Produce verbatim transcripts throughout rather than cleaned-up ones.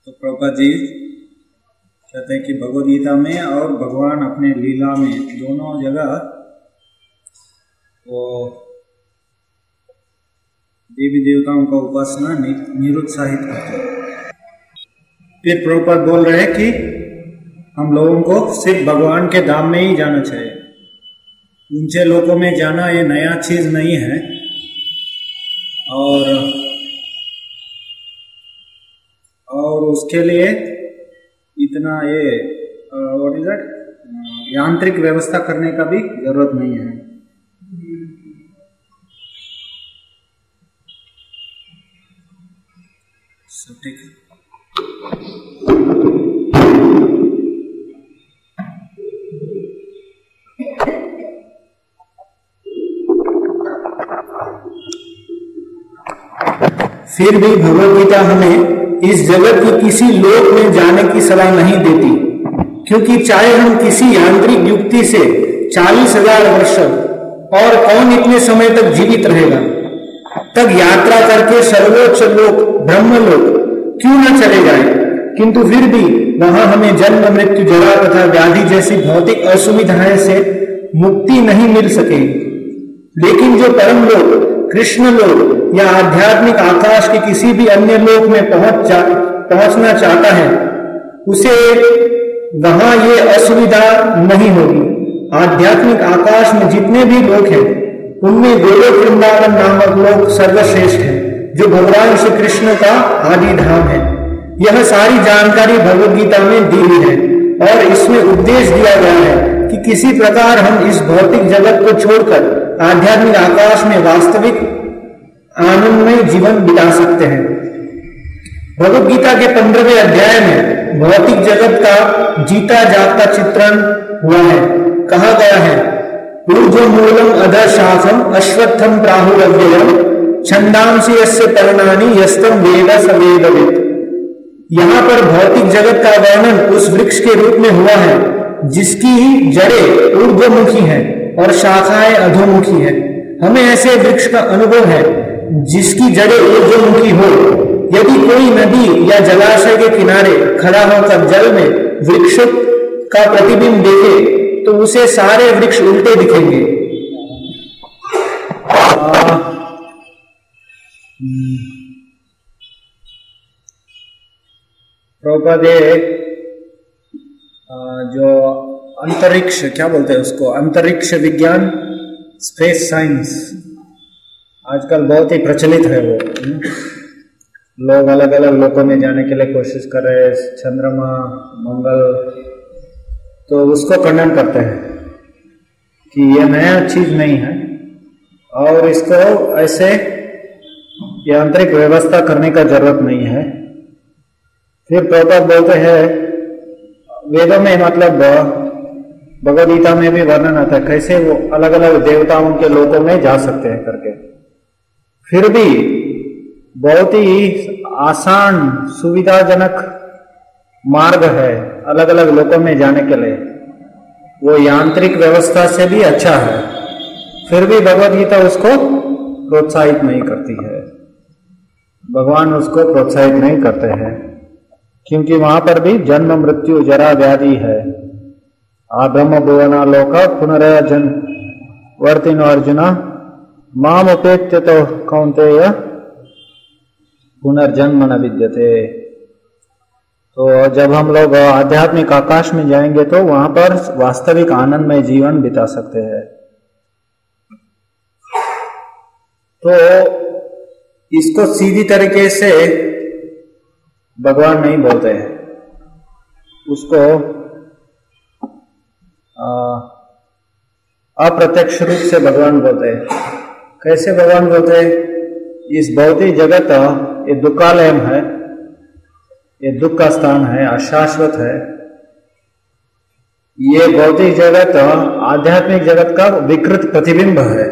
तो प्रभुपाद जी कहते हैं कि भगवद गीता में और भगवान अपने लीला में दोनों जगह वो देवी देवताओं का उपासना निरुत्साहित करते हैं। फिर प्रभुपाद बोल रहे हैं कि हम लोगों को सिर्फ भगवान के धाम में ही जाना चाहिए, ऊंचे लोकों में जाना ये नया चीज नहीं है। और और उसके लिए इतना ये व्हाट इज दैट यांत्रिक व्यवस्था करने का भी जरूरत नहीं है। सब ठीक है। फिर भी भगवद गीता हमें इस जगत की किसी लोक में जाने की सलाह नहीं देती, क्योंकि चाहे हम किसी यांत्रिक युक्ति से चालीस हजार वर्ष और कौन इतने समय तक जीवित रहेगा, तक यात्रा करके सर्वोच्च लोक ब्रह्मलोक क्यों न चले जाए, किंतु फिर भी वहां हमें जन्म मृत्यु जरा तथा व्याधि जैसी भौतिक असुविधाएं से मुक्ति नहीं मिल सकेगी। लेकिन जो परम लोक कृष्ण लोक या आध्यात्मिक आकाश के किसी भी अन्य लोक में पहुंच जा पहुंचना चाहता है, उसे वहां ये असुविधा नहीं होगी। आध्यात्मिक आकाश में जितने भी लोक हैं, उनमें गोलोक वृंदावन नामक लोक सर्वश्रेष्ठ है, जो भगवान श्री कृष्ण का आदि धाम है। यह सारी जानकारी भगवद गीता में दी हुई है और इसमें उपदेश दिया गया है कि किसी प्रकार हम इस भौतिक जगत को छोड़कर आध्यात्मिक आकाश में वास्तविक आनंदमय जीवन बिता सकते हैं। भगवद गीता के पंद्रहवें अध्याय में भौतिक जगत का जीता जागता चित्रण हुआ है। कहा गया है, ऊर्ध्वमूलम अधशाखम अश्वत्थम प्राहुरव्ययम छंदांसि यस्य पर्णानि यस्तम वेद स वेदवित्। यहाँ पर भौतिक जगत का वर्णन उस वृक्ष के रूप में हुआ है जिसकी जड़ें ऊर्ध्वमुखी हैं और शाखाएं अधोमुखी हैं। हमें ऐसे वृक्ष का अनुभव है जिसकी जड़ें ऊर्ध्वमुखी हो। यदि कोई नदी या जलाशय के किनारे खड़ा होकर जल में वृक्ष का प्रतिबिंब देखे तो उसे सारे वृक्ष उल्टे दिखेंगे। प्रभुपाद जो अंतरिक्ष क्या बोलते हैं उसको, अंतरिक्ष विज्ञान, स्पेस साइंस आजकल बहुत ही प्रचलित है। वो लोग अलग अलग लोकों में जाने के लिए कोशिश कर रहे हैं, चंद्रमा, मंगल, तो उसको खंडन करते हैं कि यह नया चीज नहीं है और इसको ऐसे यांत्रिक व्यवस्था करने का जरूरत नहीं है। फिर प्रभुपाद बोलते हैं वेदों में, मतलब भगवद गीता में भी वर्णन आता है कैसे वो अलग अलग देवताओं के लोकों में जा सकते हैं करके। फिर भी बहुत ही आसान सुविधाजनक मार्ग है अलग अलग लोकों में जाने के लिए, वो यांत्रिक व्यवस्था से भी अच्छा है। फिर भी भगवद गीता उसको प्रोत्साहित नहीं करती है, भगवान उसको प्रोत्साहित नहीं करते हैं, क्योंकि वहां पर भी जन्म मृत्यु जरा व्याधि है। आ ब्रह्म भुवना लोका पुनरजन वर्तिनो अर्जुना माम उपेत्य तो कौन्तेय पुनर्जन्म न विद्यते। तो जब हम लोग आध्यात्मिक आकाश में जाएंगे तो वहां पर वास्तविक आनंदमय जीवन बिता सकते हैं। तो इसको सीधी तरीके से भगवान नहीं बोलते हैं, उसको अप्रत्यक्ष रूप से भगवान बोलते हैं। कैसे भगवान बोलते हैं? इस भौतिक जगत ये दुखालयम है, ये दुख का स्थान है, अशाश्वत है। ये भौतिक जगत आध्यात्मिक जगत का विकृत प्रतिबिंब है।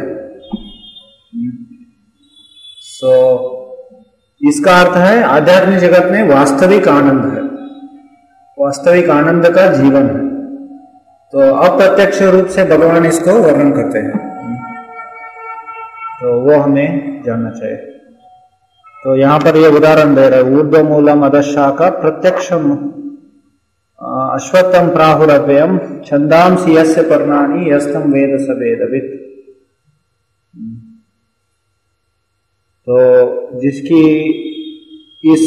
सो इसका अर्थ है आध्यात्मिक जगत में वास्तविक आनंद है, वास्तविक आनंद का जीवन है। तो अप्रत्यक्ष रूप से भगवान इसको वर्णन करते हैं, तो वो हमें जानना चाहिए। तो यहाँ पर ये उदाहरण दे रहे, ऊर्ध्व मूलम अधशाखा प्रत्यक्षम अश्वत्थम प्राहुरव्ययम छंदांसि यस्य पर्णानि यस्तम वेद स वेदवित्। तो जिसकी इस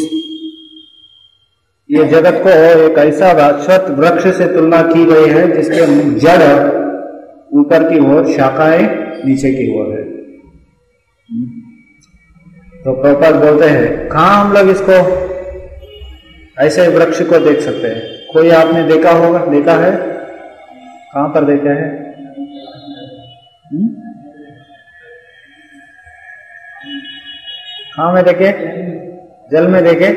ये जगत को एक ऐसा अश्वत्थ वृक्ष से तुलना की गई है जिसके जड़ ऊपर की ओर, शाखाएं नीचे की ओर है। तो प्रभुपाद बोलते हैं कहाँ हम लोग इसको ऐसे वृक्ष को देख सकते हैं? कोई आपने देखा होगा, देखा है? कहाँ पर देखा है? कहाँ में देखे? जल में देखे?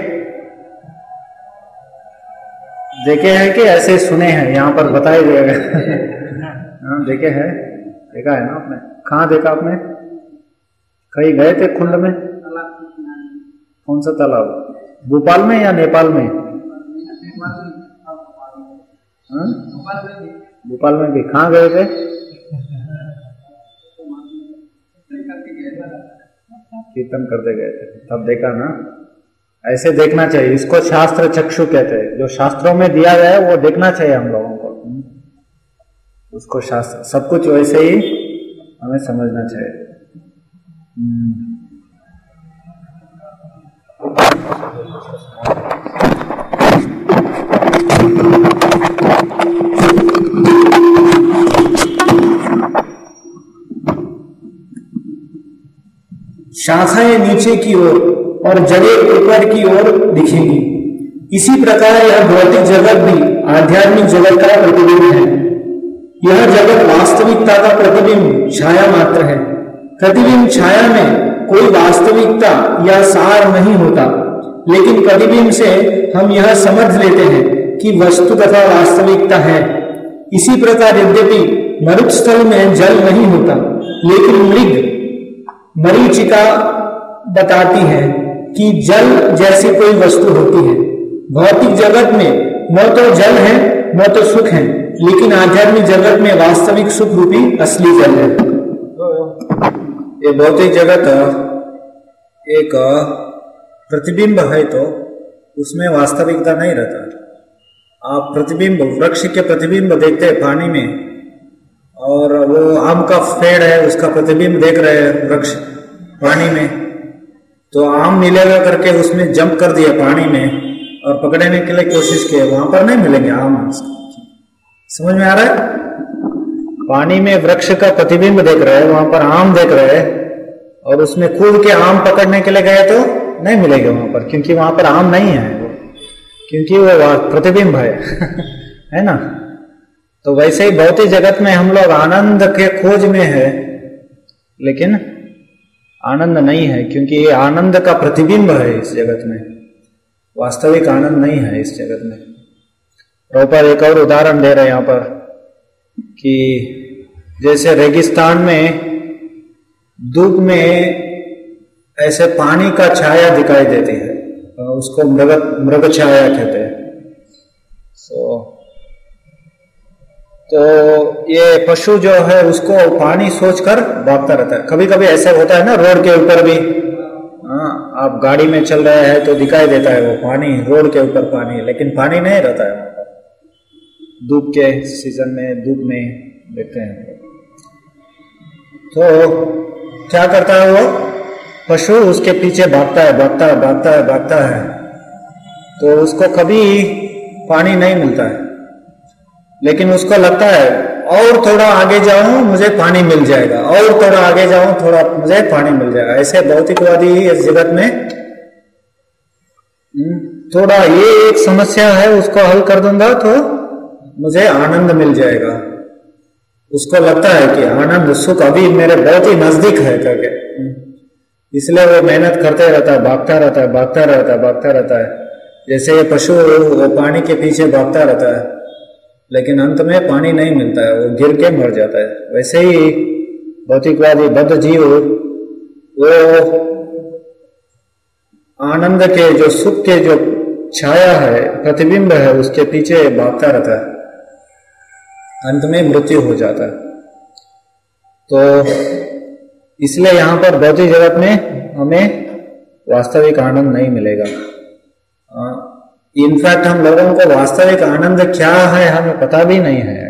देखे हैं कि ऐसे सुने हैं? यहाँ पर बताया जाएगा। हाँ देखे हैं, देखा है ना आपने? कहाँ देखा आपने? कहीं गए थे कुंड में? कौन सा तालाब? भोपाल में या नेपाल में? भोपाल में भी। कहाँ गए थे? कीर्तन करते गए थे, तब देखा ना। ऐसे देखना चाहिए, इसको शास्त्र चक्षु कहते हैं। जो शास्त्रों में दिया गया है वो देखना चाहिए हम लोगों को, उसको शास्त्र सब कुछ वैसे ही हमें समझना चाहिए। शाखाएं नीचे की ओर और जड़ें ऊपर की ओर दिखेंगी। इसी प्रकार यह भौतिक जगत भी आध्यात्मिक जगत का प्रतिबिंब है। यह जगत वास्तविकता का प्रतिबिंब छाया मात्र है। प्रतिबिंब छाया में कोई वास्तविकता या सार नहीं होता, लेकिन प्रतिबिंब से हम यह समझ लेते हैं कि वस्तु तथा वास्तविकता है। इसी प्रकार यद्यपि मरुस्थल में जल नहीं होता, लेकिन मृग मरीचिका बताती है कि जल जैसी कोई वस्तु होती है। भौतिक जगत में न तो जल है न तो सुख है, लेकिन आध्यात्मिक जगत में वास्तविक सुख रूपी असली जल है। ये भौतिक जगत एक प्रतिबिंब है, तो उसमें वास्तविकता नहीं रहता। आप प्रतिबिंब, वृक्ष के प्रतिबिंब देखते हैं पानी में, और वो आम का पेड़ है उसका प्रतिबिंब देख रहे हैं वृक्ष पानी में, तो आम मिलेगा करके उसमें जंप कर दिया पानी में और पकड़ने के लिए कोशिश किए, वहां पर नहीं मिलेंगे आम। समझ में आ रहा है? पानी में वृक्ष का प्रतिबिंब देख रहे हैं, वहां पर आम देख रहे हैं, और उसमें कूद के आम पकड़ने के लिए गए तो नहीं मिलेगा वहां पर, क्योंकि वहां पर आम नहीं है वो, क्योंकि वो प्रतिबिंब है। है ना? तो वैसे ही भौतिक जगत में हम लोग आनंद के खोज में है, लेकिन आनंद नहीं है, क्योंकि ये आनंद का प्रतिबिंब है इस जगत में, वास्तविक आनंद नहीं है इस जगत में। प्रभुपाद एक और उदाहरण दे रहे हैं यहाँ पर कि जैसे रेगिस्तान में धूप में ऐसे पानी का छाया दिखाई देती है, उसको मृग मृग छाया कहते हैं। so, तो ये पशु जो है उसको पानी सोचकर भागता रहता है। कभी कभी ऐसा होता है ना, रोड के ऊपर भी, हाँ आप गाड़ी में चल रहे हैं तो दिखाई देता है वो पानी, रोड के ऊपर पानी है, लेकिन पानी नहीं रहता है वहां पर। धूप के सीजन में धूप में देखते हैं तो क्या करता है वो पशु, उसके पीछे भागता है भागता है भागता है भागता है, तो उसको कभी पानी नहीं मिलता है, लेकिन उसको लगता है और थोड़ा आगे जाऊं मुझे पानी मिल जाएगा, और थोड़ा आगे जाऊं थोड़ा मुझे पानी मिल जाएगा। ऐसे भौतिकवादी इस जगत में थोड़ा ये एक समस्या है, उसको हल कर दूंगा तो मुझे आनंद मिल जाएगा। उसको लगता है कि आनंद सुख अभी मेरे बहुत ही नजदीक है करके, इसलिए वो मेहनत करते रहता है, भागता रहता है भागता रहता है भागता रहता है। जैसे ये पशु वो पानी के पीछे भागता रहता है, लेकिन अंत में पानी नहीं मिलता है, वो गिर के मर जाता है। वैसे ही भौतिकवादी बद्ध जीव वो आनंद के जो सुख के जो छाया है, प्रतिबिंब है, उसके पीछे भागता रहता है, अंत में मृत्यु हो जाता है। तो इसलिए यहाँ पर भौतिक जगत में हमें वास्तविक आनंद नहीं मिलेगा। इनफैक्ट हम लोगों को वास्तविक आनंद क्या है हमें पता भी नहीं है।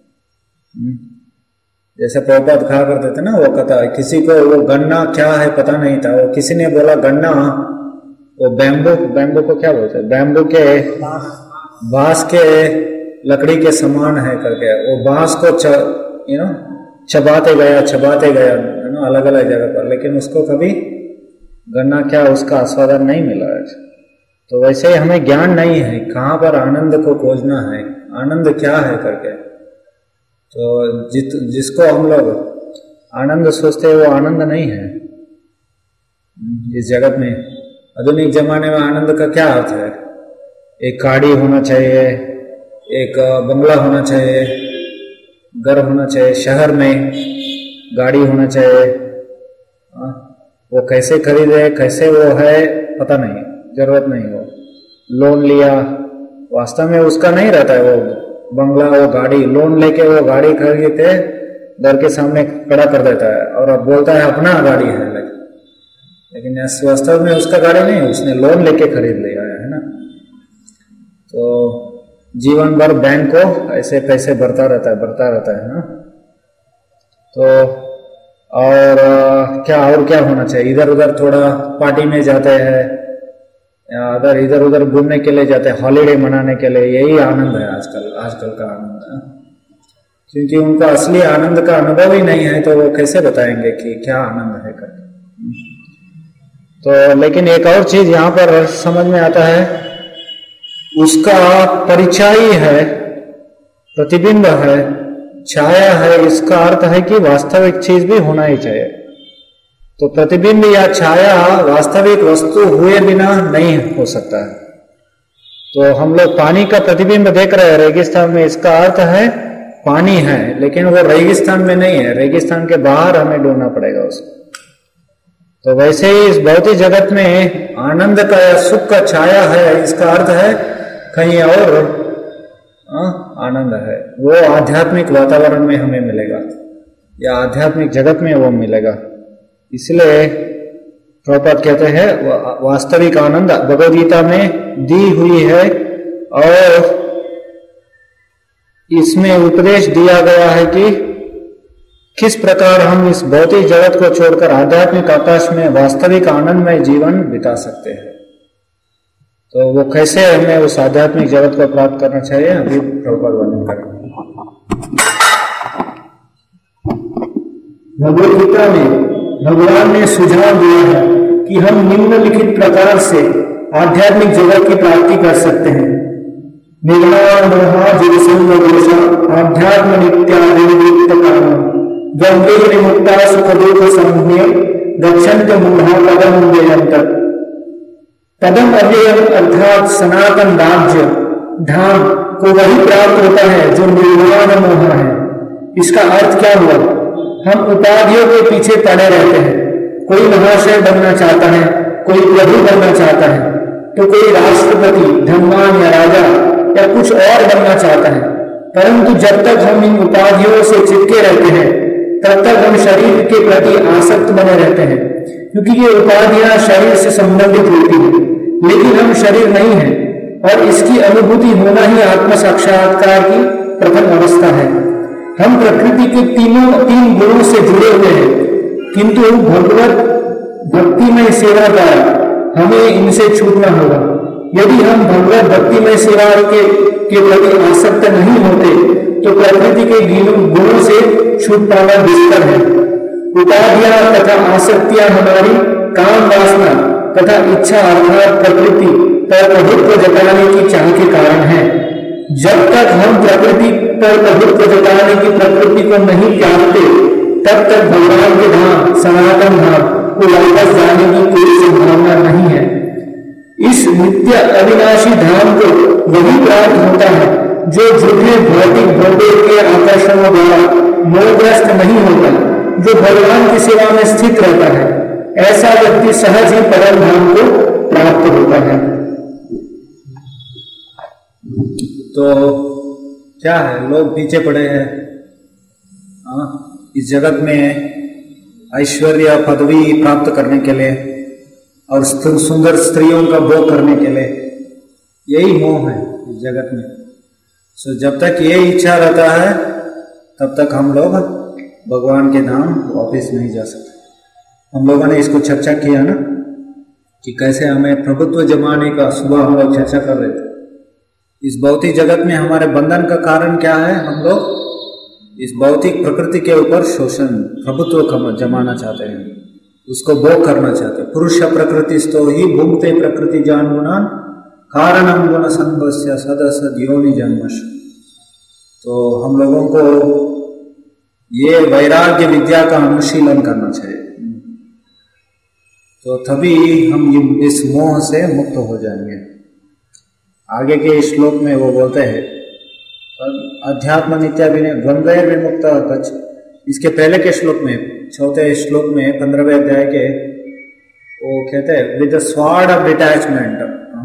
जैसे प्रभुपाद कहा करते थे ना, वो कथा, किसी को वो गन्ना क्या है पता नहीं था, वो किसी ने बोला गन्ना वो बैम्बू, बैम्बू को क्या बोलते हैं, बैम्बू के बांस के लकड़ी के समान है करके, वो बांस को च, यू नो चबाते गया चबाते गया यू नो अलग अलग जगह पर, लेकिन उसको कभी गन्ना क्या उसका आस्वादन नहीं मिला है। तो वैसे ही हमें ज्ञान नहीं है कहाँ पर आनंद को खोजना है, आनंद क्या है करके। तो जित जिसको हम लोग आनंद सोचते हैं वो आनंद नहीं है इस जगत में। आधुनिक जमाने में आनंद का क्या अर्थ है? एक गाड़ी होना चाहिए, एक बंगला होना चाहिए, घर होना चाहिए, शहर में गाड़ी होना चाहिए। आ, वो कैसे खरीदे कैसे वो है पता नहीं, जरूरत नहीं। वो लोन लिया, वास्तव में उसका नहीं रहता है वो बंगला वो गाड़ी, लोन लेके वो गाड़ी खरीदते घर के सामने खड़ा कर देता है और अब बोलता है अपना गाड़ी है, लेकिन वास्तव में उसका गाड़ी नहीं, उसने लोन लेके खरीद लिया है ना। तो जीवन भर बैंक को ऐसे पैसे भरता रहता है भरता रहता है ना। तो और क्या और क्या होना चाहिए, इधर उधर थोड़ा पार्टी में जाते हैं या अगर इधर उधर घूमने के लिए जाते हैं, हॉलीडे मनाने के लिए, यही आनंद है आजकल आजकल का आनंद है। क्योंकि उनका असली आनंद का अनुभव ही नहीं है तो वो कैसे बताएंगे कि क्या आनंद है करके। तो लेकिन एक और चीज यहाँ पर समझ में आता है, उसका परिचय है, प्रतिबिंब है, छाया है, इसका अर्थ है कि वास्तविक चीज भी होना ही चाहिए। तो प्रतिबिंब या छाया वास्तविक वस्तु हुए बिना नहीं हो सकता है। तो हम लोग पानी का प्रतिबिंब देख रहे हैं रेगिस्तान में, इसका अर्थ है पानी है, लेकिन वो रेगिस्तान में नहीं है, रेगिस्तान के बाहर हमें ढूंढना पड़ेगा उसको। तो वैसे ही इस भौतिक जगत में आनंद का या सुख का छाया है, इसका अर्थ है कहीं और आ, आनंद है, वो आध्यात्मिक वातावरण में हमें मिलेगा या आध्यात्मिक जगत में वो मिलेगा। इसलिए प्रभुपाद कहते हैं वास्तविक आनंद भगवद गीता में दी हुई है और इसमें उपदेश दिया गया है कि किस प्रकार हम इस भौतिक जगत को छोड़कर आध्यात्मिक आकाश में वास्तविक आनंदमय जीवन बिता सकते हैं। तो वो कैसे हमें उस आध्यात्मिक जगत को प्राप्त करना चाहिए, अभी प्रभुपाद वर्णन करेंगे। भगवद गीता में भगवान ने सुझाव दिया है कि हम निम्नलिखित प्रकार से आध्यात्मिक जगत की प्राप्ति कर सकते हैं। निर्वाण मोहा जीवसंग दोषा आध्यात्म नित्यानिवृत्त काम द्वंद्वे मुक्ता सुख दुख संज्ञे गच्छन्त मूढ़ा पदम व्ययंत। पदम अव्ययम अर्थात सनातन राज्य धाम को वही प्राप्त होता है जो निर्वाण मोह है। इसका अर्थ क्या हुआ? हम उपाधियों के पीछे पड़े रहते हैं। कोई महाशय बनना चाहता है, कोई प्रभु बनना चाहता है, तो कोई राष्ट्रपति, धनवान या राजा या कुछ और बनना चाहता है। परंतु जब तक हम इन उपाधियों से चिपके रहते हैं तब तक हम शरीर के प्रति आसक्त बने रहते हैं, क्योंकि ये उपाधियां शरीर से संबंधित होती हैं। लेकिन हम शरीर नहीं है और इसकी अनुभूति होना ही आत्म साक्षात्कार की प्रथम अवस्था है। हम प्रकृति के तीनों तीन गुणों से जुड़े हुए हैं, किंतु भगवत भक्तिमय सेवा द्वारा हमें इनसे छूटना होगा। यदि हम भगवत भक्तिमय सेवा के, के प्रति आसक्त नहीं होते तो प्रकृति के गुणों से छूट पाना दुष्कर है। उपाधियां तथा आसक्तियां हमारी काम वासना तथा इच्छा अर्थात प्रकृति पर प्रभुत्व जताने की चाह के कारण है। जब तक हम प्रकृति पर प्रभुत्व जताने की प्रकृति को नहीं त्यागते तब तक भगवान के धाम सनातन धाम को वापस जाने की कोई संभावना नहीं है। इस नित्य अविनाशी धाम को वही प्राप्त होता है जो झूठे भौतिक भोगे के आकर्षणों द्वारा मोहग्रस्त नहीं होता, जो भगवान की सेवा में स्थित रहता है। ऐसा व्यक्ति सहज ही परम धाम को प्राप्त होता है। तो क्या है, लोग पीछे पड़े हैं इस जगत में ऐश्वर्य पदवी प्राप्त करने के लिए, और सुंदर स्त्रियों का भोग करने के लिए, यही मोह है इस जगत में। सो जब तक ये इच्छा रहता है तब तक हम लोग भगवान के धाम वापस नहीं जा सकते। हम लोगों ने इसको चर्चा किया ना कि कैसे हमें प्रभुत्व जमाने का, सुबह हम लोग चर्चा कर रहे थे। इस भौतिक जगत में हमारे बंधन का कारण क्या है? हम लोग इस भौतिक प्रकृति के ऊपर शोषण, प्रभुत्व का जमाना चाहते हैं, उसको भोग करना चाहते हैं। पुरुष प्रकृतिस्थो ही भुंक्ते प्रकृति जान गुणान कारणम गुण संभस्य सदसद योनि जन्मश। तो हम लोगों को ये वैराग्य विद्या का अनुशीलन करना चाहिए, तो तभी हम इस मोह से मुक्त हो जाएंगे। आगे के श्लोक में वो बोलते हैं अध्यात्म नित्याभिनय द्वंद्वैर विमुक्त गच्छ। इसके पहले के श्लोक में, चौथे श्लोक में, पंद्रहवें अध्याय के, वो कहते हैं विद स्वॉर्ड ऑफ डिटैचमेंट।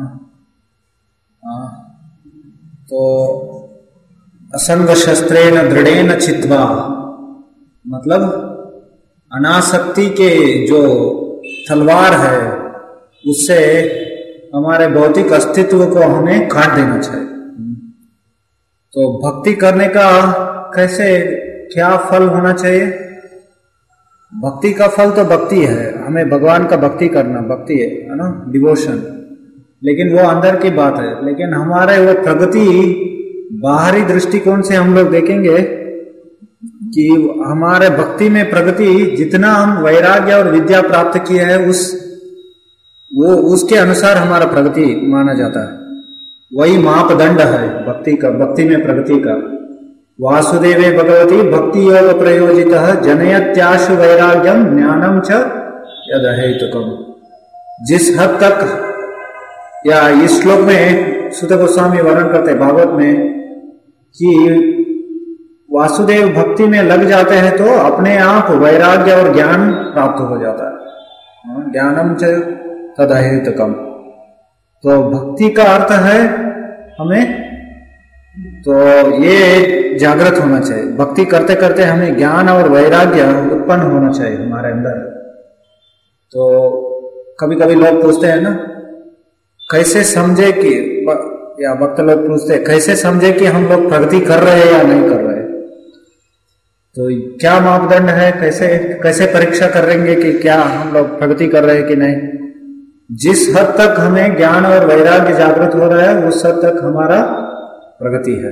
तो असंग शस्त्रेण दृढ़ेन चित्वा, मतलब अनासक्ति के जो तलवार है उससे हमारे भौतिक अस्तित्व को हमें काट देना चाहिए। तो भक्ति करने का कैसे, क्या फल होना चाहिए? भक्ति का फल तो भक्ति है, हमें भगवान का भक्ति करना, भक्ति है, है ना, डिवोशन। लेकिन वो अंदर की बात है। लेकिन हमारे वो प्रगति बाहरी दृष्टिकोण से हम लोग देखेंगे कि हमारे भक्ति में प्रगति, जितना हम वैराग्य और विद्या प्राप्त किए हैं उस वो उसके अनुसार हमारा प्रगति माना जाता है। वही मापदंड है भक्ति का, भक्ति में प्रगति का। वासुदेवे भगवती भक्ति योग प्रयोजित जनयत्याशु वैराग्यम ज्ञानम च यदहेतुकम। जिस हद तक, या इस श्लोक में सुत गोस्वामी वर्णन करते भागवत में कि वासुदेव भक्ति में लग जाते हैं तो अपने आप वैराग्य और ज्ञान प्राप्त हो जाता है। ज्ञानम च तदहेतुकम। तो भक्ति का अर्थ है हमें, तो ये जागृत होना चाहिए। भक्ति करते करते हमें ज्ञान और वैराग्य उत्पन्न होना चाहिए हमारे अंदर। तो कभी कभी लोग पूछते हैं ना, कैसे समझे कि, या भक्त लोग पूछते हैं कैसे समझे कि हम लोग प्रगति कर रहे हैं या नहीं कर रहे हैं। तो क्या मापदंड है, कैसे कैसे परीक्षा करेंगे कि क्या हम लोग प्रगति कर रहे हैं कि नहीं? जिस हद तक हमें ज्ञान और वैराग्य जागृत हो रहा है उस हद तक हमारा प्रगति है।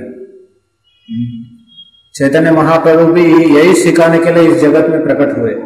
चैतन्य महाप्रभु भी यही सिखाने के लिए इस जगत में प्रकट हुए।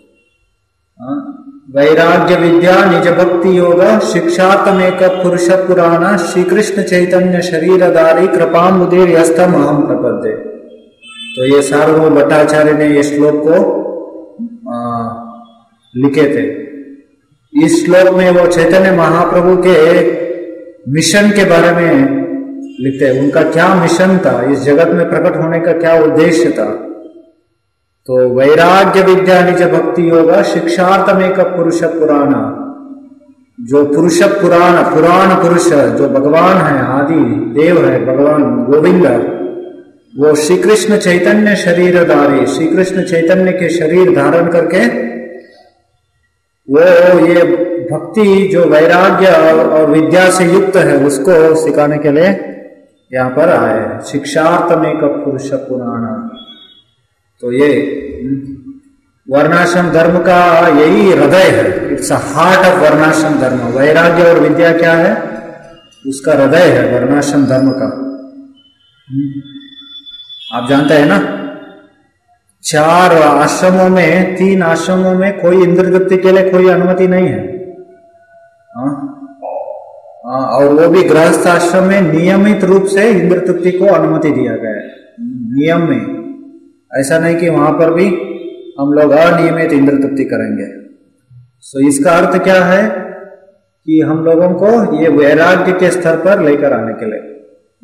वैराग्य विद्या निज भक्ति योग शिक्षात्मेक पुरुष पुराण श्री कृष्ण चैतन्य शरीरधारी कृपा मुदीर यस्तम अहम प्रपद्ये। तो ये सार्वभौम भट्टाचार्य ने ये श्लोक को आ, लिखे थे। इस श्लोक में वो चैतन्य महाप्रभु के मिशन के बारे में लिखते हैं। उनका क्या मिशन था, इस जगत में प्रकट होने का क्या उद्देश्य था। तो वैराग्य विद्या निज भक्ति योगा शिक्षार्थमेक पुरुष पुराण। जो पुरुष पुराण, पुराण पुरुष जो भगवान है, आदि देव है भगवान गोविंद, वो श्री कृष्ण चैतन्य शरीरधारी, श्री कृष्ण चैतन्य के शरीर धारण करके वो ये भक्ति जो वैराग्य और विद्या से युक्त है उसको सिखाने के लिए यहाँ पर आए। शिक्षार्थमेक पुरुष पुराण। तो ये वर्णाश्रम धर्म का यही हृदय है, इट्स अ हार्ट ऑफ वर्णाश्रम धर्म। वैराग्य और विद्या क्या है, उसका हृदय है वर्णाश्रम धर्म का। आप जानते हैं ना, चार आश्रमों में, तीन आश्रमों में कोई इंद्र तृप्ति के लिए कोई अनुमति नहीं है। हाँ, और वो भी गृहस्थ आश्रम में नियमित रूप से इंद्र तृप्ति को अनुमति दिया गया है, नियम में। ऐसा नहीं कि वहां पर भी हम लोग अनियमित इंद्र तृप्ति करेंगे। सो इसका अर्थ क्या है कि हम लोगों को ये वैराग्य के स्तर पर लेकर आने के लिए,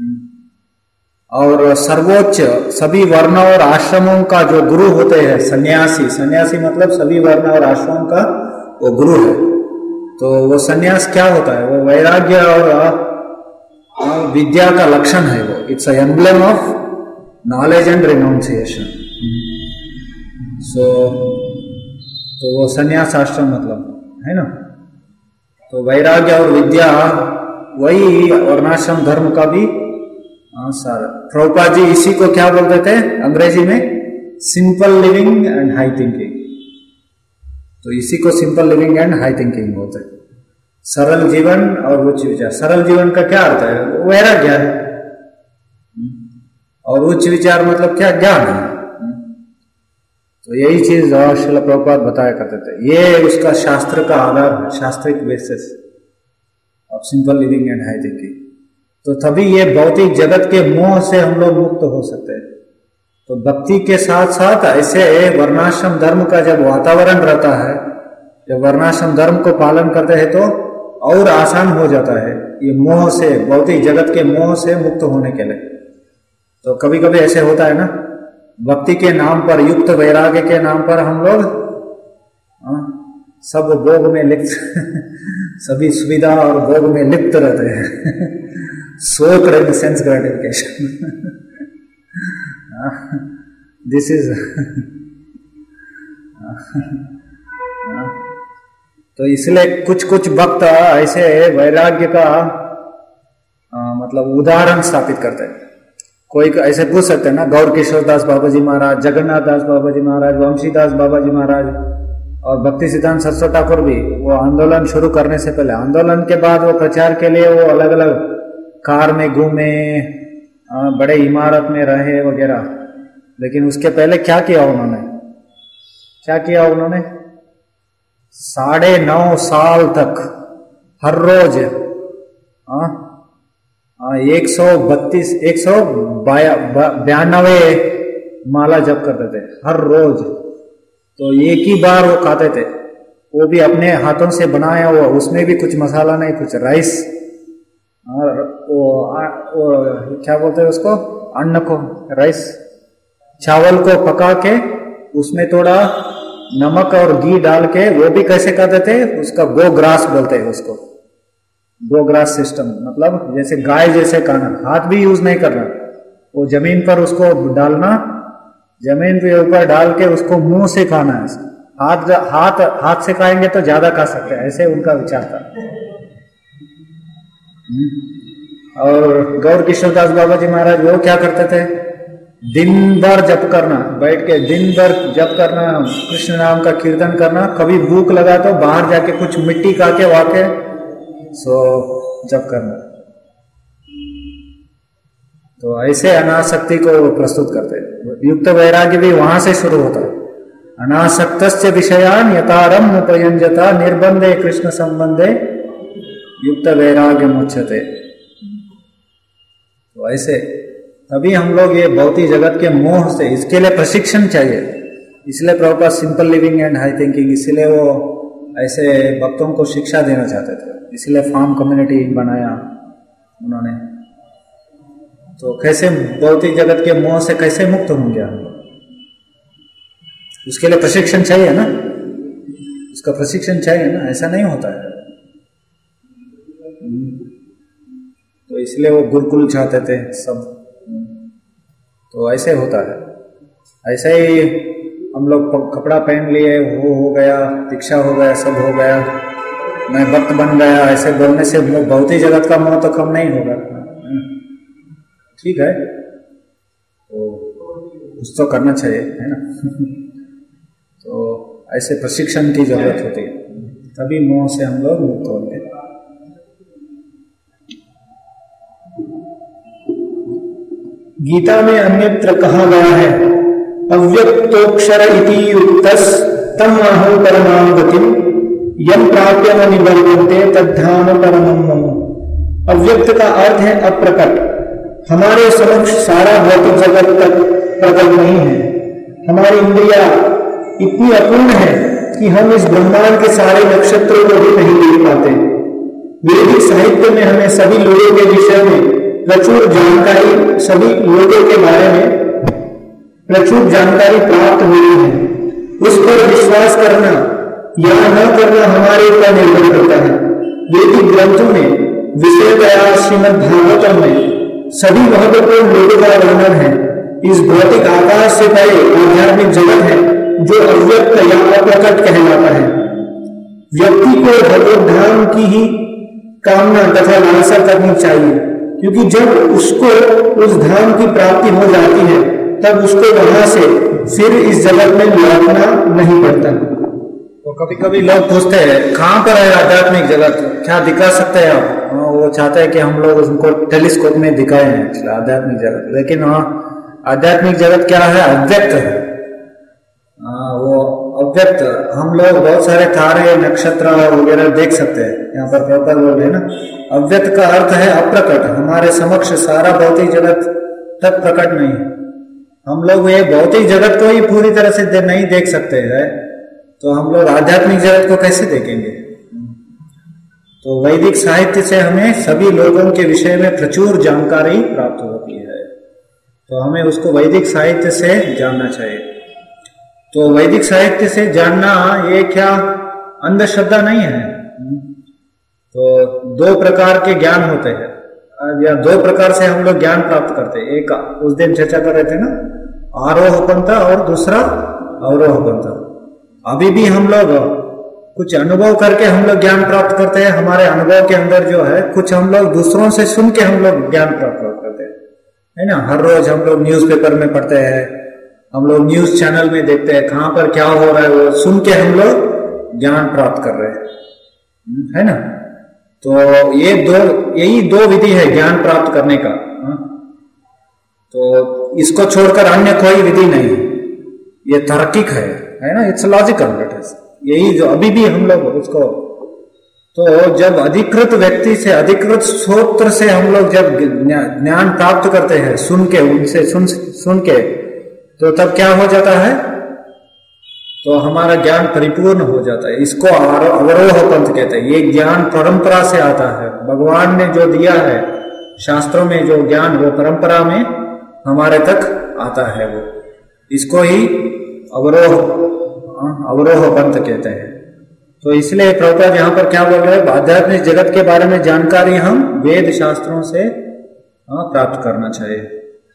और सर्वोच्च सभी वर्ण और आश्रमों का जो गुरु होते हैं सन्यासी, सन्यासी मतलब सभी वर्ण और आश्रमों का वो गुरु है। तो वो सन्यास क्या होता है, वो वैराग्य और विद्या का लक्षण है। वो it's a emblem of knowledge and renunciation. So तो वो सन्यास आश्रम मतलब है ना। तो वैराग्य और विद्या वही वर्णाश्रम धर्म का भी सार। प्रभुपाद जी इसी को क्या बोलते थे अंग्रेजी में? Simple living and high thinking. तो इसी को simple living and high thinking बोलते हैं। सरल जीवन और उच्च विचार। सरल जीवन का क्या अर्थ है? वैराग्य है। और उच्च विचार मतलब क्या? ज्ञान है। तो यही चीज श्रील प्रभुपाद बताया करते थे। ये उसका शास्त्र का आधार है, शास्त्रिक basis of simple living and high thinking. तो तभी ये भौतिक जगत के मोह से हम लोग मुक्त हो सकते हैं। तो भक्ति के साथ साथ ऐसे वर्णाश्रम धर्म का जब वातावरण रहता है, जब वर्णाश्रम धर्म को पालन करते हैं तो और आसान हो जाता है ये मोह से, भौतिक जगत के मोह से मुक्त होने के लिए। तो कभी कभी ऐसे होता है ना, भक्ति के नाम पर, युक्त वैराग्य के नाम पर हम लोग सब भोग में लिप्त सभी सुविधा और भोग में लिप्त रहते हैं soak in sense gratification. This is तो इसलिए कुछ कुछ भक्त ऐसे वैराग्य का आ, मतलब उदाहरण स्थापित करते हैं। कोई ऐसे पूछ सकते हैं ना, गौर किशोर दास बाबा जी महाराज, जगन्नाथ दास बाबा जी महाराज, वंशीदास बाबा जी महाराज और भक्ति सिद्धांत सरस्वती ठाकुर भी वो आंदोलन शुरू करने से पहले, आंदोलन के बाद वो प्रचार के लिए वो अलग अलग कार में घूमे, बड़े इमारत में रहे वगैरह। लेकिन उसके पहले क्या किया उन्होंने? क्या किया उन्होंने? साढ़े नौ साल तक हर रोज एक सौ बत्तीस एक सौ बयानवे माला जप करते थे हर रोज। तो एक ही बार वो खाते थे, वो भी अपने हाथों से बनाया हुआ, उसमें भी कुछ मसाला नहीं, कुछ राइस और वो, वो क्या बोलते हैं उसको, अन्न को, राइस, चावल को पका के उसमें थोड़ा नमक और घी डाल के, वो भी कैसे खाते थे? उसका गो ग्रास बोलते हैं उसको, गो ग्रास सिस्टम, मतलब जैसे गाय जैसे खाना, हाथ भी यूज नहीं करना, वो जमीन पर उसको डालना, जमीन पे ऊपर डाल के उसको मुंह से खाना है। हाथ हाथ हाथ से खाएंगे तो ज्यादा खा सकते हैं, ऐसे उनका विचार था। और गौर किशोर दास बाबा जी महाराज वो क्या करते थे? दिन भर जप करना, बैठ के दिन भर जप करना, कृष्ण नाम का कीर्तन करना। कभी भूख लगा तो बाहर जाके कुछ मिट्टी खा के वाके सो जप करना। तो ऐसे अनासक्ति को प्रस्तुत करते हैं। युक्त वैराग्य भी वहां से शुरू होता है। अनासक्तस्य विषयान यतारम उपयंजता निर्बंधे कृष्ण संबंधे युक्त वैराग्य मुच्यते। तो ऐसे तभी हम लोग ये भौतिक जगत के मोह से, इसके लिए प्रशिक्षण चाहिए। इसलिए Prabhupada simple living and high thinking, इसलिए वो ऐसे भक्तों को शिक्षा देना चाहते थे, इसलिए फार्म कम्युनिटी बनाया उन्होंने। तो कैसे भौतिक जगत के मोह से कैसे मुक्त होंगे हम लोग? उसके लिए प्रशिक्षण चाहिए ना, उसका प्रशिक्षण चाहिए ना, ऐसा नहीं होता है। तो इसलिए वो गुरुकुल चाहते थे सब। तो ऐसे होता है। ऐसे ही हम लोग कपड़ा पहन लिए, वो हो गया, दीक्षा हो गया, सब हो गया, मैं भक्त बन गया, ऐसे बोलने से भौतिक जगत का मोह तो कम नहीं होगा। ठीक है, तो कुछ तो करना चाहिए, है ना। तो ऐसे प्रशिक्षण की जरूरत होती है, तभी मोह से हम लोग मुक्त होंगे। गीता में अन्यत्र कहा गया है, अव्यक्तोक्षर इति युक्तस् तम आहु परमां गतिम यम प्राप्य न निवर्तन्ते तद्धाम परमं मम। अव्यक्त का अर्थ है अप्रकट, हमारे समक्ष सारा भौतिक जगत तक प्रकट नहीं है। हमारी इंद्रिया इतनी अपूर्ण है कि हम इस ब्रह्मांड के सारे नक्षत्रों को भी नहीं देख पाते। वैदिक साहित्य में हमें सभी लोगों के विषय में प्रचुर जानकारी, सभी लोगों के बारे में प्रचुर जानकारी प्राप्त हुई है। उस पर विश्वास करना या न करना हमारे ऊपर निर्भर करता है। वैदिक ग्रंथों में, विशेषतया श्रीमद् भागवतम में सभी महत्वपूर्ण लोगों का वर्णन है। इस भौतिक आकाश से परे आध्यात्मिक जगत है जो अव्यक्त या अप्रकट कहलाता है। व्यक्ति को भगवत धाम की ही कामना तथा लालसा करनी चाहिए, क्योंकि जब उसको उस धाम की प्राप्ति हो जाती है तब उसको वहां से फिर इस जगत में लौटना नहीं पड़ता। तो कभी कभी लोग पूछते हैं कहाँ पर है आध्यात्मिक जगत, क्या दिखा सकते हैं आप? वो चाहते हैं कि हम लोग उनको टेलीस्कोप में दिखाए हैं आध्यात्मिक जगत, लेकिन वहाँ आध्यात्मिक जगत क्या है? अव्यक्त है। आ, वो अव्यक्त, हम लोग बहुत सारे तारे नक्षत्र वगैरह देख सकते हैं, यहाँ पर प्रॉपर बोल रहे ना। अव्यक्त का अर्थ है अप्रकट, हमारे समक्ष सारा भौतिक जगत तक प्रकट नहीं है। हम लोग ये भौतिक जगत को ही पूरी तरह से दे, नहीं देख सकते हैं, तो हम लोग आध्यात्मिक जगत को कैसे देखेंगे? तो वैदिक साहित्य से हमें सभी लोगों के विषय में प्रचुर जानकारी प्राप्त होती है, तो हमें उसको वैदिक साहित्य से जानना चाहिए। तो वैदिक साहित्य से जानना ये क्या अंधश्रद्धा नहीं है। तो दो प्रकार के ज्ञान होते हैं, या दो प्रकार से हम लोग ज्ञान प्राप्त करते हैं। एक उस दिन चर्चा कर रहे थे ना, आरोह पंथ और दूसरा अवरोह पंथ। अभी भी हम लोग कुछ अनुभव करके हम लोग ज्ञान प्राप्त करते हैं। हमारे अनुभव के अंदर जो है कुछ हम लोग दूसरों से सुन के हम लोग ज्ञान प्राप्त करते हैं, है ना। हर रोज हम लोग न्यूज़पेपर में पढ़ते हैं, हम लोग न्यूज चैनल में देखते हैं, कहाँ पर क्या हो रहा है वो सुन के हम लोग ज्ञान प्राप्त कर रहे हैं, है ना। तो ये दो यही दो विधि है ज्ञान प्राप्त करने का। तो इसको छोड़कर अन्य कोई विधि नहीं, ये तार्किक है, है ना, इट्स लॉजिकल। इट इज यही जो अभी भी हम लोग उसको, तो जब अधिकृत व्यक्ति से अधिकृत स्रोत से हम लोग जब ज्ञान प्राप्त करते हैं, सुन के उनसे सुन सुन के, तो तब क्या हो जाता है? तो हमारा ज्ञान परिपूर्ण हो जाता है। इसको अवरोह पंथ कहते हैं। ये ज्ञान परंपरा से आता है, भगवान ने जो दिया है शास्त्रों में जो ज्ञान, वो परंपरा में हमारे तक आता है, वो इसको ही अवरोह अवरोह पंथ कहते हैं। तो इसलिए प्रभुपाद यहाँ पर क्या बोल रहे हैं? आध्यात्मिक जगत के बारे में जानकारी हम वेद शास्त्रों से प्राप्त करना चाहिए,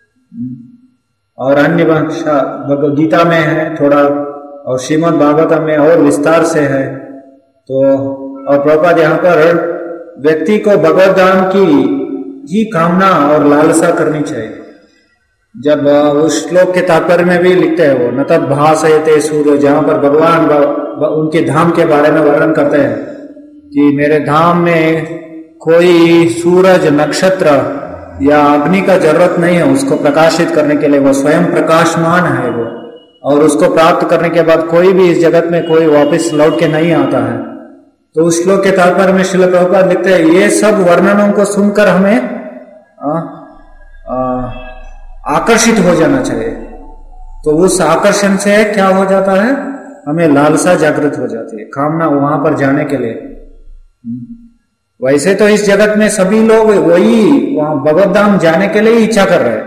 और अन्य भाषा भगवद गीता में है थोड़ा, और श्रीमद् भागवतम में और विस्तार से है। तो और प्रभुपाद यहाँ पर व्यक्ति को भगवत धाम की ही कामना और लालसा करनी चाहिए। जब उस श्लोक के तात्पर्य में भी लिखते हैं वो न तद भासयते सूर्य, जहाँ पर भगवान उनके धाम के बारे में वर्णन करते हैं कि मेरे धाम में कोई सूरज नक्षत्र या अग्नि का जरूरत नहीं है उसको प्रकाशित करने के लिए, वो स्वयं प्रकाशमान है वो, और उसको प्राप्त करने के बाद कोई भी इस जगत में कोई वापस लौट के नहीं आता है। तो उस श्लोक के तात्पर्य में श्रील प्रभुपाद लिखते हैं ये सब वर्णनों को सुनकर हमें आ, आ, आकर्षित हो जाना चाहिए। तो उस आकर्षण से क्या हो जाता है? हमें लालसा जागृत हो जाती है, कामना वहां पर जाने के लिए। वैसे तो इस जगत में सभी लोग वही वहां भगवत धाम जाने के लिए इच्छा कर रहे हैं,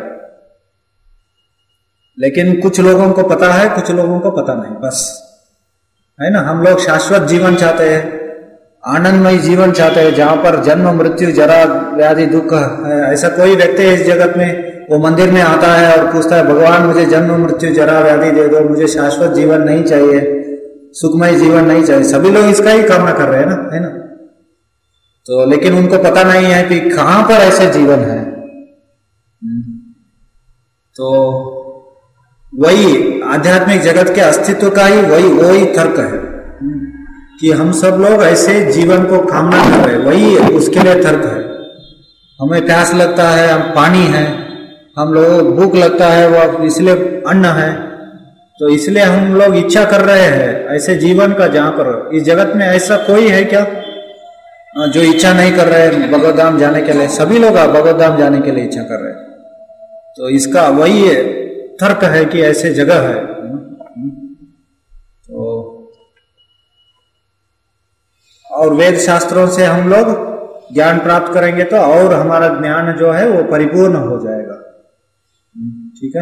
लेकिन कुछ लोगों को पता है, कुछ लोगों को पता नहीं, बस, है ना। हम लोग शाश्वत जीवन चाहते हैं, आनंदमय जीवन चाहते हैं, जहां पर जन्म मृत्यु जरा व्याधि दुख है। ऐसा कोई व्यक्ति है इस जगत में, वो मंदिर में आता है और पूछता है भगवान मुझे जन्म मृत्यु जरा व्याधि दे दो, मुझे शाश्वत जीवन नहीं चाहिए, सुखमय जीवन नहीं चाहिए। सभी लोग इसका ही कामना कर रहे हैं ना, है ना। तो लेकिन उनको पता नहीं है कि कहां पर ऐसे जीवन है। तो वही आध्यात्मिक जगत के अस्तित्व का ही वही वही तर्क है कि हम सब लोग ऐसे जीवन को कामना कर रहे हैं, वही उसके लिए तर्क है। हमें प्यास लगता है, हम पानी है, हम लोग भूख लगता है, वो इसलिए अन्न है। तो इसलिए हम लोग इच्छा कर रहे हैं ऐसे जीवन का, जहां पर इस जगत में ऐसा कोई है क्या जो इच्छा नहीं कर रहे हैं भगवत धाम जाने के लिए? सभी लोग भगवत धाम जाने के लिए इच्छा कर रहे हैं। तो इसका वही तर्क है कि ऐसे जगह है। तो और वेद शास्त्रों से हम लोग ज्ञान प्राप्त करेंगे तो और हमारा ज्ञान जो है वो परिपूर्ण हो जाएगा। ठीक है।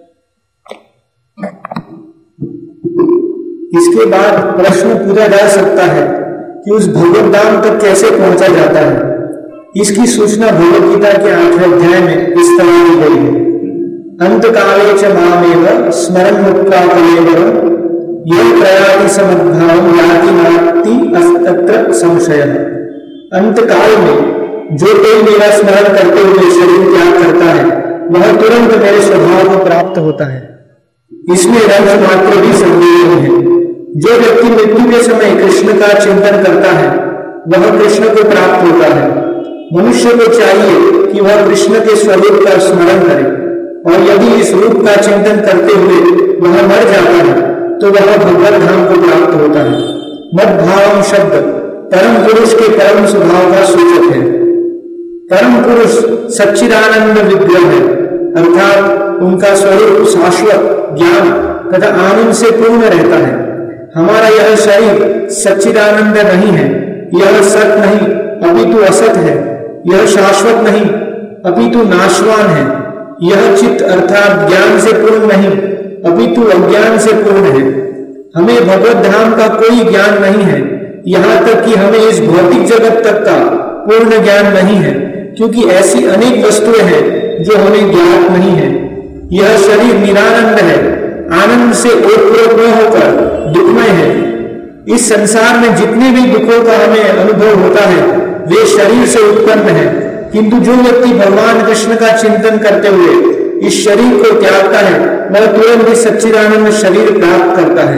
इसके बाद प्रश्न पूछा जा सकता है कि उस भगवत धाम तक कैसे पहुंचा जाता है। इसकी सूचना भगवद गीता के आठवें अध्याय में इस तरह दी गई है। अंत काले च मामेव स्मरन् मुक्त्वा कलेवरम् यह प्रयाति समद्भाव याति नाति तत्र संशयः। अंत काल में जो कोई मेरा स्मरण करते हुए शरीर त्याग करता है वह तुरंत मेरे स्वभाव को प्राप्त होता है, इसमें रंग मात्र भी संदेह नहीं है। जो व्यक्ति मृत्यु के समय कृष्ण का चिंतन करता है वह कृष्ण को प्राप्त होता है। मनुष्य को चाहिए कि वह कृष्ण के स्वरूप का स्मरण करे, और यदि इस रूप का चिंतन करते हुए वह मर जाता है तो वह भगवत धाम को प्राप्त होता है। मद्भावम शब्द परम पुरुष के परम स्वभाव का सूचक है। परम पुरुष सच्चिदानंद विग्रह है, अर्थात उनका स्वरूप शाश्वत ज्ञान तथा आनंद से पूर्ण रहता है। हमारा यह शरीर सच्चिदानंद नहीं है, यह सत नहीं अपितु असत है, यह शाश्वत नहीं अपितु नाशवान है, यह चित्त अर्थात ज्ञान से पूर्ण नहीं अपितु अज्ञान से पूर्ण है। हमें भगवत धाम का कोई ज्ञान नहीं है, यहाँ तक कि हमें इस भौतिक जगत तक का पूर्ण ज्ञान नहीं है, क्योंकि ऐसी अनेक वस्तुएं हैं जो हमें ज्ञात नहीं है। यह शरीर निरानंद है, आनंद से ओतप्रोत न होकर दुखमय है। इस संसार में जितने भी दुखों का हमें अनुभव होता है वे शरीर से उत्पन्न है, किंतु जो व्यक्ति भगवान कृष्ण का चिंतन करते हुए इस शरीर को त्यागता है वह तुरंत ही सच्चिदानंद शरीर प्राप्त करता है।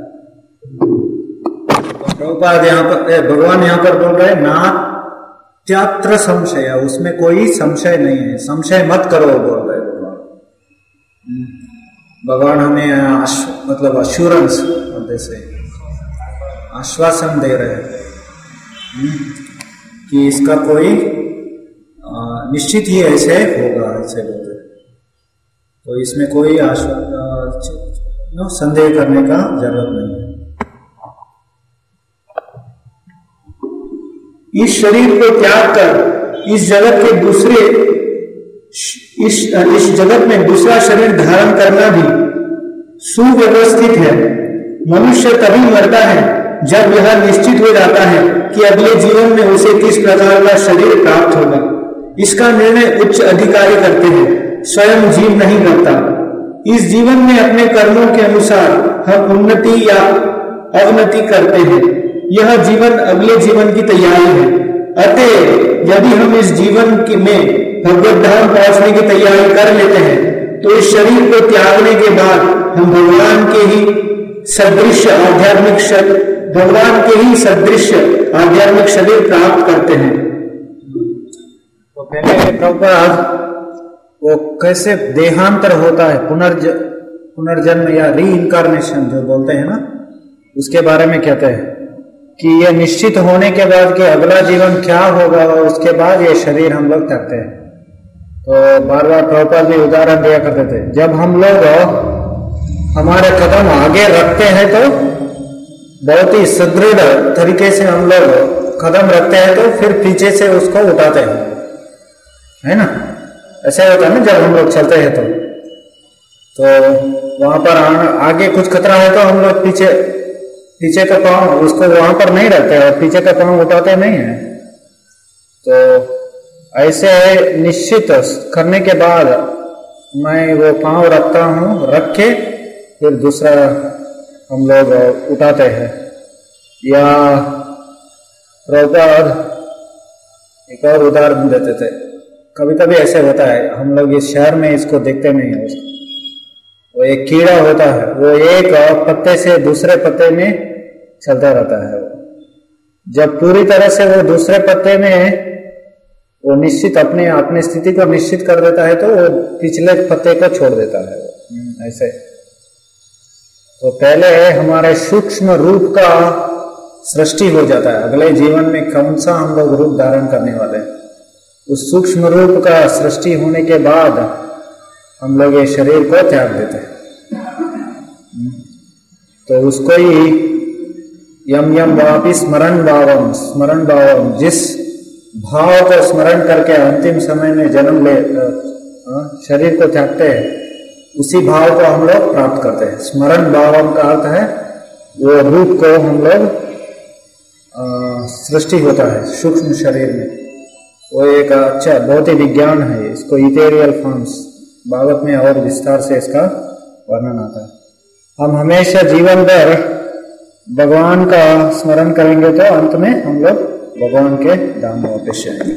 प्रभुपाद यहाँ पर भगवान यहाँ पर बोल रहे ना त्यात्र संशय, उसमें कोई संशय नहीं है, संशय मत करो बोल रहे भगवान। भगवान हमें आश, मतलब अश्योरेंस जैसे आश्वासन दे रहे हैं कि इसका कोई निश्चित ही ऐसे होगा, ऐसे बोलते, तो इसमें कोई आश्वासन संदेह करने का जरूरत नहीं है। इस शरीर को त्याग कर इस जगत के दूसरे इस इस जगत में दूसरा शरीर धारण करना भी सुव्यवस्थित है। मनुष्य तभी मरता है जब यह निश्चित हो जाता है कि अगले जीवन में उसे किस प्रकार का शरीर प्राप्त होगा। इसका निर्णय उच्च अधिकारी करते हैं, स्वयं जीव नहीं करता। इस जीवन में अपने कर्मों के अनुसार हम उन्नति या अवनति करते हैं। यह जीवन अगले जीवन की तैयारी है। अतः यदि हम इस जीवन में भगवत धाम पहुंचने की तैयारी कर लेते हैं तो इस शरीर को त्यागने के बाद हम भगवान के ही सदृश आध्यात्मिक शरीर भगवान के ही सदृश आध्यात्मिक शरीर प्राप्त करते हैं। तो पहले प्रभुपाद वो कैसे देहांतर होता है, पुनर्ज पुनर्जन्म या री इनकारनेशन जो बोलते हैं ना, उसके बारे में कहते हैं कि ये निश्चित होने के बाद कि अगला जीवन क्या होगा और उसके बाद ये शरीर हम लोग करते हैं। तो बार बार प्रभुपाद भी उदाहरण दिया करते थे, जब हम लोग हमारे कदम आगे रखते हैं तो बहुत ही सुदृढ़ तरीके से हम लोग कदम रखते हैं, तो फिर पीछे से उसको उठाते हैं, है ना। ऐसा होता है ना, जब हम लोग चलते हैं तो तो वहां पर आगे कुछ खतरा है तो हम लोग पीछे पीछे का पांव उसको वहां पर नहीं रखते और पीछे का पांव उठाते नहीं है। तो ऐसे निश्चित करने के बाद मैं वो पांव रखता हूँ, रख के फिर दूसरा हम लोग उठाते हैं। या प्रभुपाद एक और उदाहरण देते थे, कभी कभी ऐसे होता है हम लोग इस शहर में इसको देखते नहीं है, उसको वो एक कीड़ा होता है, वो एक पत्ते से दूसरे पत्ते में चलता रहता है। जब पूरी तरह से वो दूसरे पत्ते में वो निश्चित अपने अपनी स्थिति को निश्चित कर देता है तो वो पिछले पत्ते को छोड़ देता है ऐसे। तो पहले हमारे सूक्ष्म रूप का सृष्टि हो जाता है, अगले जीवन में कौन सा हम लोग रूप धारण करने वाले हैं, उस सूक्ष्म रूप का सृष्टि होने के बाद हम लोग ये शरीर को त्याग देते हैं। तो उसको ही यम यम वापि स्मरण भावम स्मरण भावम, जिस भाव को स्मरण करके अंतिम समय में जन्म ले शरीर को त्यागते हैं उसी भाव को हम लोग प्राप्त करते हैं। स्मरण भावम का अर्थ है वो रूप को हम लोग सृष्टि होता है सूक्ष्म शरीर में। वो एक अच्छा बहुत ही विज्ञान है, इसको इथेरियल फॉर्म्स भागवत में और विस्तार से इसका वर्णन आता है। हम हमेशा जीवन भर भगवान का स्मरण करेंगे तो अंत में हम लोग भगवान के धाम में वापस जाएंगे।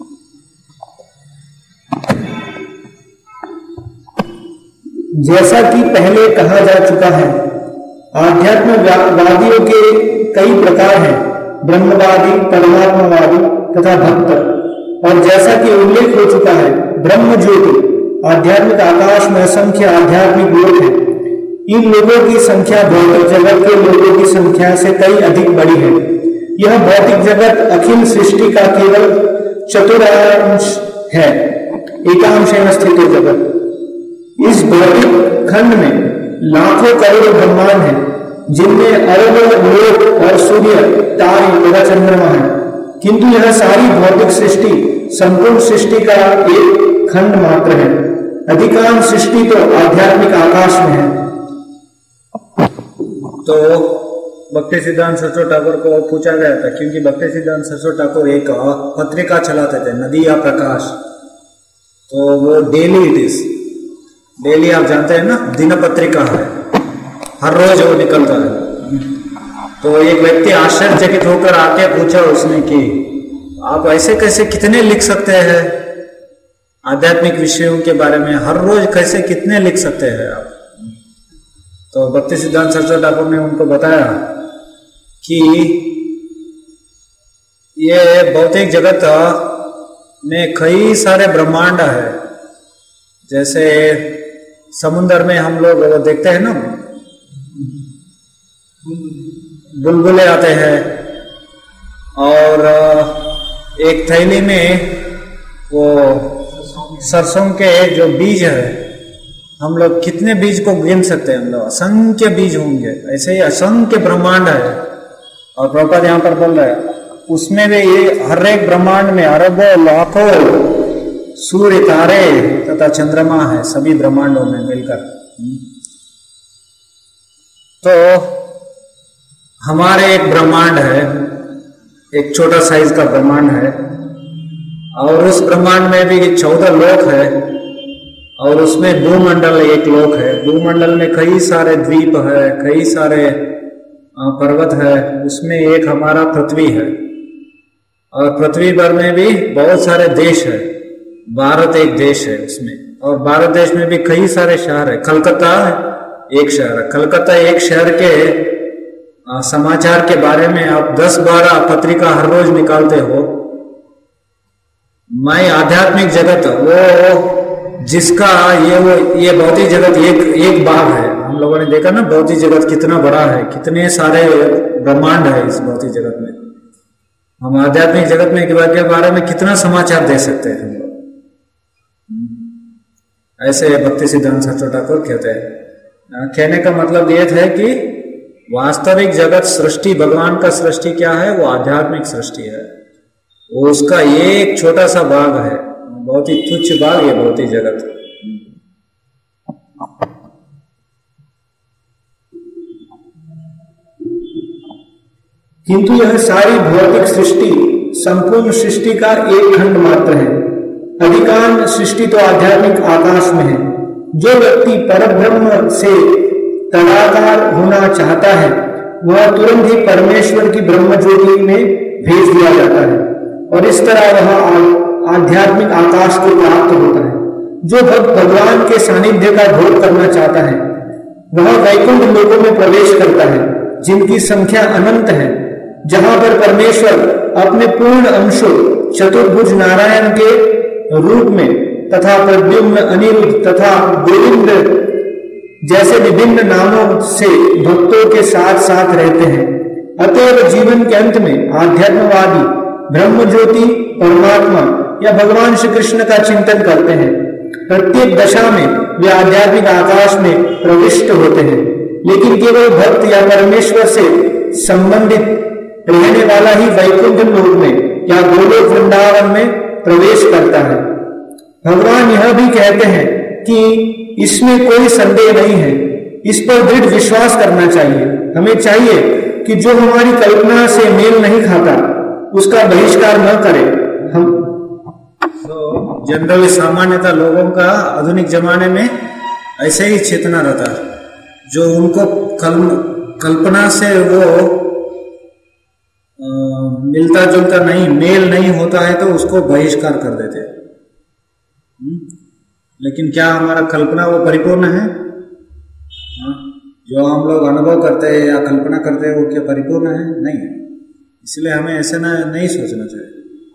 जैसा कि पहले कहा जा चुका है, आध्यात्मवादियों के कई प्रकार हैं, ब्रह्मवादी, परमात्मावादी तथा भक्त। और जैसा कि उल्लेख हो चुका है, ब्रह्म ज्योति आध्यात्मिक आकाश में असंख्य आध्यात्मिक लोग हैं। इन लोगों की संख्या भौतिक जगत के लोगों की संख्या से कई अधिक बड़ी है। यह भौतिक जगत अखिल सृष्टि का केवल चतुर्थांश है, एकांश में स्थित जगत। इस भौतिक खंड में लाखों करोड़ ब्रह्मांड हैं, जिनमें अरबों लोक और सूर्य, तारे तथा चंद्रमा है। किंतु यह सारी भौतिक सृष्टि संपूर्ण सृष्टि का एक खंड मात्र है। अधिकांश सृष्टि तो आध्यात्मिक आकाश में है। तो भक्ति सिद्धांत सरस्वती ठाकुर को पूछा गया था, क्योंकि भक्ति सिद्धांत सरस्वती ठाकुर एक पत्रिका चलाते थे, नदिया प्रकाश। तो वो डेली इट इज डेली, आप जानते हैं ना, दिन पत्रिका है, हर रोज वो निकलता है। तो एक व्यक्ति आश्चर्यचकित होकर आके पूछा उसने कि आप ऐसे कैसे कितने लिख सकते हैं आध्यात्मिक विषयों के बारे में, हर रोज कैसे कितने लिख सकते हैं आप? तो भक्ति सिद्धांत सरस्वती ठाकुर ने उनको बताया कि ये भौतिक जगत में कई सारे ब्रह्मांड है। जैसे समुद्र में हम लोग वो देखते हैं ना, बुलबुले आते हैं, और एक थैली में वो सरसों के जो बीज है, हम लोग कितने बीज को गिन सकते हैं? हम लोग असंख्य बीज होंगे। ऐसे ही असंख्य ब्रह्मांड है। और प्रभुपाद यहाँ पर बोल रहे हैं, उसमें भी ये हर एक ब्रह्मांड में अरबों लाखों सूर्य, तारे तथा चंद्रमा है, सभी ब्रह्मांडों में मिलकर। तो हमारे एक ब्रह्मांड है, एक छोटा साइज का ब्रह्मांड है, और उस ब्रह्मांड में भी चौदह लोक है, और उसमें भूमंडल एक लोक है। भूमंडल में कई सारे द्वीप है, कई सारे पर्वत है, उसमें एक हमारा पृथ्वी है। और पृथ्वी भर में भी बहुत सारे देश है। भारत एक देश है उसमें, और भारत देश में भी कई सारे शहर है। कलकत्ता एक शहर है। कलकत्ता एक शहर के आ, समाचार के बारे में आप दस बारह पत्रिका हर रोज निकालते हो। मैं आध्यात्मिक जगत, वो जिसका ये वो ये भौतिक जगत एक एक भाग है। हम लोगों ने देखा ना भौतिक जगत कितना बड़ा है, कितने सारे ब्रह्मांड है इस भौतिक जगत में। हम आध्यात्मिक जगत में के बारे में कितना समाचार दे सकते हैं हम लोग। ऐसे भक्ति सिद्धांत सरस्वती ठाकुर कहते हैं। कहने का मतलब ये है कि वास्तविक जगत सृष्टि, भगवान का सृष्टि क्या है? वो आध्यात्मिक सृष्टि है। वो उसका एक छोटा सा भाग है, बहुत ही तुच्छ भाग है भौतिक जगत। किंतु यह सारी भौतिक सृष्टि संपूर्ण सृष्टि का एक खंड मात्र है। अधिकांश सृष्टि तो आध्यात्मिक आकाश में है। जो व्यक्ति परब्रह्म से तदाकार होना चाहता है, वह तुरंत ही परमेश्वर की ब्रह्म ज्योति में भेज दिया जाता है, और इस तरह वह आध्यात्मिक आकाश को प्राप्त होता है। जो भक्त भगवान के सानिध्य का भोग करना चाहता है, वह वैकुंठ लोकों में प्रवेश करता है, जिनकी संख्या अनंत है, जहां पर परमेश्वर अपने पूर्ण अंशों चतुर्भुज नारायण के रूप में तथा प्रद्युम्न, अनिरुद्ध तथा गोविंद जैसे विभिन्न नामों से भक्तों के साथ साथ रहते हैं। अतएव जीवन के अंत में आध्यात्मवादी ब्रह्म ज्योति, परमात्मा या भगवान श्री कृष्ण का चिंतन करते हैं। प्रत्येक दशा में वे आध्यात्मिक आकाश में प्रविष्ट होते हैं, लेकिन केवल भक्त या परमेश्वर से संबंधित रहने वाला ही वैकुंठ लोक में या गोलोक वृंदावन में प्रवेश करता है। भगवान यह भी कहते हैं कि इसमें कोई संदेह नहीं है, इस पर दृढ़ विश्वास करना चाहिए। हमें चाहिए कि जो हमारी कल्पना से मेल नहीं खाता उसका बहिष्कार न करें। हम तो जनरली सामान्यतः लोगों का आधुनिक जमाने में ऐसे ही चेतना रहता है। जो उनको कल, कल्पना से वो आ, मिलता जुलता नहीं, मेल नहीं होता है तो उसको बहिष्कार कर देते हैं। लेकिन क्या हमारा कल्पना वो परिपूर्ण है? हाँ? जो हम लोग अनुभव करते हैं या कल्पना करते हैं वो क्या परिपूर्ण है? नहीं है। इसलिए हमें ऐसा ना नहीं सोचना चाहिए।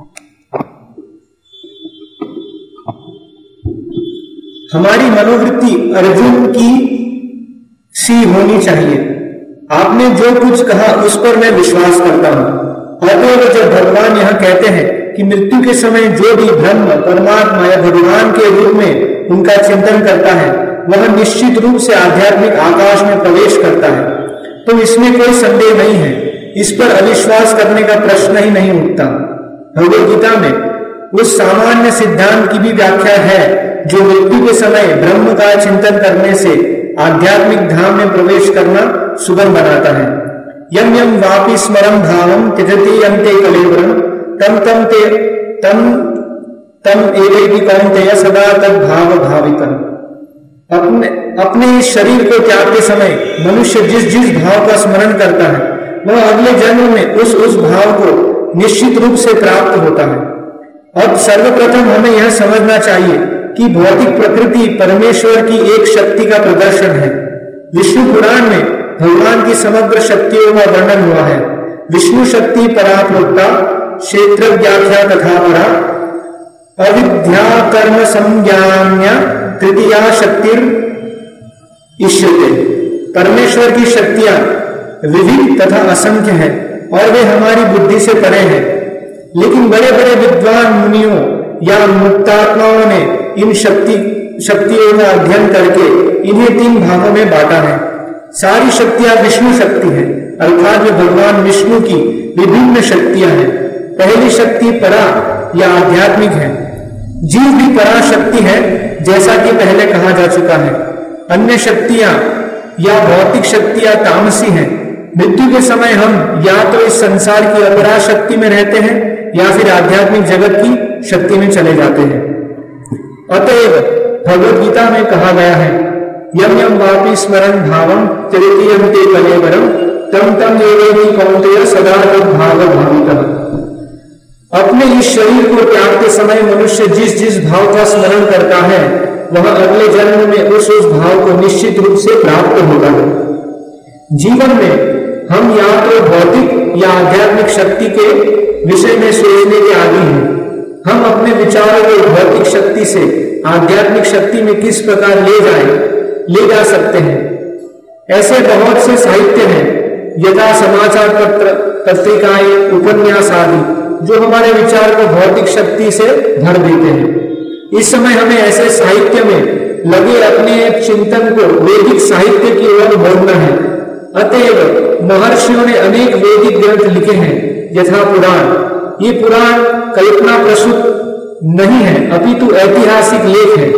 हमारी मनोवृत्ति अर्जुन की सी होनी चाहिए। आपने जो कुछ कहा उस पर मैं विश्वास करता हूं। अतएव जब भगवान यह कहते हैं कि मृत्यु के समय जो भी ब्रह्म परमात्मा या भगवान के रूप में उनका चिंतन करता है वह निश्चित रूप से आध्यात्मिक आकाश में प्रवेश करता है, तो इसमें कोई संदेह नहीं है। इस पर अविश्वास करने का प्रश्न ही नहीं उठता। भगवद गीता में उस सामान्य सिद्धांत की भी व्याख्या है जो मृत्यु के समय ब्रह्म का चिंतन करने से आध्यात्मिक धाम में प्रवेश करना सुगम बनाता है। यम यम वापि स्मरम भावम तिथति अंते कलेवरम तम तम ते तम तम एवेति कौन्तेय सदा तद भाव भावितम। अपने अपने इस शरीर को त्यागते समय मनुष्य जिस जिस भाव का स्मरण करता है वह अगले जन्म में उस उस भाव को निश्चित रूप से प्राप्त होता है। अब सर्वप्रथम हमें यह समझना चाहिए कि भौतिक प्रकृति परमेश्वर की एक शक्ति का प्रदर्शन है। विष्णु पुराण में भगवान की समग्र शक्तियों का वर्णन हुआ है। विष्णु शक्ति पराप्रोक्ता क्षेत्र व्याख्या तथा परा अविद्या कर्म संज्ञान्य तृतीया शक्तिर इष्यते। परमेश्वर की शक्तियां विविध तथा असंख्य हैं और वे हमारी बुद्धि से परे हैं, लेकिन बड़े बड़े विद्वान मुनियों या मुक्तात्माओं ने इन शक्ति शक्तियों का अध्ययन करके इन्हें तीन भागों में बांटा है। सारी शक्तियां विष्णु शक्ति हैं, अर्थात वे भगवान विष्णु की विभिन्न शक्तियां हैं। पहली शक्ति परा या आध्यात्मिक है। जीव भी पराशक्ति है, जैसा कि पहले कहा जा चुका है। अन्य शक्तियां या भौतिक शक्तियां तामसी हैं। मृत्यु के समय हम या तो इस संसार की अपरा शक्ति में रहते हैं या फिर आध्यात्मिक जगत की शक्ति में चले जाते हैं। अतएव भगवद गीता में कहा गया है, यम यम वापि स्मरण भावम तृतीयं ते कलेवरम तम तम एवेति कौन्तेय सदा तद भाव भावितः। अपने इस शरीर को त्यागते समय मनुष्य जिस जिस भाव का स्मरण करता है वह अगले जन्म में उस उस भाव को निश्चित रूप से प्राप्त होता है। जीवन में हम या तो भौतिक या आध्यात्मिक शक्ति के विषय में सोचने के आदी हैं। हम अपने विचारों को भौतिक शक्ति से आध्यात्मिक शक्ति में किस प्रकार ले जाए ले जा सकते हैं। ऐसे बहुत से साहित्य हैं, यथा समाचार पत्र, पत्रिकाएं, उपन्यास आदि, जो हमारे विचार को भौतिक शक्ति से भर देते हैं। इस समय हमें ऐसे साहित्य में लगे अपने चिंतन को वैदिक साहित्य की ओर मोड़ना है। अतएव महर्षियों ने अनेक वैदिक ग्रंथ लिखे हैं, यथा पुराण। ये पुराण कल्पना प्रसूत नहीं है, अपितु ऐतिहासिक लेख है।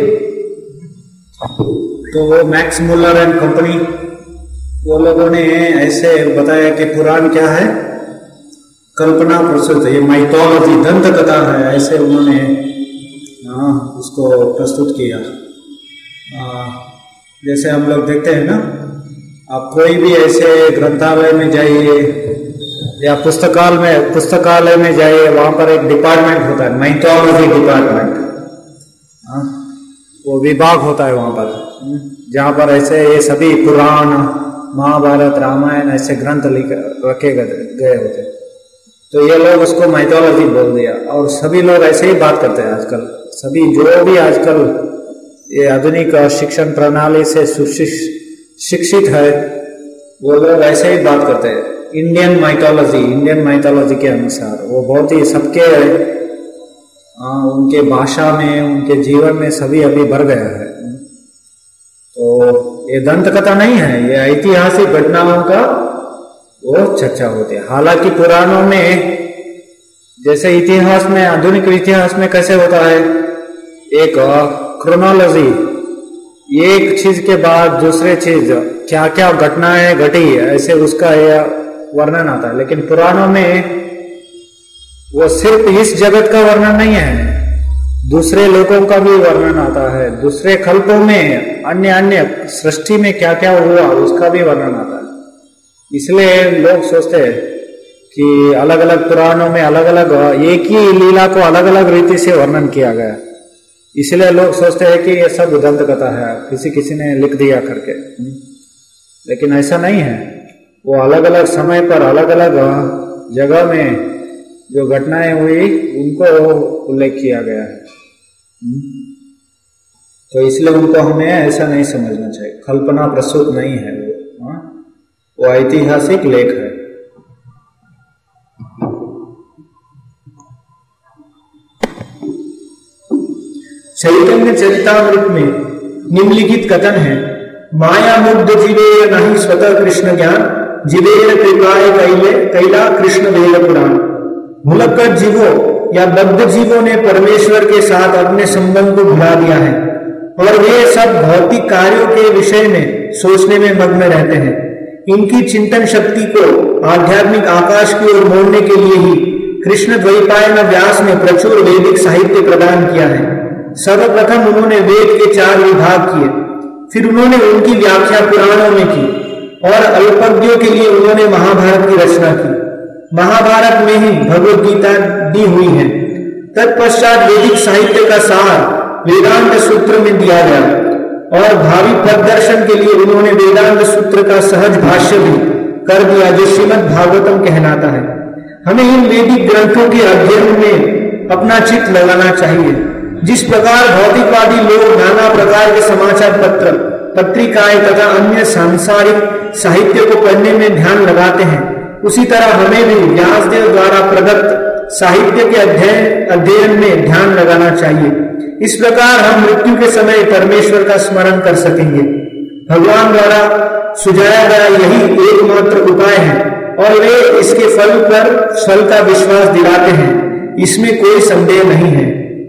तो वो मैक्स मुलर एंड कंपनी वो लोगों ने ऐसे बताया कि पुराण क्या है, कल्पना प्रस्तुत है, ये माइथोलॉजी दंत कथा है, ऐसे उन्होंने हाँ उसको प्रस्तुत किया। आ, जैसे हम लोग देखते हैं ना, आप कोई भी ऐसे ग्रंथालय में जाइए या पुस्तकालय में पुस्तकालय में जाइए, वहाँ पर एक डिपार्टमेंट होता है, माइथोलॉजी डिपार्टमेंट। हाँ, वो विभाग होता है वहाँ पर, जहाँ पर ऐसे ये सभी पुराण, महाभारत, रामायण ऐसे ग्रंथ लिख रखे गए होते हैं। तो ये लोग उसको माइथोलॉजी बोल दिया, और सभी लोग ऐसे ही बात करते हैं आजकल। सभी जो भी आजकल ये आधुनिक शिक्षण प्रणाली से शिक्षित है वो लोग ऐसे ही बात करते हैं। इंडियन माइथोलॉजी इंडियन माइथोलॉजी के अनुसार वो बहुत ही सबके आ, उनके भाषा में, उनके जीवन में सभी अभी भर गया है। तो ये दंत कथा नहीं है, ये ऐतिहासिक घटनाओं का वो चर्चा होती है। हालांकि पुराणों में जैसे इतिहास में, आधुनिक इतिहास में कैसे होता है, एक क्रोनोलॉजी, एक चीज के बाद दूसरे चीज क्या क्या घटनाएं घटी ऐसे उसका यह वर्णन आता है। लेकिन पुराणों में वो सिर्फ इस जगत का वर्णन नहीं है, दूसरे लोगों का भी वर्णन आता है, दूसरे कल्पों में अन्य अन्य सृष्टि में क्या क्या हुआ उसका भी वर्णन आता है। इसलिए लोग सोचते हैं कि अलग अलग पुराणों में अलग अलग एक ही लीला को अलग अलग रीति से वर्णन किया गया, इसलिए लोग सोचते हैं कि ये सब उदंत कथा है, किसी किसी ने लिख दिया करके। लेकिन ऐसा नहीं है, वो अलग अलग समय पर अलग अलग जगह में जो घटनाएं हुई उनको उल्लेख किया गया है। तो इसलिए उनको हमें ऐसा नहीं समझना चाहिए, कल्पना प्रसूत नहीं है वो, हाँ? वो ऐतिहासिक लेख है। चैतन्य चरितामृत में निम्नलिखित कथन है, माया मुग्ध जीवे नहीं स्वतः कृष्ण ज्ञान, जीवेर कृपाए कैले कैला कृष्ण वेद पुराण। भुलक्कड़ जीवों या बद्ध जीवों ने परमेश्वर के साथ अपने संबंध को भुला दिया है और वे सब भौतिक कार्यों के विषय में सोचने में मग्न रहते हैं। इनकी चिंतन शक्ति को आध्यात्मिक आकाश की ओर मोड़ने के लिए ही कृष्ण द्वैपायन व्यास ने प्रचुर वैदिक साहित्य प्रदान किया है। सर्वप्रथम उन्होंने वेद के चार विभाग किए, फिर उन्होंने उनकी व्याख्या पुराणों में की और अल्पज्ञों के लिए उन्होंने महाभारत की रचना की। महाभारत में ही भगवद गीता दी हुई है। तत्पश्चात वैदिक साहित्य का सार वेदांत सूत्र में दिया गया और भावी प्रदर्शन के लिए उन्होंने वेदांत सूत्र का सहज भाष्य भी कर दिया, जो श्रीमद् भागवतम कहलाता है। हमें इन वैदिक ग्रंथों के अध्ययन में अपना चित्त लगाना चाहिए। जिस प्रकार भौतिकवादी लोग नाना प्रकार के समाचार पत्र, पत्रिकाएं तथा अन्य सांसारिक साहित्य को पढ़ने में ध्यान लगाते हैं, उसी तरह हमें भी व्यासदेव द्वारा प्रदत्त साहित्य के अध्ययन अध्ययन में ध्यान लगाना चाहिए। इस प्रकार हम मृत्यु के समय परमेश्वर का स्मरण कर सकेंगे। भगवान द्वारा सुझाया गया यही एकमात्र उपाय है और वे इसके फल पर फल का विश्वास दिलाते हैं, इसमें कोई संदेह नहीं है।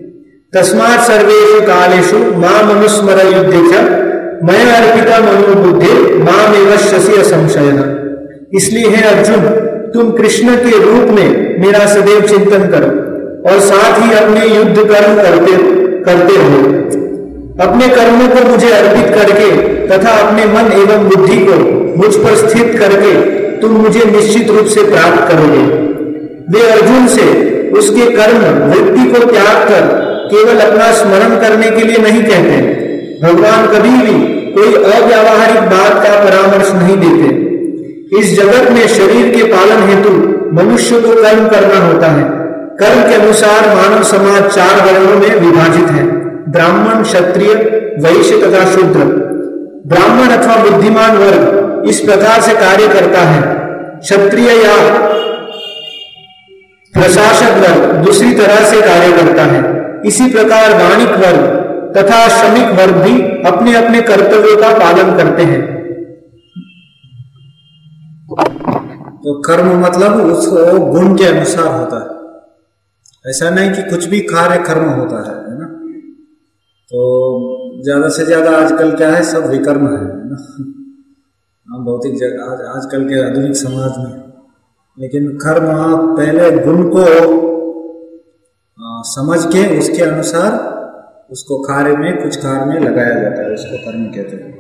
तस्मात् सर्वेषु कालेषु माम अनुस्मर युद्धे च मया अर्पिता मनोबुद्धि माम एव शस्य संशयः। इसलिए हे अर्जुन, तुम कृष्ण के रूप में मेरा सदैव चिंतन करो और साथ ही अपने युद्ध कर्म करते करते रहो। अपने कर्मों को मुझे अर्पित करके तथा अपने मन एवं बुद्धि को मुझ पर स्थित करके तुम मुझे निश्चित रूप से प्राप्त करोगे। वे अर्जुन से उसके कर्म वृत्ति को त्याग कर केवल अपना स्मरण करने के लिए नहीं कहते। भगवान कभी भी कोई अव्यावहारिक बात का परामर्श नहीं देते। इस जगत में शरीर के पालन हेतु मनुष्य को कर्म करना होता है। कर्म के अनुसार मानव समाज चार वर्गों में विभाजित है, ब्राह्मण, क्षत्रिय, वैश्य तथा शूद्र। ब्राह्मण अथवा बुद्धिमान वर्ग इस प्रकार से कार्य करता है। क्षत्रिय या प्रशासक वर्ग दूसरी तरह से कार्य करता है। इसी प्रकार वाणिक वर्ग तथा श्रमिक वर्ग भी अपने अपने कर्तव्यों का पालन करते हैं। तो कर्म मतलब उस गुण के अनुसार होता है, ऐसा नहीं कि कुछ भी कार्य कर्म होता है, है ना। तो ज्यादा से ज्यादा आजकल क्या है, सब विकर्म है, है ना, भौतिक जगह आज आजकल के आधुनिक समाज में। लेकिन कर्म पहले गुण को आ, समझ के उसके अनुसार उसको कार्य में कुछ कार्य में लगाया जाता है, उसको कर्म कहते हैं।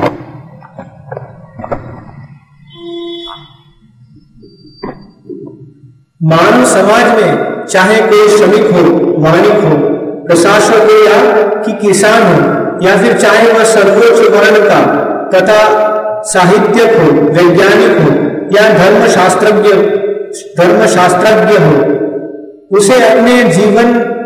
मानव समाज में चाहे कोई श्रमिक हो, वाणिक हो, प्रशासक हो या कि किसान हो, या फिर चाहे वह सर्वोच्च वर्ण का तथा साहित्यक हो, वैज्ञानिक हो या धर्मशास्त्रज्ञ धर्मशास्त्रज्ञ हो, उसे अपने जीवन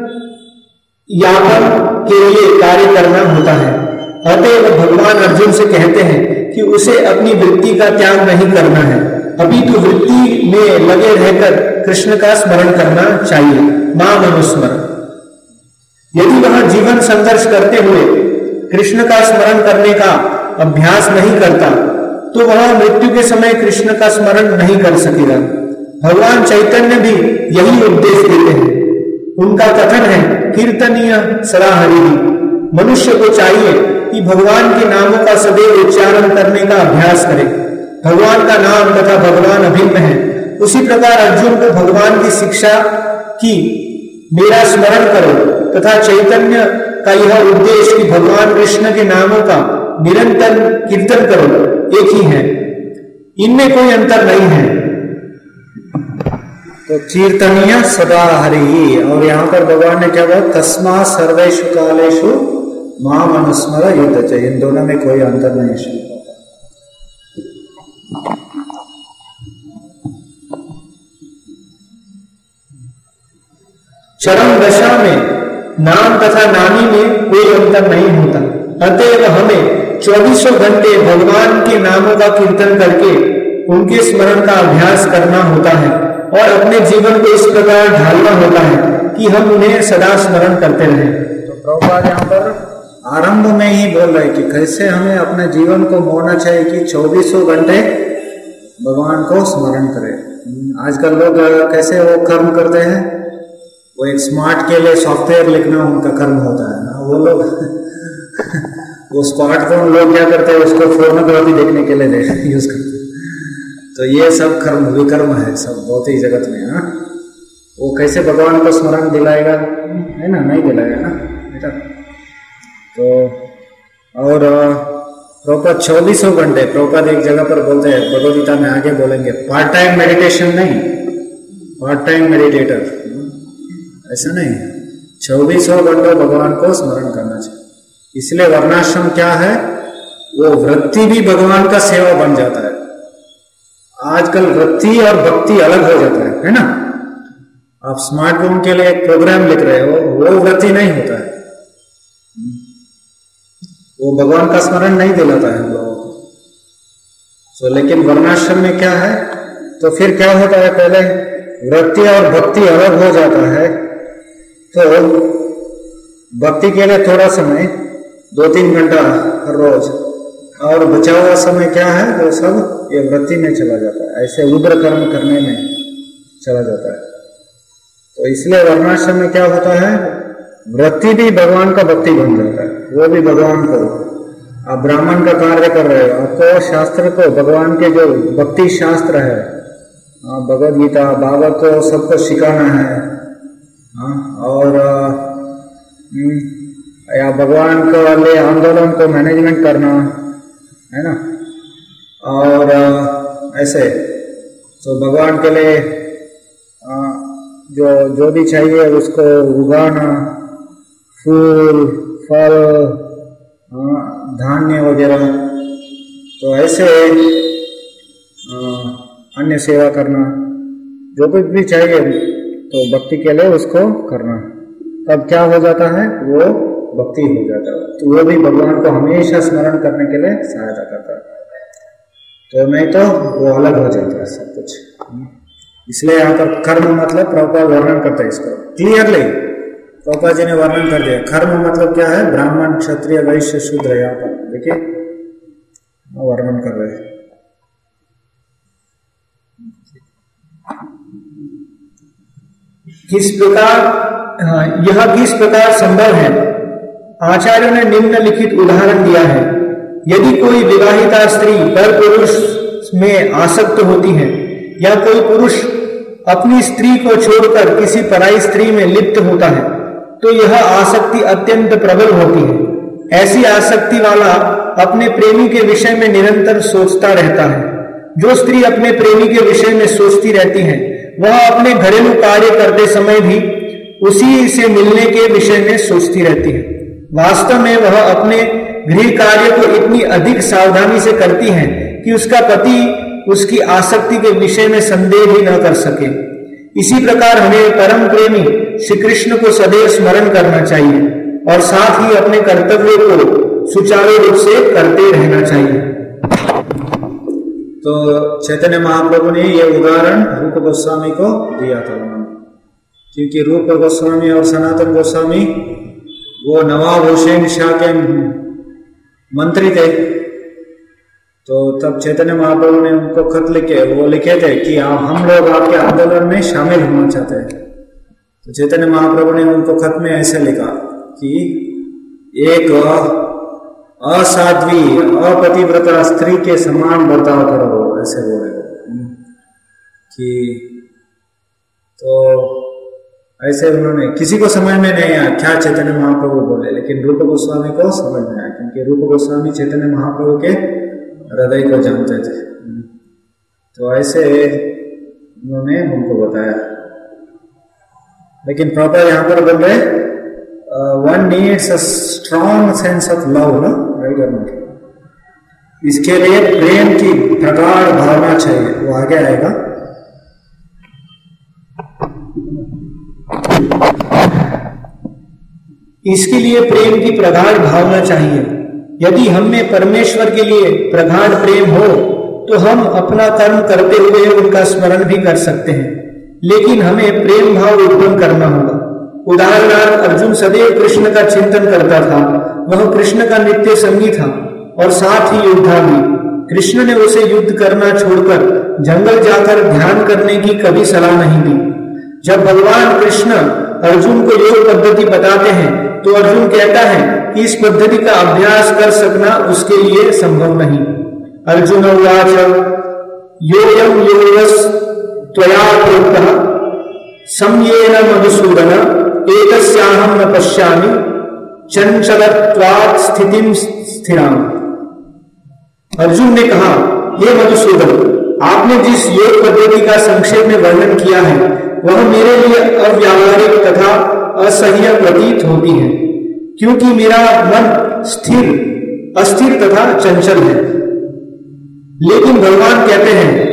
यापन के लिए कार्य करना होता है। अतएव भगवान अर्जुन से कहते हैं कि उसे अपनी वृत्ति का त्याग नहीं करना है, अपितु वृत्ति में लगे रहकर कृष्ण का स्मरण करना चाहिए। माम अनुस्मर। यदि वह जीवन संघर्ष करते हुए कृष्ण का स्मरण करने का अभ्यास नहीं करता तो वह मृत्यु के समय कृष्ण का स्मरण नहीं कर सकेगा। भगवान चैतन्य भी यही उपदेश देते हैं। उनका कथन है, कीर्तनीय सदा हरि। मनुष्य को चाहिए कि भगवान के नामों का सदैव उच्चारण करने का अभ्यास करे। भगवान का नाम तथा भगवान अभिन्न है। उसी प्रकार अर्जुन को भगवान की शिक्षा की मेरा स्मरण करो तथा चैतन्य का यह उद्देश्य कि भगवान कृष्ण के नामों का निरंतर कीर्तन करो एक ही है, इनमें कोई अंतर नहीं है। तो कीर्तनीय सदा हरि, और यहाँ पर भगवान ने क्या कहा, तस्मा सर्वेषु कालेषु माम अनुस्मर युद्ध च, इन दोनों में कोई अंतर नहीं है। चरम दशा में नाम तथा नामी में कोई अंतर नहीं होता, अतएव हमें चौबीसों घंटे भगवान के नामों का कीर्तन करके उनके स्मरण का अभ्यास करना होता है और अपने जीवन को इस प्रकार ढालना होता है कि हम उन्हें सदा स्मरण करते रहें। तो प्रभुपाद यहाँ पर आरंभ में ही बोल रहे कि कैसे हमें अपने जीवन को मोड़ना चाहिए कि चौबीसों घंटे भगवान को स्मरण करें। आजकल लोग कैसे वो कर्म करते हैं, वो एक स्मार्ट के लिए सॉफ्टवेयर लिखना उनका कर्म होता है ना, वो लोग वो स्मार्टफोन लोग क्या करते हैं, उसको फोर्नोग्राफी देखने के लिए यूज करते हैं। तो ये सब कर्म विकर्म है सब बहुत ही जगत में। हाँ, वो कैसे भगवान को स्मरण दिलाएगा, है ना, नहीं दिलाएगा ना बेटा। तो और प्रभुपाद चौबीसों घंटे, प्रभुपाद एक जगह पर बोलते हैं, भगवद गीता में आगे बोलेंगे, पार्ट टाइम मेडिटेशन नहीं, पार्ट टाइम मेडिटेटर, ऐसा नहीं, चौबीसों घंटे भगवान को स्मरण करना चाहिए। इसलिए वर्णाश्रम क्या है, वो वृत्ति भी भगवान का सेवा बन जाता है। आजकल वृत्ति और भक्ति अलग हो जाता है, है ना। आप स्मार्टफोन के लिए एक प्रोग्राम लिख रहे हो, वो वृत्ति नहीं होता है, वो भगवान का स्मरण नहीं दिलाता है हम लोगों को। तो लेकिन वर्णाश्रम में क्या है, तो फिर क्या होता है, पहले वृत्ति और भक्ति अलग हो जाता है। तो भक्ति के लिए थोड़ा समय, दो तीन घंटा हर रोज, और बचा हुआ समय क्या है, वो सब ये वृत्ति में चला जाता है, ऐसे उग्र कर्म करने में चला जाता है। तो इसलिए वर्णाश्रम में क्या होता है, वृत्ति भी भगवान का भक्ति बन जाता है, वो भी भगवान को, आप ब्राह्मण का कार्य कर रहे हो, आपको शास्त्र को, भगवान के जो भक्ति शास्त्र है, भगवद गीता भागवत को सबको सिखाना है, और या भगवान के लिए आंदोलन को मैनेजमेंट करना है ना, और ऐसे तो भगवान के लिए जो जो भी चाहिए उसको उगाना, फूल फल धान्य वगैरह, तो ऐसे अन्य सेवा करना, जो कुछ भी चाहिए तो भक्ति के लिए उसको करना, तब क्या हो जाता है, वो भक्ति हो जाता है। तो वो भी भगवान को हमेशा स्मरण करने के लिए सहायता करता है। तो नहीं तो वो अलग हो जाता है सब कुछ। इसलिए यहाँ पर कर्म मतलब प्रभुपाद वर्णन करते हैं इसको क्लियरली, प्रभुपाद जी ने वर्णन कर दिया। कर्म मतलब क्या है, ब्राह्मण क्षत्रिय वैश्य शूद्र, यहाँ पर देखिए वर्णन कर रहे हैं। किस प्रकार यह किस प्रकार संभव है, आचार्यों ने निम्नलिखित उदाहरण दिया है। यदि कोई विवाहिता स्त्री पर पुरुष में आसक्त होती है, या कोई पुरुष अपनी स्त्री को छोड़कर किसी पराई स्त्री में लिप्त होता है, तो यह आसक्ति अत्यंत प्रबल होती है। ऐसी आसक्ति वाला अपने प्रेमी के विषय में निरंतर सोचता रहता है। जो स्त्री अपने प्रेमी के विषय में सोचती रहती है, वह अपने घरेलू कार्य करते समय भी उसी से मिलने के विषय में सोचती रहती है। वास्तव में वह अपने गृह कार्य को इतनी अधिक सावधानी से करती है कि उसका पति उसकी आसक्ति के विषय में संदेह भी न कर सके। इसी प्रकार हमें परम प्रेमी श्री कृष्ण को सदैव स्मरण करना चाहिए और साथ ही अपने कर्तव्य को सुचारू रूप से करते रहना चाहिए। तो चैतन्य महाप्रभु ने यह उदाहरण रूप गोस्वामी को दिया था, क्योंकि रूप गोस्वामी और सनातन गोस्वामी वो नवाब हुसैन शाह के मंत्री थे। तो तब चैतन्य महाप्रभु ने उनको खत लिखे, वो लिखे थे कि हम लोग आपके आंदोलन में शामिल होना चाहते हैं। तो चैतन्य महाप्रभु ने उनको खत में ऐसे लिखा कि एक असाध्वी अपतिव्रता स्त्री के समान बर्ताव करो, ऐसे बोले कि तो ऐसे उन्होंने किसी को समझ में नहीं आया क्या चैतन्य महाप्रभु बोले, लेकिन रूप गोस्वामी को समझ में आया, क्योंकि रूप गोस्वामी चैतन्य महाप्रभु के हृदय को जानते थे। तो ऐसे उन्होंने उनको बताया। लेकिन प्रॉपर यहाँ पर बोल रहे one needs a strong sense of love, ना राइट और नॉट। इसके लिए प्रेम की प्रगाढ़ भावना चाहिए, वो आगे आएगा। इसके लिए प्रेम की प्रगाढ़ भावना चाहिए। यदि हम में परमेश्वर के लिए प्रगाढ़ प्रेम हो तो हम अपना कर्म करते हुए उनका स्मरण भी कर सकते हैं, लेकिन हमें प्रेम भाव उत्पन्न करना होगा। उदाहरणार्थ, अर्जुन सदैव कृष्ण का चिंतन करता था, वह कृष्ण का नित्य संगी था और साथ ही योद्धा भी। कृष्ण ने उसे युद्ध करना छोड़कर जंगल जाकर ध्यान करने की कभी सलाह नहीं दी। जब भगवान कृष्ण अर्जुन को योग पद्धति बताते हैं तो अर्जुन कहता है कि इस पद्धति का अभ्यास कर सकना उसके लिए संभव नहीं। अर्जुन उवाच योऽयं योगस् त्वया प्रोक्तः सम्येन मधुसूदन एतस्याहं न पश्यामि चंचलत्वात् स्थितिं स्थिराम्। अर्जुन ने कहा, हे मधुसूदन, आपने जिस योग पद्धति का संक्षेप में वर्णन किया है वह मेरे लिए अव्यावहारिक तथा असह्य प्रतीत होती है, क्योंकि मेरा मन स्थिर अस्थिर तथा चंचल है। लेकिन भगवान कहते हैं,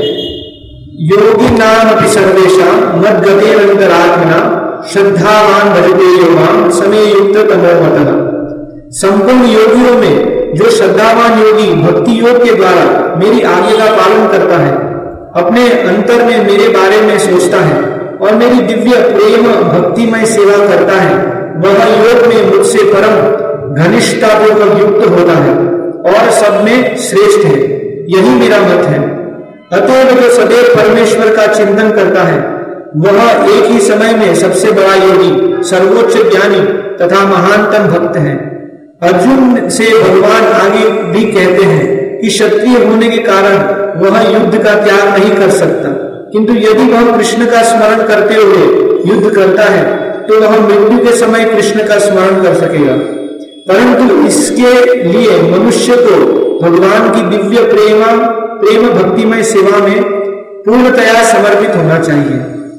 योगिनाम अपि सर्वेषां मद्गतेरन्तरात्मना श्रद्धावान भजते यो मां समे युक्त तमो मतः। संपूर्ण योगियों में जो श्रद्धावान योगी भक्ति योग के द्वारा मेरी आज्ञा का पालन करता है, अपने अंतर में मेरे बारे में सोचता है और मेरी दिव्य प्रेम भक्तिमय सेवा करता है, वह योग में मुझसे परम घनिष्ठतापूर्वक युक्त होता है और सब में श्रेष्ठ है। यही मेरा मत है। अतएव जो सदैव परमेश्वर का चिंतन करता है वह एक ही समय में सबसे बड़ा योगी, सर्वोच्च ज्ञानी तथा महानतम भक्त है। अर्जुन से भगवान आगे भी कहते हैं कि क्षत्रिय होने के कारण वह युद्ध का त्याग नहीं कर सकता, किंतु यदि वह कृष्ण का स्मरण करते हुए युद्ध करता है तो वह मृत्यु के समय कृष्ण का स्मरण कर सकेगा। परंतु इसके लिए मनुष्य को भगवान की दिव्य प्रेम प्रेम भक्तिमय सेवा में पूर्णतया समर्पित होना चाहिए।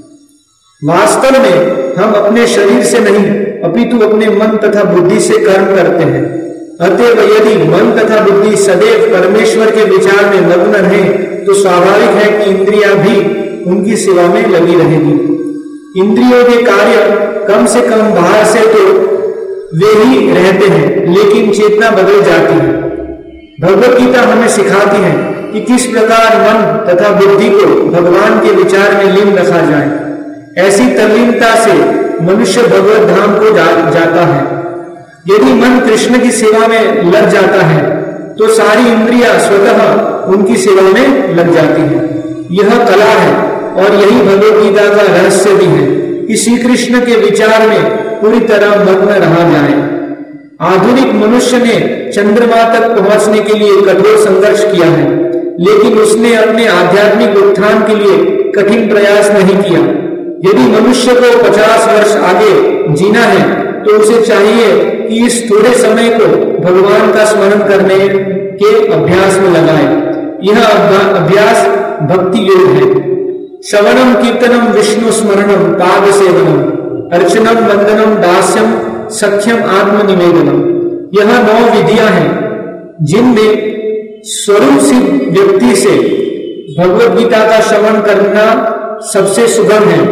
वास्तव में हम अपने शरीर से नहीं अपितु अपने मन तथा बुद्धि से कर्म करते हैं। अतएव यदि मन तथा बुद्धि सदैव परमेश्वर के विचार में मग्न रहे तो स्वाभाविक है कि इंद्रियां भी उनकी सेवा में लगी रहेगी। इंद्रियों के कार्य कम से कम बाहर से तो वे ही रहते हैं, लेकिन चेतना बदल जाती है। भगवत गीता हमें सिखाती है कि किस प्रकार मन तथा बुद्धि को भगवान के विचार में लीन रखा जाए। ऐसी तल्लीनता से मनुष्य भगवत धाम को जा, जाता है। यदि मन कृष्ण की सेवा में लग जाता है तो सारी इंद्रियां स्वतः उनकी सेवा में लग जाती हैं। यह कला है और यही भगवत गीता का रहस्य भी है कि श्री कृष्ण के विचार में पूरी तरह मग्न रहा जाए। आधुनिक मनुष्य ने चंद्रमा तक पहुंचने के लिए कठोर संघर्ष किया है, लेकिन उसने अपने आध्यात्मिक उत्थान के लिए कठिन प्रयास नहीं किया। यदि मनुष्य को पचास वर्ष आगे जीना है तो उसे चाहिए कि इस थोड़े समय को भगवान का स्मरण करने के अभ्यास में लगाए। यह अभ्यास भक्ति योग है। श्रवणम कीर्तनम विष्णु स्मरणम पाद सेवनम अर्चनम वंदनम दास्यम सख्यम आत्मनिवेदनम। यह नौ विधियां हैं जिनमें स्वरूप सिद्ध व्यक्ति से भगवत गीता का श्रवण करना सबसे सुगम है।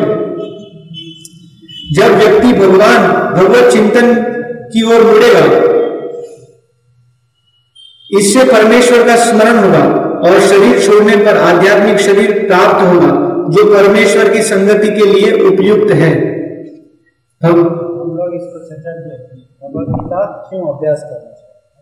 जब व्यक्ति भगवान भगवत चिंतन की ओर मुड़ेगा, इससे परमेश्वर का स्मरण होगा और शरीर छोड़ने पर आध्यात्मिक शरीर प्राप्त होगा जो परमेश्वर की संगति के लिए उपयुक्त है। हम लोग इसको चर्चा भगवत गीता क्यों अभ्यास करना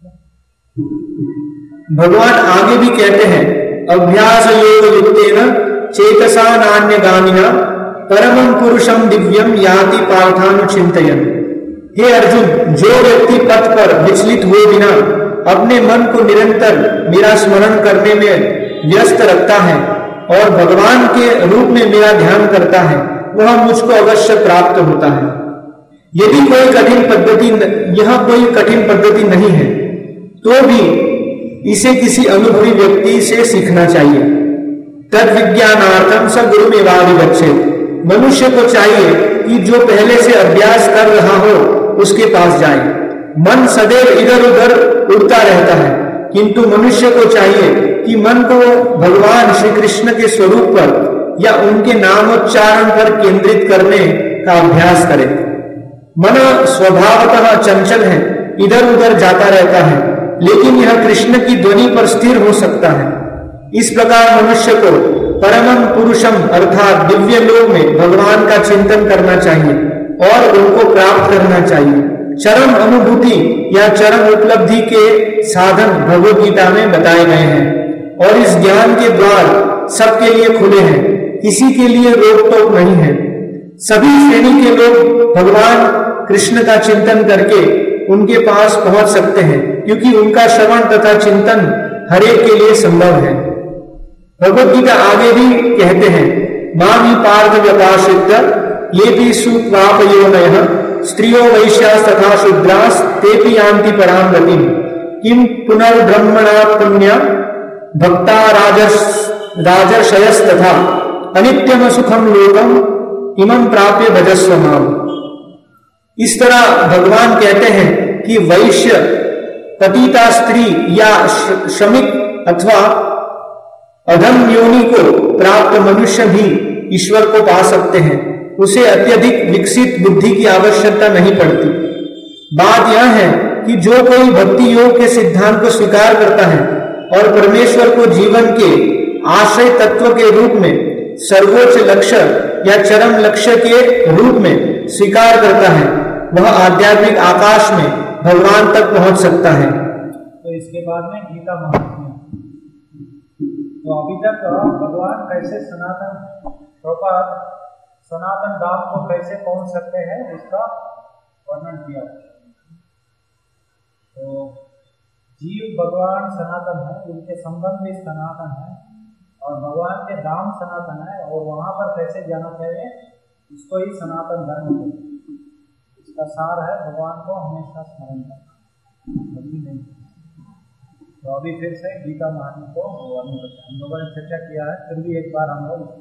चाहिए। भगवान आगे भी कहते हैं, अभ्यास योग युक्तेन चेतसा नान्यगामिना परमं पुरुषम दिव्यम याति पार्थानुचिंतयन्। हे अर्जुन, जो व्यक्ति पथ पर विचलित हुए बिना अपने मन को निरंतर मेरा स्मरण करने में व्यस्त रखता है और भगवान के रूप में मेरा ध्यान करता है, वह मुझको अवश्य प्राप्त होता है। यदि कोई कठिन पद्धति यह कोई कठिन पद्धति नहीं है तो भी इसे किसी अनुभवी व्यक्ति से सीखना चाहिए। तद विज्ञानार्थम स गुरुमेवाधिगच्छेत्। मनुष्य को चाहिए कि जो पहले से अभ्यास कर रहा हो उसके पास जाए। मन सदैव इधर उधर उड़ता रहता है, किंतु मनुष्य को चाहिए कि मन को भगवान श्री कृष्ण के स्वरूप पर या उनके नामोच्चारण पर केंद्रित करने का अभ्यास करे। मन स्वभावतः चंचल है, इधर उधर जाता रहता है, लेकिन यह कृष्ण की ध्वनि पर स्थिर हो सकता है। इस प्रकार मनुष्य को परमं पुरुषम अर्थात दिव्य लोक में भगवान का चिंतन करना चाहिए और उनको प्राप्त करना चाहिए। चरम अनुभूति या चरम उपलब्धि के साधन भगवद गीता में बताए गए हैं और इस ज्ञान के द्वार सबके लिए खुले हैं, किसी के लिए रोक टोक नहीं है। सभी श्रेणी के लोग भगवान कृष्ण का चिंतन करके उनके पास पहुंच सकते हैं, क्योंकि उनका श्रवण तथा चिंतन हर एक के लिए संभव है। भगवद गीता आगे भी कहते हैं, मामी पार्थ व्यपाश्रित्य ये भी सुवापयोनयः स्त्रियो वैश्यास् तथा शूद्रास् तेपि यान्ति परां गतिम् किम पुनर्ब्रह्मणा पुण्य भक्ता राजर्ष राजर्षयस्तथा अनित्यम सुखम लोकम इमं प्राप्य भजस्व माम्। इस तरह भगवान कहते हैं कि वैश्य, पतिता स्त्री या श्रमिक अथवा अधम योनि को प्राप्त मनुष्य भी ईश्वर को पा सकते हैं। उसे अत्यधिक विकसित बुद्धि की आवश्यकता नहीं पड़ती। बात यह है कि जो कोई भक्ति योग के सिद्धांत को स्वीकार करता है और परमेश्वर को जीवन के आश्रय तत्व के रूप में सर्वोच्च लक्ष्य या चरम लक्ष्य के रूप में स्वीकार करता है, वह आध्यात्मिक आकाश में भगवान तक पहुंच सकता है। तो इसके बाद में गीता महात्म्य। तो अभी तक भगवान कैसे सनातन प्रपात सनातन धाम को कैसे पहुंच सकते हैं इसका वर्णन किया। तो जीव भगवान सनातन है, उनके संबंध भी सनातन है और भगवान के धाम सनातन है, और वहां पर कैसे जाना चाहिए इसको ही सनातन धर्म है। इसका सार है भगवान को हमेशा स्मरण करना, कभी नहीं। तो अभी फिर से गीता महात्म्य को वर्णन करते हैं। हम लोगों ने चर्चा किया है, फिर भी एक बार हम लोग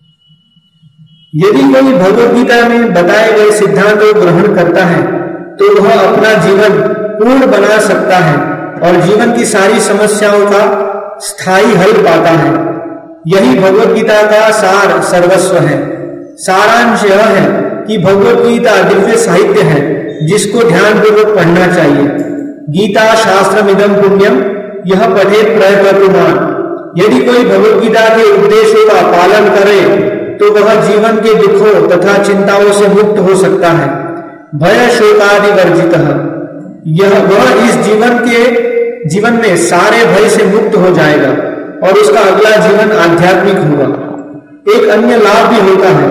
यदि कोई भगवद गीता में बताए गए सिद्धांत को ग्रहण करता है तो वह अपना जीवन पूर्ण बना सकता है और जीवन की सारी समस्याओं का स्थायी हल पाता है। यही भगवद गीता का सार सर्वस्व है। सारांश यह है कि भगवद गीता दिव्य साहित्य है जिसको ध्यानपूर्वक पढ़ना चाहिए। गीता शास्त्रमिदं पुण्यम यह पठेत प्रयतमान। यदि कोई भगवद गीता के उपदेशों का पालन करे तो वह जीवन के दुखों तथा चिंताओं से मुक्त हो सकता है। भय शोकादि वर्जितः, यह वह इस जीवन के जीवन में सारे भय से मुक्त हो जाएगा और उसका अगला जीवन आध्यात्मिक होगा। एक अन्य लाभ भी होता है,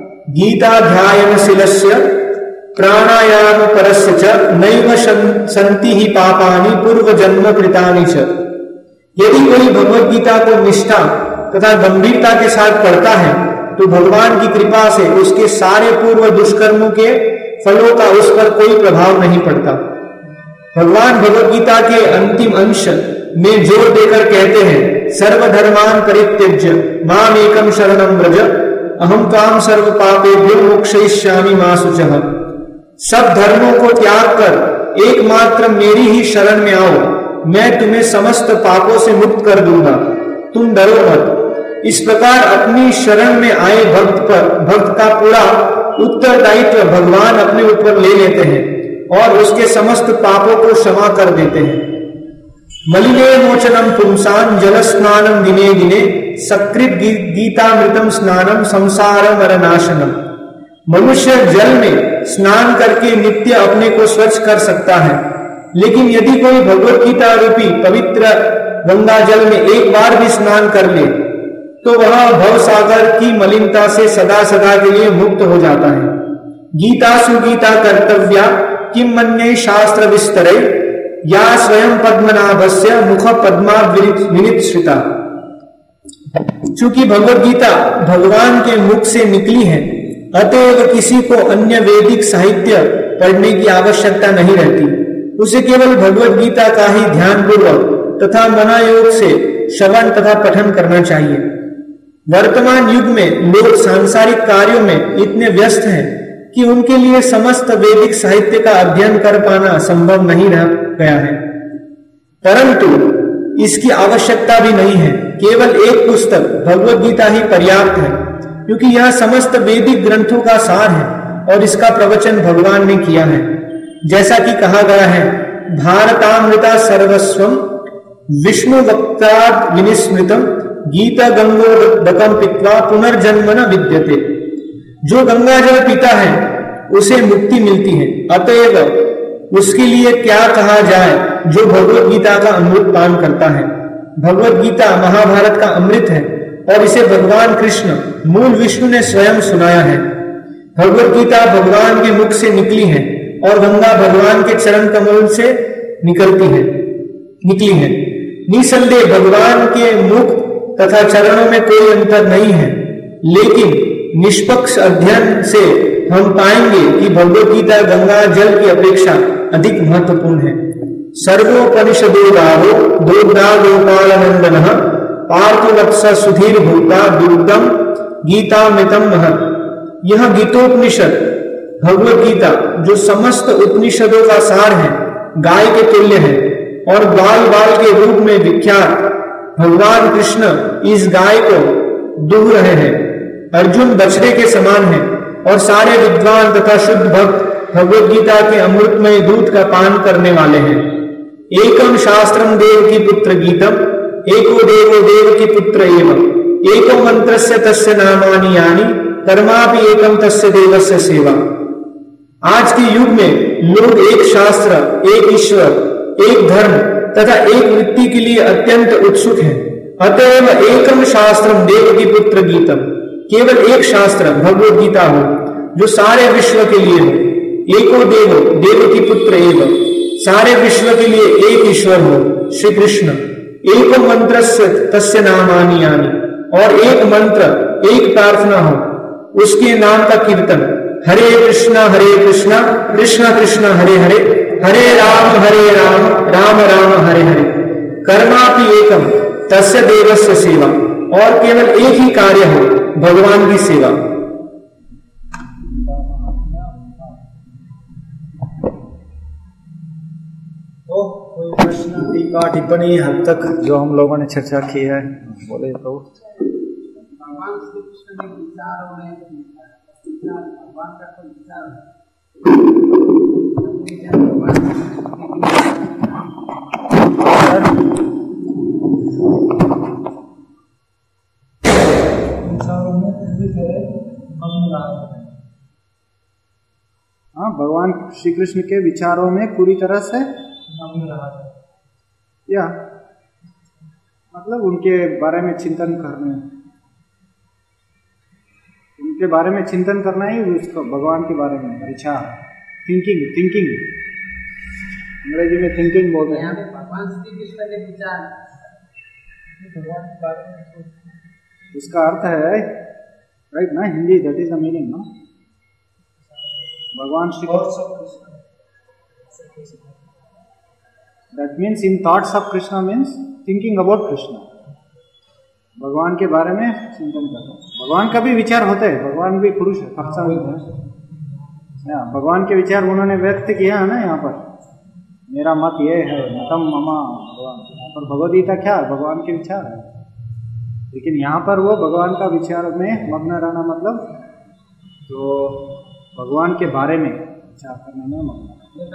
गीताध्यायनशीलस्य प्राणायाम परस्य च नैव सन्ति ही पापानि पूर्व जन्म कृतानि च। यदि कोई भगवद गीता को निष्ठा तथा गंभीरता के साथ पढ़ता है तो भगवान की कृपा से उसके सारे पूर्व दुष्कर्मों के फलों का उस पर कोई प्रभाव नहीं पड़ता। भगवान भगवद गीता के अंतिम अंश में जोर देकर कहते हैं, सर्वधर्मान परित्यज्य माम एकम शरणं व्रज अहम त्वाम सर्व पापेभ्यो मोक्षयिष्यामि मा शुचः। सब धर्मों को त्याग कर एकमात्र मेरी ही शरण में आओ, मैं तुम्हें समस्त पापों से मुक्त कर दूंगा, तुम डरो मत। इस प्रकार अपनी शरण में आए भक्त पर भक्त का पूरा उत्तरदायित्व भगवान अपने ऊपर ले लेते हैं और उसके समस्त पापों को क्षमा कर देते हैं। मलिने मोचनम पुंसां जल स्नानम दिने दिने सकृत गीतामृतम स्नानम संसार मरनाशनम। मनुष्य जल में स्नान करके नित्य अपने को स्वच्छ कर सकता है, लेकिन यदि कोई भगवद गीता रूपी पवित्र गंगा जल में एक बार भी स्नान कर ले तो वह भव सागर की मलिनता से सदा सदा के लिए मुक्त हो जाता है। गीता सुगीता कर्तव्या किम मन्ये शास्त्र विस्तरे या स्वयं पद्मनाभस्य मुख पद्मा विनिश्रिता। चूंकि भगवद गीता भगवान के मुख से निकली है अतएव किसी को अन्य वैदिक साहित्य पढ़ने की आवश्यकता नहीं रहती। उसे केवल भगवत गीता का ही ध्यान पूर्वक तथा मनोयोग से श्रवण तथा पठन करना चाहिए। वर्तमान युग में लोग सांसारिक कार्यों में इतने व्यस्त हैं कि उनके लिए समस्त वैदिक साहित्य का अध्ययन कर पाना संभव नहीं रह गया है, परंतु इसकी आवश्यकता भी नहीं है। केवल एक पुस्तक भगवत गीता ही पर्याप्त है, क्योंकि यह समस्त वैदिक ग्रंथों का सार है और इसका प्रवचन भगवान ने किया है। जैसा कि कहा गया है, भारतामृता सर्वस्वम विष्णु वक्त्राद विनिस्मृतम गीता गंगोदकम पीत्वा पुनर्जन्म न विद्यते। जो गंगा जल पीता है उसे मुक्ति मिलती है, अतएव उसके लिए क्या कहा जाए जो भगवत गीता का अमृत पान करता है। भगवत गीता महाभारत का अमृत है और इसे भगवान कृष्ण मूल विष्णु ने स्वयं सुनाया है। भगवत गीता भगवान के मुख से निकली है और गंगा भगवान के चरण कमल से निकलती है निकली है। निसंदेह भगवान के मुख तथा चरणों में कोई अंतर नहीं है, लेकिन निष्पक्ष अध्ययन से हम पाएंगे कि भगवत गीता गंगा जल की अपेक्षा अधिक महत्वपूर्ण है। सर्वोपनिषदो गावो दुग्धा गोपालनंदन पार्थवत्स सुधीर भूता दुग्धम गीतामृतम महत्। यह गीतोपनिषद भगवत गीता जो समस्त उपनिषदों का सार है, गाय के तुल्य है और बाल बाल के रूप में विख्यात भगवान कृष्ण इस गाय को दूह रहे हैं। अर्जुन बछड़े के समान है और सारे विद्वान तथा शुद्ध भक्त भगवत गीता के अमृतमय दूध का पान करने वाले हैं। एकम शास्त्रम देव की पुत्र गीतम एको देवो देव की पुत्र एवं एको मंत्रस्य तस्य नामानि यानि कर्मापि एकम तस्य देवस्य सेवा। आज के युग में लोग एक शास्त्र, एक ईश्वर, एक धर्म तथा एक वृत्ति के लिए अत्यंत उत्सुक हैं। अतएव एकम शास्त्रम देव की पुत्र गीतम, केवल एक शास्त्र भगवत गीता हो जो सारे विश्व के लिए हो। एको देवो देव की पुत्र एवं, सारे विश्व के लिए एक ईश्वर हो श्री कृष्ण। एक मंत्र तस्य नामानि यानि, और एक मंत्र, एक प्रार्थना हो, उसके नाम का कीर्तन। हरे कृष्णा हरे कृष्णा कृष्णा कृष्णा हरे हरे हरे राम हरे राम राम राम हरे हरे। कर्मापि एकम तस्य देवस्य सेवा, और केवल एक ही कार्य हो, भगवान की सेवा। तो कोई प्रश्न, टीका, टिप्पणी अब तक जो हम लोगों ने चर्चा की है बोले तो। भगवान श्री कृष्ण ने विचारों में भगवान का कोई विचार हाँ, भगवान श्री कृष्ण के विचारों में पूरी तरह से या मतलब उनके बारे में चिंतन करना, उनके बारे में चिंतन करना ही उसको भगवान के बारे में विचार, थिंकिंग थिंकिंग अंग्रेजी में थिंकिंग बोलते हैं। भगवान श्री कृष्ण के विचार भगवान के बारे में, उसका अर्थ है राइट ना, Hindi that is the meaning ना। भगवान Shri Krishna that means in thoughts of Krishna means thinking about Krishna, भगवान के बारे में चिंतन करना। भगवान का भी विचार होता है, भगवान भी पुरुष है, तपसा है। भगवान के विचार उन्होंने व्यक्त किया है ना यहाँ पर, मेरा मत ये है मतम ममा भगवान। यहाँ पर भगवद गीता क्या है, भगवान के विचार है, लेकिन यहाँ पर वो भगवान का विचार में मग्न रहना मतलब तो भगवान के बारे में विचार करने में मग्न।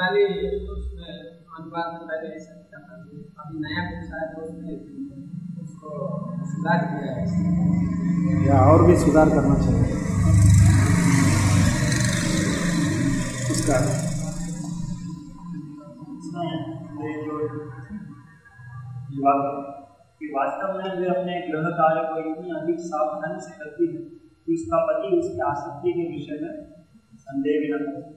अभी नया कुछ आया तो उसको सुधार किया है या और भी सुधार करना चाहिए इसका। वास्तव में वे अपने ग्रह कार्य को इतनी अधिक सावधानी से करती है कि उसका पति उसकी आसक्ति के विषय में संदेह भी न करे।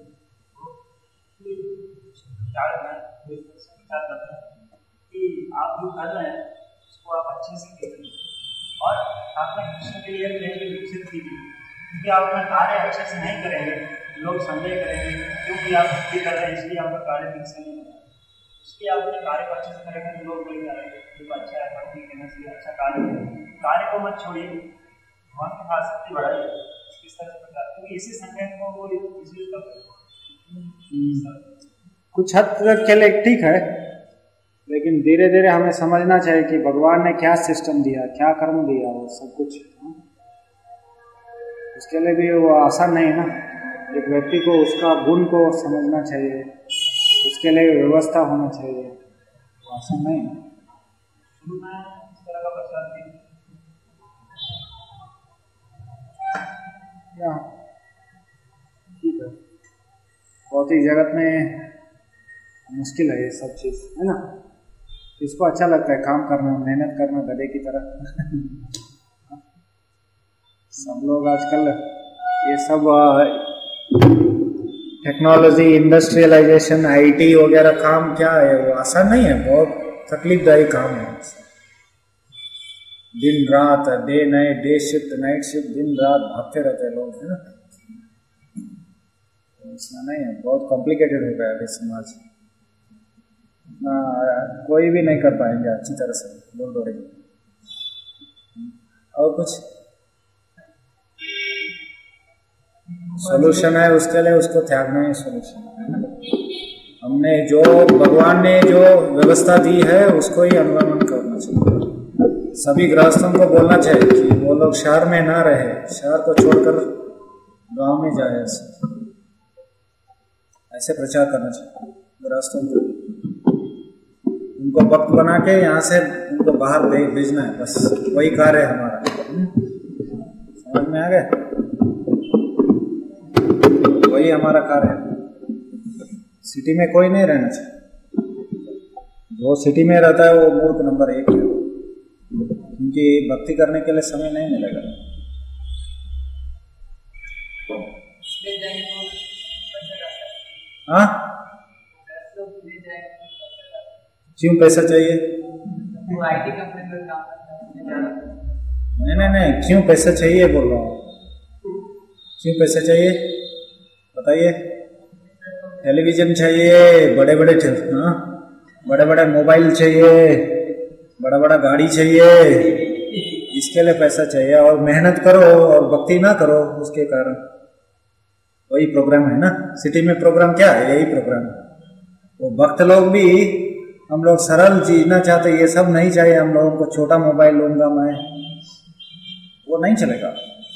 विचार करते हैं कि आप जो कर रहे हैं उसको आप अच्छे से कीजिए और आपने कृष्ण के लिए प्रेम विकसित कीजिए। क्योंकि आप अपना कार्य अच्छे से नहीं करेंगे, लोग संदेह करेंगे क्योंकि आप छुट्टी कर रहे हैं इसलिए आपका कार्य ठीक से नहीं होगा। इसलिए आप अपने कार्य को अच्छे से करेंगे तो लोग बोलेंगे अरे ये तो अच्छा है, भक्ति करना चाहिए, अच्छा कार्य करें। कार्य को मत छोड़िए, भगवान की आसक्ति बढ़ाइए, इस तरह से, क्योंकि इसी संकेत को वो इसलिए करते हैं। कुछ हद तक के लिए ठीक है, लेकिन धीरे धीरे हमें समझना चाहिए कि भगवान ने क्या सिस्टम दिया, क्या कर्म दिया, वो सब कुछ उसके लिए भी वो आसान नहीं है ना। एक व्यक्ति को उसका गुण को समझना चाहिए, उसके लिए व्यवस्था होना चाहिए, वो आसान नहीं है। शुरू में इस तरह का प्रचार थी या ठीक है, बहुत ही जगत में मुश्किल है ये सब चीज़, है ना। इसको अच्छा लगता है काम करना, मेहनत करना गधे की तरह। सब लोग आजकल ये सब टेक्नोलॉजी, इंडस्ट्रियलाइजेशन, आईटी वगैरह काम क्या है, वो आसान नहीं है, बहुत तकलीफदायी काम है। दिन रात, day night, day shift night shift, दिन रात भागते रहते हैं लोग, है ना। ऐसा नहीं है, बहुत कॉम्प्लिकेटेड हो गया अभी समाज, ना कोई भी नहीं कर पाएंगे अच्छी तरह से, बोल दो रही। और कुछ सोल्यूशन है उसके लिए, उसको त्यागना ही सोल्यूशन है ना। हमने जो भगवान ने जो व्यवस्था दी है उसको ही अनुगमन करना चाहिए। सभी गृहस्थों को बोलना चाहिए कि वो लोग शहर में ना रहे, शहर को छोड़कर गांव में जाए, ऐसे ऐसे प्रचार करना चाहिए गृहस्थों को। उनको भक्त बना के यहाँ से उनको बाहर भेजना है, बस वही कार्य है हमारा। समझ में आ गया? वही हमारा कार्य है। सिटी में कोई नहीं रहना चाहिए, जो सिटी में रहता है वो मूर्ख नंबर एक है, क्योंकि भक्ति करने के लिए समय नहीं मिलेगा। हाँ, क्यों पैसा चाहिए? वो आईटी कंपनी में काम करता है। नहीं नहीं नहीं, क्यों पैसा चाहिए बोल रहा हूँ, क्यों पैसा चाहिए बताइए। टेलीविजन चाहिए, बड़े बड़े हाँ बड़े बड़े मोबाइल चाहिए, बड़ा बड़ा गाड़ी चाहिए, इसके लिए पैसा चाहिए। और मेहनत करो और भक्ति ना करो उसके कारण, वही प्रोग्राम है ना। सिटी में प्रोग्राम क्या है? यही प्रोग्राम है। वो भक्त लोग भी, हम लोग सरल जीना चाहते, ये सब नहीं चाहिए हम लोगों को। छोटा मोबाइल लूंगा मैं, वो नहीं चलेगा।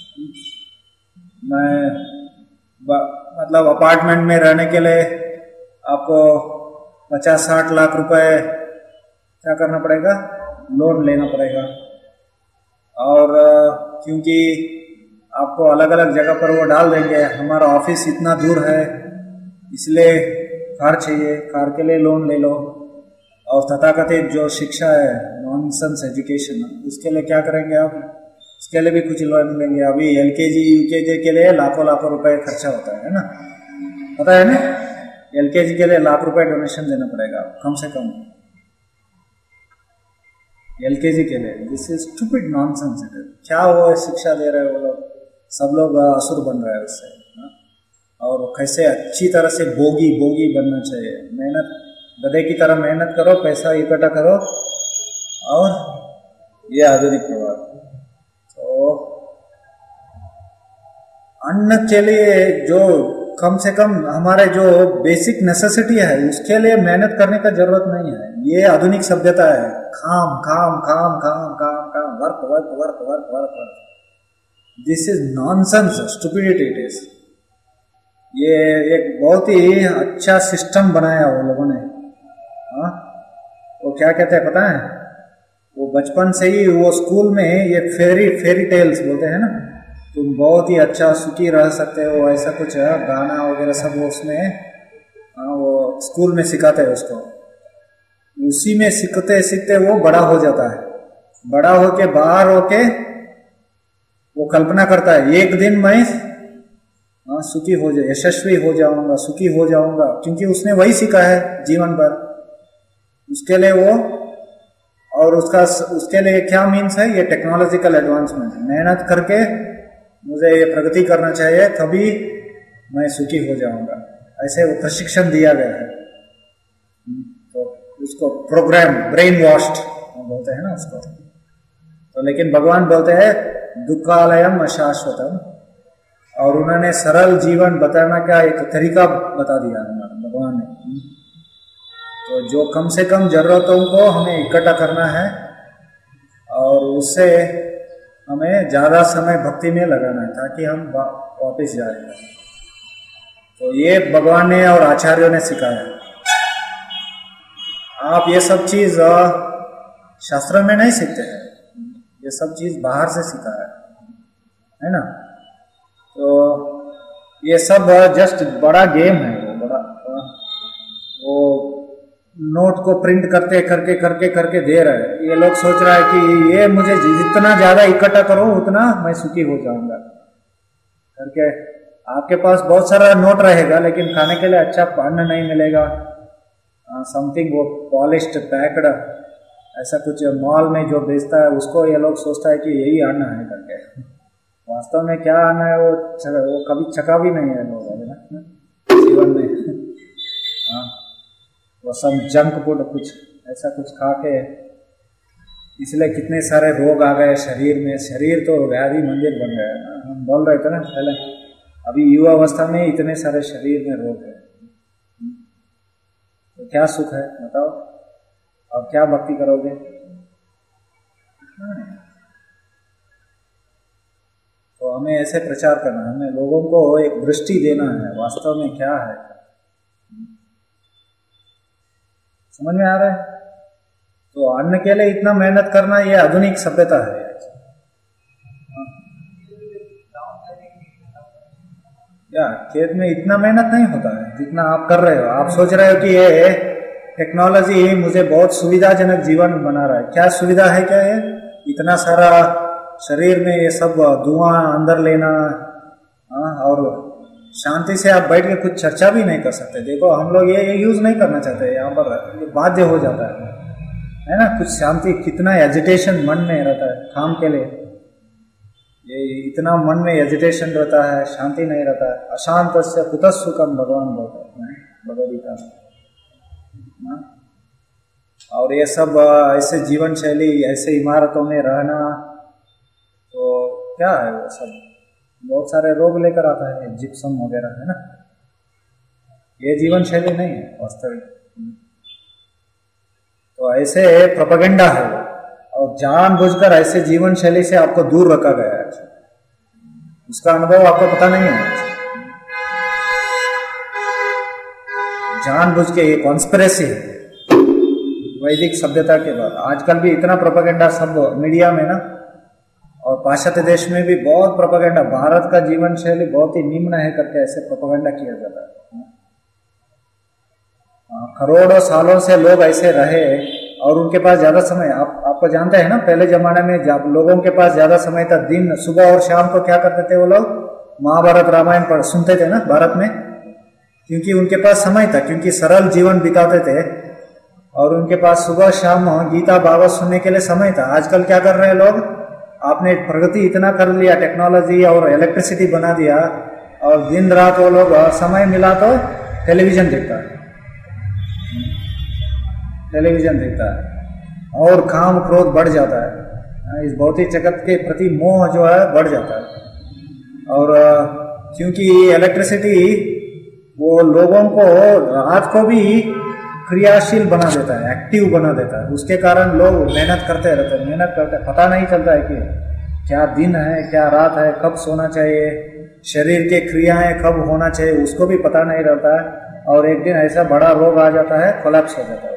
मैं मतलब अपार्टमेंट में रहने के लिए आपको पचास साठ लाख रुपए क्या करना पड़ेगा? लोन लेना पड़ेगा। और क्योंकि आपको अलग अलग जगह पर वो डाल देंगे, हमारा ऑफिस इतना दूर है इसलिए कार चाहिए, कार के लिए लोन ले लो। और तथाकथित जो शिक्षा है, नॉनसेंस एजुकेशन, उसके लिए क्या करेंगे आप? उसके लिए भी कुछ लोन लेंगे। अभी एलकेजी यूकेजी के लिए लाखों लाखों रुपए खर्चा होता है ना, पता है ना। एलकेजी के लिए लाख रुपए डोनेशन देना पड़ेगा कम से कम, एलकेजी के लिए। This is stupid nonsense. क्या वो शिक्षा दे रहे हैं वो लोग? सब लोग असुर बन रहे हैं उससे। और कैसे अच्छी तरह से बोगी बोगी बनना चाहिए। मेहनत, गधे की तरह मेहनत करो, पैसा इकट्ठा करो, और ये आधुनिक प्रभाव। तो अन्न के लिए जो कम से कम हमारे जो बेसिक नेसेसिटी है उसके लिए मेहनत करने का जरूरत नहीं है। ये आधुनिक सभ्यता है। काम काम काम काम काम काम, work work work work work work. This is nonsense, stupidity it is. ये एक बहुत ही अच्छा सिस्टम बनाया वो लोगों ने। हाँ, वो क्या कहते हैं पता है? वो बचपन से ही वो स्कूल में ये फेरी फेरी टेल्स बोलते हैं ना, तुम बहुत ही अच्छा सुखी रह सकते हो, ऐसा कुछ है, गाना वगैरह सब वो उसमें हाँ वो स्कूल में सिखाते हैं उसको। उसी में सीखते सीखते वो बड़ा हो जाता है। बड़ा होके बाहर होके वो कल्पना करता है एक दिन मैं हाँ सुखी हो जाए, यशस्वी हो जाऊंगा, सुखी हो जाऊंगा, क्योंकि उसने वही सीखा है जीवन भर। उसके लिए वो, और उसका उसके लिए क्या मीन्स है? ये टेक्नोलॉजिकल एडवांसमेंट। मेहनत करके मुझे ये प्रगति करना चाहिए तभी मैं सुखी हो जाऊंगा, ऐसे वो प्रशिक्षण दिया गया है। तो उसको प्रोग्राम ब्रेन वॉश्ड बोलते हैं ना उसको। तो लेकिन भगवान बोलते हैं दुखालयम अशाश्वतम, और उन्होंने सरल जीवन बताना का एक तरीका बता दिया भगवान ने। तो जो कम से कम जरूरतों को हमें इकट्ठा करना है और उससे हमें ज़्यादा समय भक्ति में लगाना है ताकि हम वापस जाए। तो ये भगवान ने और आचार्यों ने सिखाया। आप ये सब चीज़ शास्त्र में नहीं सीखते हैं, ये सब चीज़ बाहर से सीखा है, है ना। तो ये सब जस्ट बड़ा गेम है, वो बड़ा वो नोट को प्रिंट करते करके करके करके दे रहा है। ये लोग सोच रहा है कि ये मुझे जितना ज़्यादा इकट्ठा करो उतना मैं सुखी हो जाऊंगा करके। आपके पास बहुत सारा नोट रहेगा लेकिन खाने के लिए अच्छा अन्न नहीं मिलेगा, समथिंग वो पॉलिश्ड पैक्ड ऐसा कुछ मॉल में जो बेचता है उसको ये लोग सोचता है कि यही अन्न है करके। वास्तव में क्या अन्न है वो वो कभी चखा भी नहीं है लोग ना जीवन में। हाँ, वो सब जंक फूड कुछ ऐसा कुछ खा के इसलिए कितने सारे रोग आ गए शरीर में। शरीर तो व्याधि मंदिर बन गया ना। हम बोल रहे थे ना पहले, अभी युवा अवस्था में इतने सारे शरीर में रोग है, तो क्या सुख है बताओ। अब क्या भक्ति करोगे? तो हमें ऐसे प्रचार करना है, हमें लोगों को एक दृष्टि देना है वास्तव में क्या है। समझ में आ रहा है? तो अन्न के लिए इतना मेहनत करना ये आधुनिक सभ्यता है। या खेत में इतना मेहनत नहीं होता है जितना आप कर रहे हो। आप सोच रहे हो कि ये टेक्नोलॉजी मुझे बहुत सुविधाजनक जीवन बना रहा है। क्या सुविधा है क्या ये? इतना सारा शरीर में ये सब धुआं अंदर लेना, हाँ, और शांति से आप बैठ के कुछ चर्चा भी नहीं कर सकते। देखो हम लोग ये यूज नहीं करना चाहते, यहाँ पर ये बाध्य हो जाता है, है ना। कुछ शांति, कितना एजिटेशन मन में रहता है काम के लिए, ये इतना मन में एजिटेशन रहता है, शांति नहीं रहता है। अशांत से कुतः सुखम भगवान बोलते हैं भगवद्गीता में। और ये सब ऐसे जीवन शैली, ऐसे इमारतों में रहना, तो क्या है वो सब बहुत सारे रोग लेकर आता है, जिप्सम वगैरह, है ना। ये जीवन शैली नहीं है वास्तविक। तो ऐसे प्रोपेगेंडा है वो, और जानबूझकर ऐसे जीवन शैली से आपको दूर रखा गया है। उसका अनुभव आपको पता नहीं है। जानबूझ के ये कॉन्स्पिरेसी है वैदिक सभ्यता के बाद। आजकल भी इतना प्रोपेगेंडा सब मीडिया में ना, और पाश्चात्य देश में भी बहुत प्रोपेगेंडा, भारत का जीवन शैली बहुत ही निम्न है करके ऐसे प्रोपेगेंडा किया जाता है। करोड़ों सालों से लोग ऐसे रहे और उनके पास ज्यादा समय, आप आपको जानते हैं ना, पहले जमाने में जब लोगों के पास ज्यादा समय था, दिन सुबह और शाम को क्या करते थे वो लोग? महाभारत रामायण पढ़ सुनते थे ना भारत में, क्योंकि उनके पास समय था, क्योंकि सरल जीवन बिताते थे और उनके पास सुबह शाम गीता भागवत सुनने के लिए समय था। आजकल क्या कर रहे हैं लोग? आपने प्रगति इतना कर लिया, टेक्नोलॉजी और इलेक्ट्रिसिटी बना दिया, और दिन रात वो लोग समय मिला तो टेलीविजन देखता है, टेलीविजन देखता है, और काम क्रोध बढ़ जाता है। इस भौतिक जगत के प्रति मोह जो है बढ़ जाता है। और क्योंकि इलेक्ट्रिसिटी वो लोगों को रात को भी क्रियाशील बना देता है, एक्टिव बना देता है, उसके कारण लोग मेहनत करते रहते हैं, मेहनत करते हैं, पता नहीं चलता है कि क्या दिन है क्या रात है, कब सोना चाहिए, शरीर के क्रियाएं कब होना चाहिए, उसको भी पता नहीं रहता है। और एक दिन ऐसा बड़ा रोग आ जाता है, कोलैप्स हो जाता है।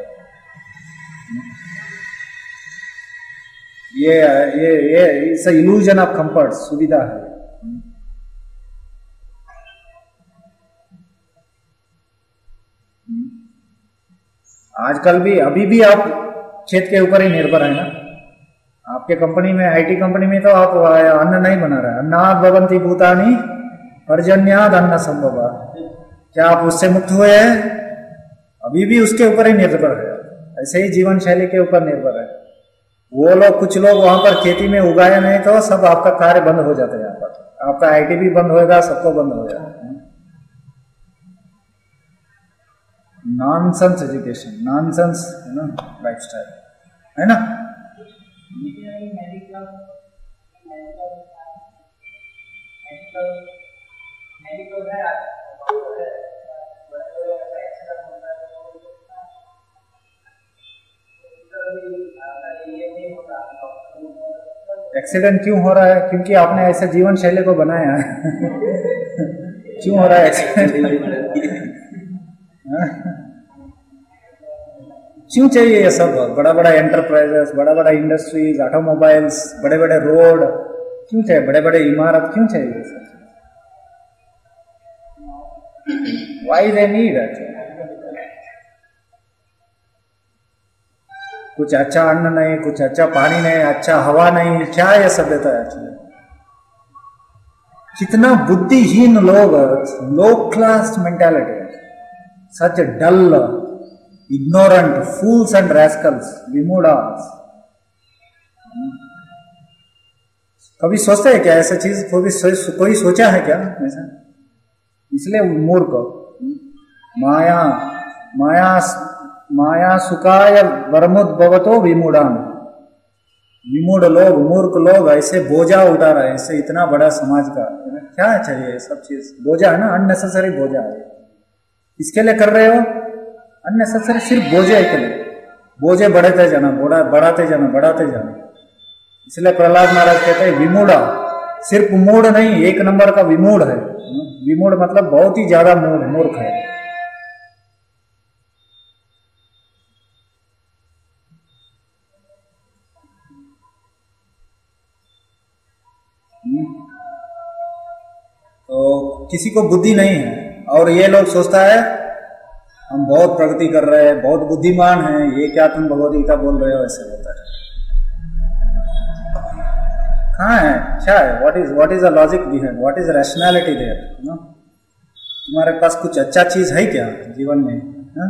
ये ये ये it's a illusion of comfort, सुविधा है। आजकल भी, अभी भी आप खेत के ऊपर ही निर्भर है ना। आपके कंपनी में, आईटी कंपनी में तो आप अन्न नहीं बना रहे, अन्नाद भवन्ति भूतानि पर्जन्याद अन्न संभव। क्या आप उससे मुक्त हुए हैं? अभी भी उसके ऊपर ही निर्भर है। ऐसे ही जीवन शैली के ऊपर निर्भर है। वो लोग, कुछ लोग वहां पर खेती में उगाए नहीं तो सब आपका कार्य बंद हो जाता है यहाँ पर। आपका आईटी भी बंद होएगा, सबको बंद हो जाएगा। नॉनसेंस एजुकेशन, नॉनसेंस है ना लाइफस्टाइल, है ना। एक्सीडेंट क्यों हो रहा है? क्योंकि आपने ऐसे जीवन शैली को बनाया है। क्यों हो रहा है एक्सीडेंट? क्यों चाहिए ये सब? बड़ा बड़ा एंटरप्राइजेस, बड़ा बड़ा इंडस्ट्रीज, ऑटोमोबाइल्स, बड़े बड़े रोड क्यों चाहिए? बड़े बड़े इमारत क्यों चाहिए ये सब? Why they need it? कुछ अच्छा अन्न नहीं, कुछ अच्छा पानी नहीं, अच्छा हवा नहीं, क्या ये सभ्यता है? कितना बुद्धिहीन लोग, low class mentality, such dull, ignorant, fools and rascals, विमूढ़ास। कभी सोचते हैं क्या ऐसा चीज? कोई सो, कोई सोचा है क्या ऐसा? इसलिए मूर्ख, माया माया माया सुखाय वर्मुद्भवतो विमूढ़ान। विमूढ़ लोग, मूर्ख लोग ऐसे बोझा उठा रहे हैं, इससे इतना बड़ा समाज का क्या चाहिए? सब चीज बोझा है ना, अननेसेसरी बोझा है। इसके लिए कर रहे हो अननेसेसरी, सिर्फ बोझे के लिए, बोझे बढ़ाते जाना, बड़ा बढ़ाते जाना, बढ़ाते जाना। इसलिए प्रहलाद महाराज कहते हैं विमूढ़ा, सिर्फ मूढ़ नहीं, एक नंबर का विमूढ़ है। विमूढ़ मतलब बहुत ही ज्यादा मूढ़, मूर्ख है। तो किसी को बुद्धि नहीं है और ये लोग सोचता है हम बहुत प्रगति कर रहे हैं, बहुत बुद्धिमान हैं, ये क्या तुम भगवद गीता बोल रहे हो? ऐसे होता है। कहाँ है? क्या है? What is what is the logic behind? What is rationality there? No, तुम्हारे पास कुछ अच्छा चीज है क्या जीवन में? हा?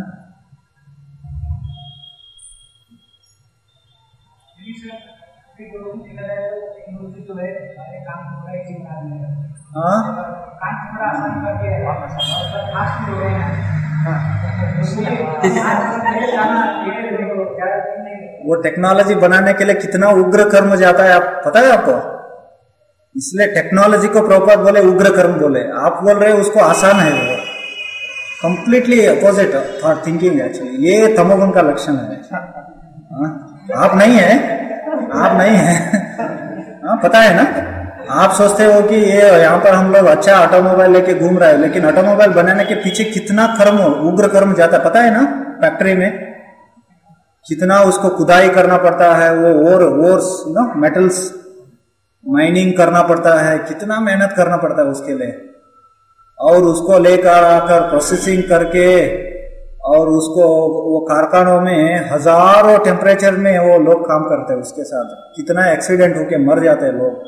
वो टेक्नोलॉजी बनाने के लिए कितना उग्र कर्म जाता है, आप पता है आपको? इसलिए टेक्नोलॉजी को प्रॉपर बोले, उग्र कर्म बोले। आप बोल रहे हो उसको आसान है, वो कंप्लीटली अपोजिट थॉट थिंकिंग है। एक्चुअली ये तमोगुण का लक्षण है। आप नहीं है, आप नहीं है। हाँ, पता है ना? आप सोचते हो कि ये यहाँ पर हम लोग अच्छा ऑटोमोबाइल लेके घूम रहे हैं, लेकिन ऑटोमोबाइल बनाने के पीछे कितना कर्म, उग्र कर्म जाता है, पता है ना? फैक्ट्री में कितना उसको खुदाई करना पड़ता है, वो और ओर्स नो मेटल्स माइनिंग करना पड़ता है, कितना मेहनत करना पड़ता है उसके लिए। और उसको लेकर आकर प्रोसेसिंग करके और उसको वो कारखानों में हजारों टेम्परेचर में वो लोग काम करते हैं, उसके साथ कितना एक्सीडेंट होके मर जाते हैं लोग,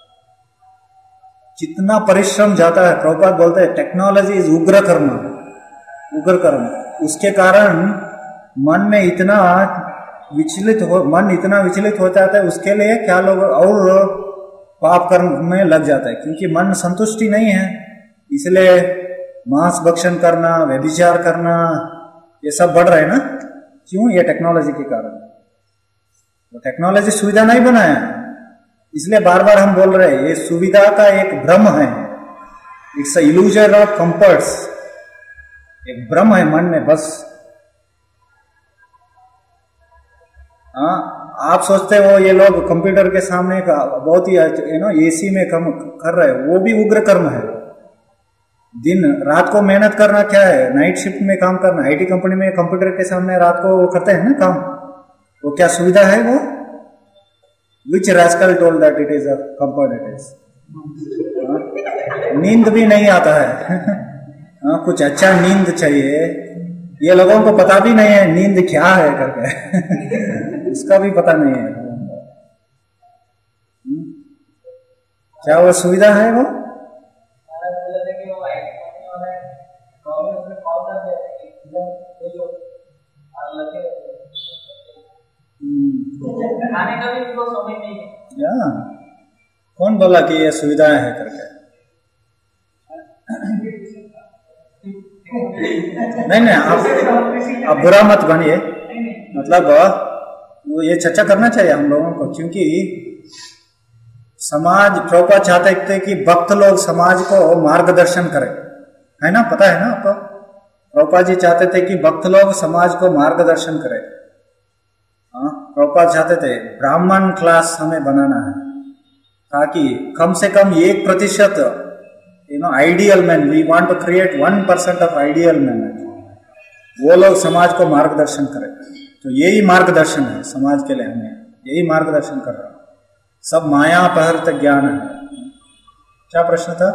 कितना परिश्रम जाता है। प्रभुपाद बोलते हैं टेक्नोलॉजी इज उग्र कर्म, उग्र कर्म। उसके कारण मन में इतना विचलित हो मन इतना विचलित हो जाता है, उसके लिए क्या लोग और पाप कर्म में लग जाता है, क्योंकि मन संतुष्टि नहीं है। इसलिए मांस भक्षण करना, व्यभिचार करना, ये सब बढ़ रहे हैं ना। क्यों? ये टेक्नोलॉजी के कारण। वो टेक्नोलॉजी सुविधा नहीं बनाया, इसलिए बार बार हम बोल रहे हैं ये सुविधा का एक भ्रम है। It's a illusion of comforts, एक भ्रम है मन में बस। हाँ, आप सोचते हो ये लोग कंप्यूटर के सामने का बहुत ही यू नो एसी में कम कर रहे हैं, वो भी उग्र कर्म है। दिन रात को मेहनत करना क्या है? नाइट शिफ्ट में काम करना। आईटी कंपनी में कंप्यूटर के सामने रात को वो करते हैं ना काम, वो क्या सुविधा है? वो विच rascal told that it is a comfort it is? नींद भी नहीं आता है। हाँ, कुछ अच्छा नींद चाहिए। ये लोगों को पता भी नहीं है नींद क्या है करके। उसका भी पता नहीं है। क्या वो सुविधा है? वो खाने का भी उनको समय नहीं है। या कौन बोला कि ये सुविधाएं है करके? नहीं नहीं, आप आप बुरा मत बनिए, मतलब वो ये चर्चा करना चाहिए हम लोगों को, क्योंकि समाज प्रभुपाद चाहते थे कि भक्त लोग समाज को मार्गदर्शन करें, है ना, पता है ना आपको। प्रभुपाद जी चाहते थे कि भक्त लोग समाज को मार्गदर्शन करें। हाँ, प्रभुपाद चाहते थे ब्राह्मण क्लास हमें बनाना है, ताकि कम से कम एक प्रतिशत you know ideal man, we want to create one percent of ideal man, वो लोग समाज को मार्गदर्शन करें। तो यही मार्गदर्शन है समाज के लिए, हमें यही मार्गदर्शन कर रहा है। सब माया अपहृत ज्ञान है। क्या प्रश्न था?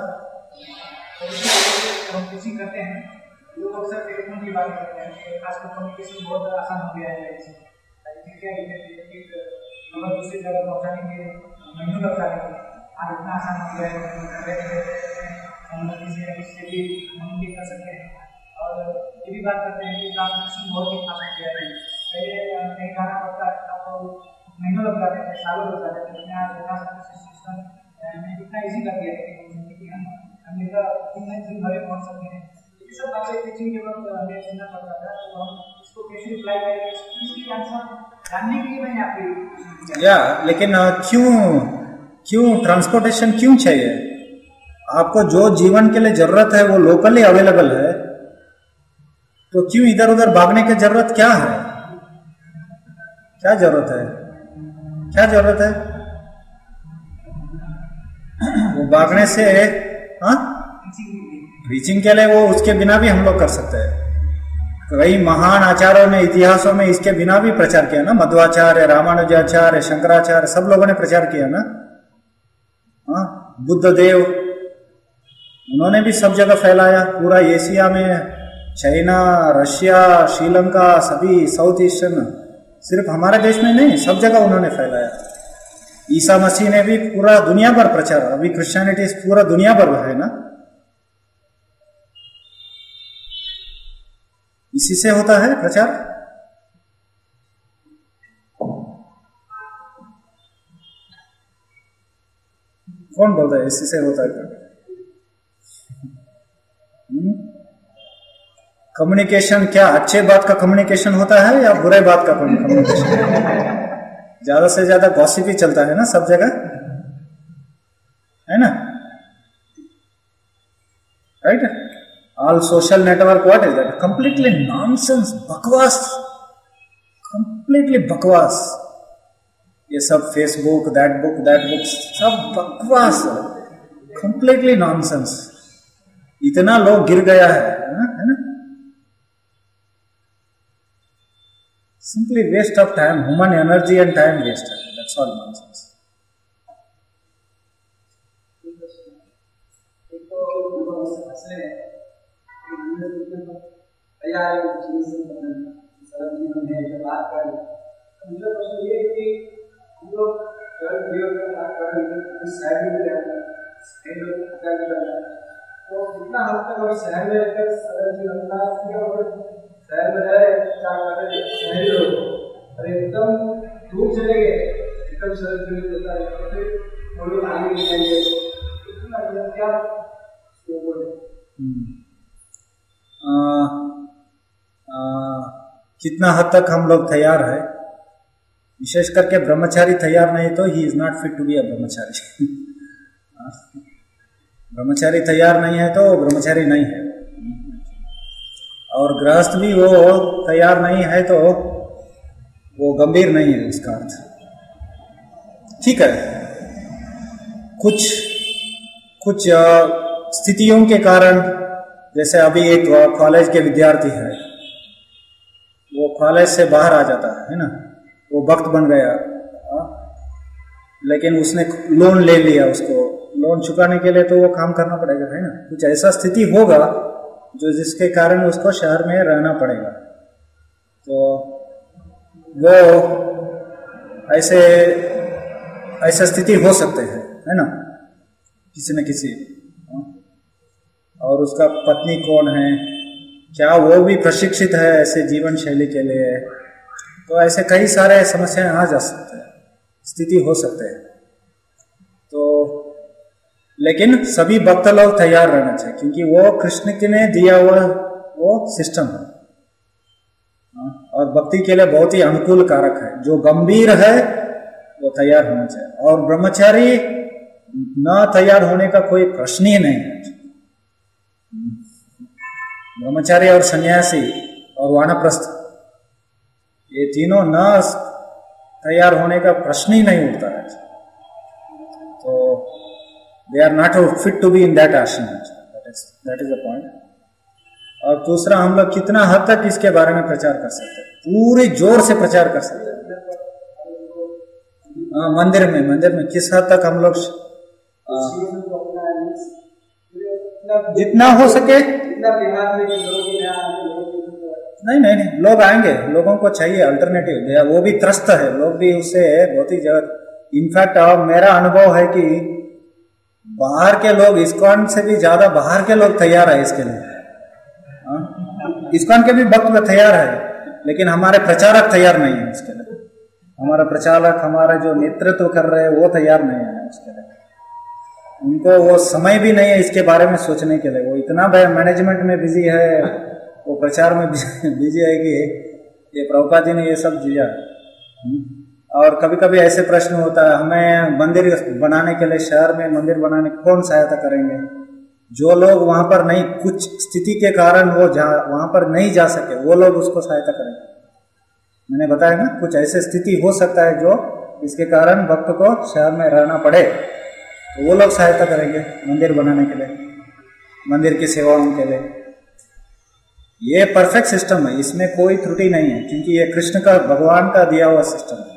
हम किसी करते हैं, लोग अक्सर टेलीफोन की बात करते हैं कि आजकल कम्युनिकेशन बहुत आसान हो गया है, ठीक है, नंबर दूसरी जगह पहुंचाने के महीनों लगता है, आज इतना आसान हो गया है, हम किसी न किसी से भी कम्युनिकेट कर सकते हैं। और ये भी बात करते हैं कि ट्रांसलेशन बहुत ही आसान किया है, पहले कहीं जाना पड़ता है आपको महीनों लग जाते थे, सालों लग जाते थे, लेकिन आज ट्रांसलेशन सिस्टम ने इतना ईजी कर दिया है कि हम अमेरिका दिन भरे पहुँच सकते हैं। ये सब बातें टीचिंग के वक्त हमें सुनना पड़ता था, तो हम इसको कैसे अप्लाई करें, इसकी आंसर जानने के लिए मैंने आपकी या लेकिन क्यों क्यों ट्रांसपोर्टेशन क्यों चाहिए? आपको जो जीवन के लिए जरूरत है वो लोकली अवेलेबल है, तो क्यों इधर उधर भागने की जरूरत क्या है? क्या जरूरत है? क्या जरूरत है वो भागने से? हाँ, रीचिंग के लिए वो उसके बिना भी हम लोग कर सकते हैं। कई महान आचार्यों ने इतिहासों में इसके बिना भी प्रचार किया ना, मध्वाचार्य, रामानुजाचार्य, शंकराचार्य, सब लोगों ने प्रचार किया ना। हाँ, बुद्ध देव, उन्होंने भी सब जगह फैलाया, पूरा एशिया में, चाइना, रशिया, श्रीलंका, सभी साउथ ईस्टर्न, सिर्फ हमारे देश में नहीं, सब जगह उन्होंने फैलाया। ईसा मसीह ने भी पूरा दुनिया भर प्रचार, अभी क्रिश्चियनिटी पूरा दुनिया भर है ना, इसी से होता है प्रचार। कौन बोलता है इसी से होता है? कम्युनिकेशन क्या अच्छे बात का कम्युनिकेशन होता है या बुरे बात का कम्युनिकेशन? ज्यादा से ज्यादा गॉसिप ही चलता है ना सब जगह, है ना, right? All social network, what is that? Completely nonsense, बकवास, कंप्लीटली बकवास। ये सब Facebook, that book, that book, सब बकवास, कंप्लीटली नॉनसेंस। इतना लोग गिर गया है, है ना? Simply waste of time, human energy and time wasted. That's all nonsense. तो जितना हद तक अभी शहर में रहकर सरल जीवन का शहर में रहे, चार शहरी लोग और एकदम दूर चले गए, एकदम सरल जीवन होता है, तो फिर वो लोग आगे नहीं जाएंगे, इतना क्या कितना हद तक हम लोग तैयार है? विशेष करके ब्रह्मचारी तैयार नहीं तो he is not fit to be a brahmachari. Brahmachari तैयार नहीं है तो ब्रह्मचारी नहीं है, और गृहस्थ भी वो तैयार नहीं है तो वो गंभीर नहीं है, इसका अर्थ। ठीक है, कुछ कुछ स्थितियों के कारण, जैसे अभी एक कॉलेज के विद्यार्थी है, वो कॉलेज से बाहर आ जाता है ना, वो भक्त बन गया, लेकिन उसने लोन ले लिया, उसको लोन चुकाने के लिए तो वो काम करना पड़ेगा, है ना। कुछ ऐसा स्थिति होगा जो जिसके कारण उसको शहर में रहना पड़ेगा, तो वो ऐसे ऐसा स्थिति हो सकते हैं, है ना, किसी न किसी। और उसका पत्नी कौन है, क्या वो भी प्रशिक्षित है ऐसे जीवन शैली के लिए, तो ऐसे कई सारे समस्याएं आ जा सकते हैं, स्थिति हो सकते हैं। तो लेकिन सभी भक्त लोग तैयार रहना चाहिए, क्योंकि वो कृष्ण के ने दिया हुआ वो सिस्टम है। और भक्ति के लिए बहुत ही अनुकूल कारक है। जो गंभीर है वो तैयार होना चाहिए, और ब्रह्मचारी न तैयार होने का कोई प्रश्न ही नहीं है। ब्रह्मचारी और सन्यासी और वानप्रस्थ ये तीनों न तैयार होने का प्रश्न ही नहीं उठता है। तो they are not fit to be in that ashram. That is the point. और दूसरा, हम लोग कितना हद तक इसके बारे में प्रचार कर सकते हैं? पूरे जोर से प्रचार कर सकते हैं। आ, मंदिर में मंदिर में किस हद तक हम लोग जितना हो सके। नहीं नहीं नहीं लोग आएंगे, लोगों को चाहिए अल्टरनेटिव। वो भी त्रस्त है, लोग भी उससे बहुत ही जगह। इनफैक्ट मेरा अनुभव है कि बाहर के लोग, इस्कॉन से भी ज्यादा बाहर के लोग तैयार है इसके लिए। इस्कॉन के भी भक्त तैयार है, लेकिन हमारे प्रचारक तैयार नहीं है इसके लिए। हमारा प्रचारक, हमारा जो नेतृत्व कर रहे हैं वो तैयार नहीं है इसके लिए। उनको वो समय भी नहीं है इसके बारे में सोचने के लिए। वो इतना मैनेजमेंट में बिजी है, वो प्रचार में बिजी है कि ये प्रभुपाद जी ने ये सब दिया। और कभी कभी ऐसे प्रश्न होता है, हमें मंदिर बनाने के लिए, शहर में मंदिर बनाने की कौन सहायता करेंगे? जो लोग वहां पर नहीं, कुछ स्थिति के कारण वो जा वहां पर नहीं जा सके, वो लोग उसको सहायता करेंगे। मैंने बताया ना, कुछ ऐसे स्थिति हो सकता है जो इसके कारण भक्त को शहर में रहना पड़े, तो वो लोग सहायता करेंगे मंदिर बनाने के लिए, मंदिर की सेवाओं के लिए। ये परफेक्ट सिस्टम है, इसमें कोई त्रुटि नहीं है, क्योंकि ये कृष्ण का, भगवान का दिया हुआ सिस्टम है।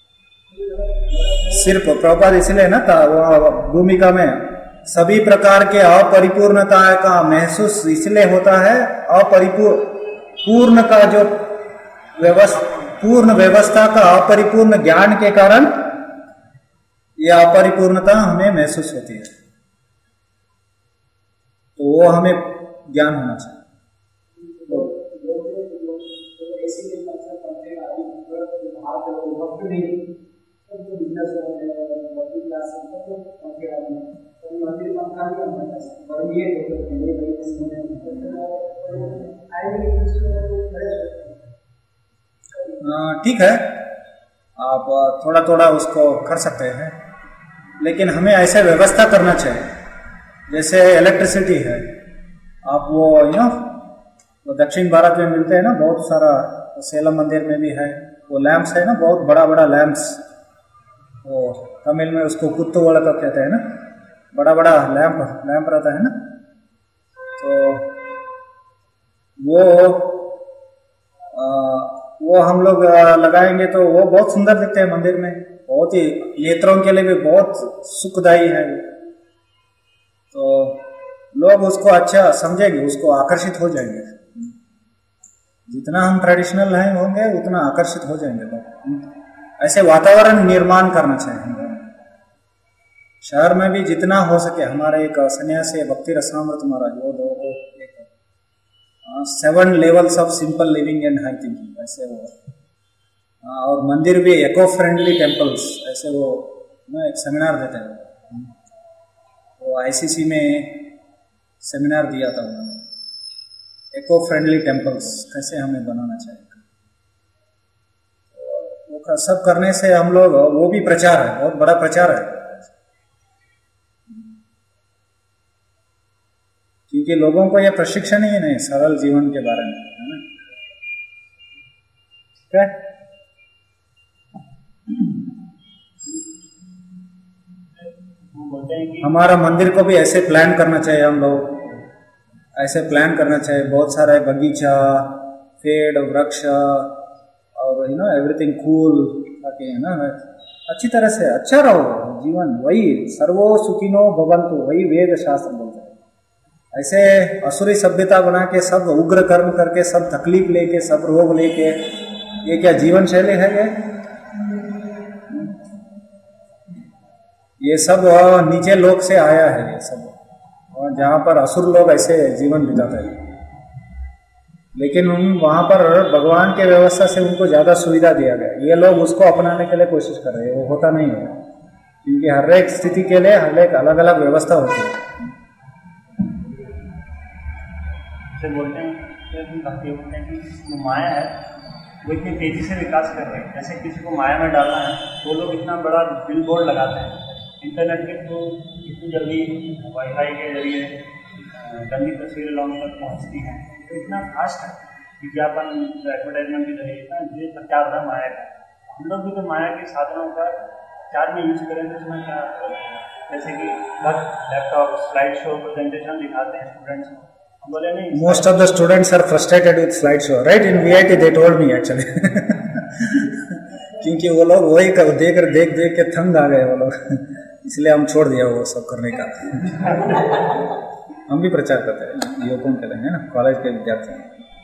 सिर्फ प्रभुपाद इसलिए ना था वो भूमिका में, सभी प्रकार के अपरिपूर्णता का महसूस इसलिए होता है। अपरिपूर्ण पूर्ण का जो व्यवस्था, पूर्ण व्यवस्था का अपरिपूर्ण ज्ञान के कारण ये अपरिपूर्णता हमें महसूस होती है। तो वो हमें ज्ञान होना चाहिए। ठीक है, आप थोड़ा थोड़ा उसको कर सकते हैं, लेकिन हमें ऐसे व्यवस्था करना चाहिए। जैसे इलेक्ट्रिसिटी है, आप वो यू नो वो दक्षिण भारत में मिलते हैं ना, बहुत सारा, सेलम मंदिर में भी है, वो लैंप्स है ना, बहुत बड़ा बड़ा लैंप्स, वो तमिल में उसको कुत्तू वाला का कहते हैं ना, बड़ा बड़ा लैंप लैंप रहता है ना। तो वो आ, वो हम लोग लगाएंगे तो वो बहुत सुंदर दिखते हैं मंदिर में, बहुत ही नेत्रों के लिए भी बहुत सुखदायी है। तो लोग उसको अच्छा समझेंगे, उसको आकर्षित हो जाएंगे। जितना हम ट्रेडिशनल हैं होंगे उतना आकर्षित हो जाएंगे लोग। ऐसे वातावरण निर्माण करना चाहिए। शहर में भी जितना हो सके, हमारे एक सन्यासी भक्ति रसामृत महाराज, वो दो वो एक seven levels of simple living and high thinking, ऐसे वो। और मंदिर भी एको फ्रेंडली टेम्पल्स, ऐसे वो ना एक सेमिनार देते हैं। वो आईसीसी में सेमिनार दिया था उन्होंने, एको फ्रेंडली टेम्पल्स कैसे हमें बनाना चाहिए। वो सब करने से हम लोग, वो भी प्रचार है, बहुत बड़ा प्रचार है, क्योंकि लोगों को यह प्रशिक्षण ही नहीं सरल जीवन के बारे में, है ना। क्या हमारा मंदिर को भी ऐसे प्लान करना चाहिए, हम लोग ऐसे प्लान करना चाहिए। बहुत सारे बगीचा, पेड़, वृक्ष और यू नो एवरीथिंग कूल, ताकि है ना अच्छी तरह से अच्छा रहो जीवन। वही सर्वो सुखिनो भवन्तु, वही वेद शास्त्र बोलते हैं। ऐसे असुरी सभ्यता बना के, सब उग्र कर्म करके, सब तकलीफ लेके, सब रोग लेके, ये क्या जीवन शैली है? ये ये सब नीचे लोक से आया है ये सब, और जहाँ पर असुर लोग ऐसे जीवन बिताते हैं। लेकिन उन वहाँ पर भगवान के व्यवस्था से उनको ज्यादा सुविधा दिया गया। ये लोग उसको अपनाने के लिए कोशिश कर रहे हैं, वो होता नहीं है, क्योंकि हर एक स्थिति के लिए हर एक अलग अलग व्यवस्था होती है। बोलते हैं भक्ति बोलते हैं कि जो माया है वो इतनी तेज़ी से विकास कर रहे हैं। जैसे किसी को माया में डालना है तो लोग इतना बड़ा बिल बोर्ड लगाते हैं, इंटरनेट के थ्रू इतनी जल्दी वाईफाई के जरिए गंदी तस्वीरें लोगों तक पहुँचती हैं, तो इतना फास्ट है विज्ञापन एडवर्टाइजमेंट के जरिए इतना जो प्रचार होता है माया का। हम लोग भी तो माया के साधनों का प्रचार में यूज करें तो उसमें क्या, जैसे कि हर लैपटॉप स्लाइड शो प्रेजेंटेशन दिखाते हैं स्टूडेंट्स को, हम बोले नहीं most of the students are frustrated with slide show, right? In VIT they told me actually क्योंकि वो लोग वही कर देख देख देख के थंग आ गए वो लोग इसलिए हम छोड़ दिया वो सब करने का हम भी प्रचार करते हैं युवकों के लिए, है ना, कॉलेज के विद्यार्थी।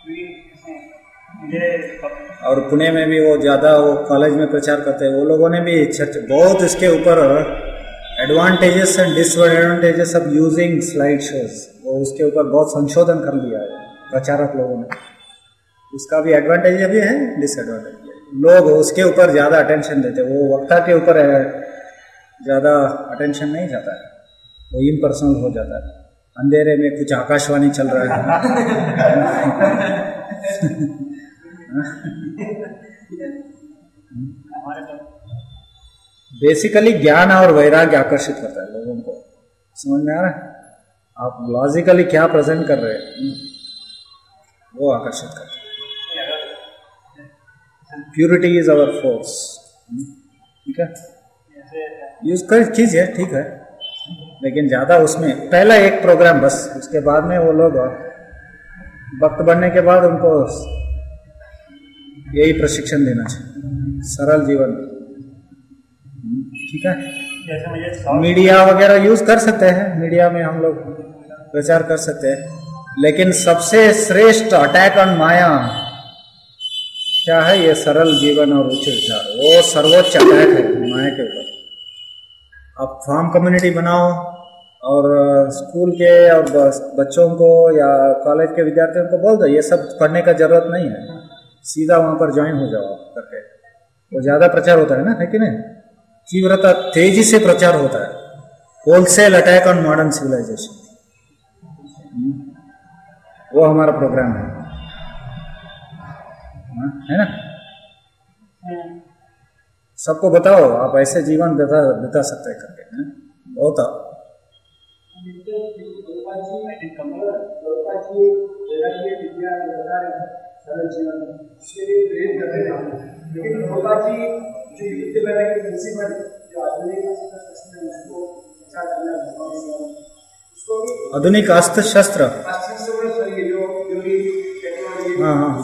और पुणे में भी वो ज़्यादा वो कॉलेज में प्रचार करते हैं, वो लोगों ने भी बहुत इसके ऊपर advantages and disadvantages of using slide shows, वो उसके ऊपर बहुत संशोधन कर लिया है प्रचारक लोगों ने। उसका भी एडवांटेज भी है, डिसएडवांटेज भी है। लोग उसके ऊपर ज़्यादा अटेंशन देते हैं, वो वक्ता के ऊपर ज़्यादा अटेंशन नहीं जाता है, वो इम्पर्सनल हो जाता है। अंधेरे में कुछ आकाशवाणी चल रहा है बेसिकली ज्ञान और वैराग्य आकर्षित करता है लोगों को, समझ में आ रहा है? आप लॉजिकली क्या प्रेजेंट कर रहे हैं वो आकर्षित करता है। प्यूरिटी इज अवर फोर्स, ठीक है, यूज कर कीजिए, ठीक है, लेकिन ज़्यादा उसमें पहला एक प्रोग्राम बस, उसके बाद में वो लोग वक्त बढ़ने के बाद उनको यही प्रशिक्षण देना चाहिए, सरल जीवन, ठीक है। जैसे मुझे मीडिया वगैरह यूज कर सकते हैं, मीडिया में हम लोग प्रचार कर सकते हैं, लेकिन सबसे श्रेष्ठ अटैक ऑन माया क्या है? ये सरल जीवन और उच्च विचार, वो सर्वोच्च अटैक है माया के ऊपर। आप फार्म कम्युनिटी बनाओ और स्कूल के और बच्चों को या कॉलेज के विद्यार्थियों को बोल दो ये सब पढ़ने का जरूरत नहीं है, सीधा वहां पर ज्वाइन हो जाओ करके, वो ज्यादा प्रचार होता है ना, है कि नहीं? तीव्रता तेजी से प्रचार होता है, wholesale attack on modern civilization, वो हमारा प्रोग्राम है, है ना? सबको बताओ आप ऐसे जीवन बिता बिता सकते हैं करके, है? बहुत आधुनिक अस्त्र शस्त्र, हाँ हाँ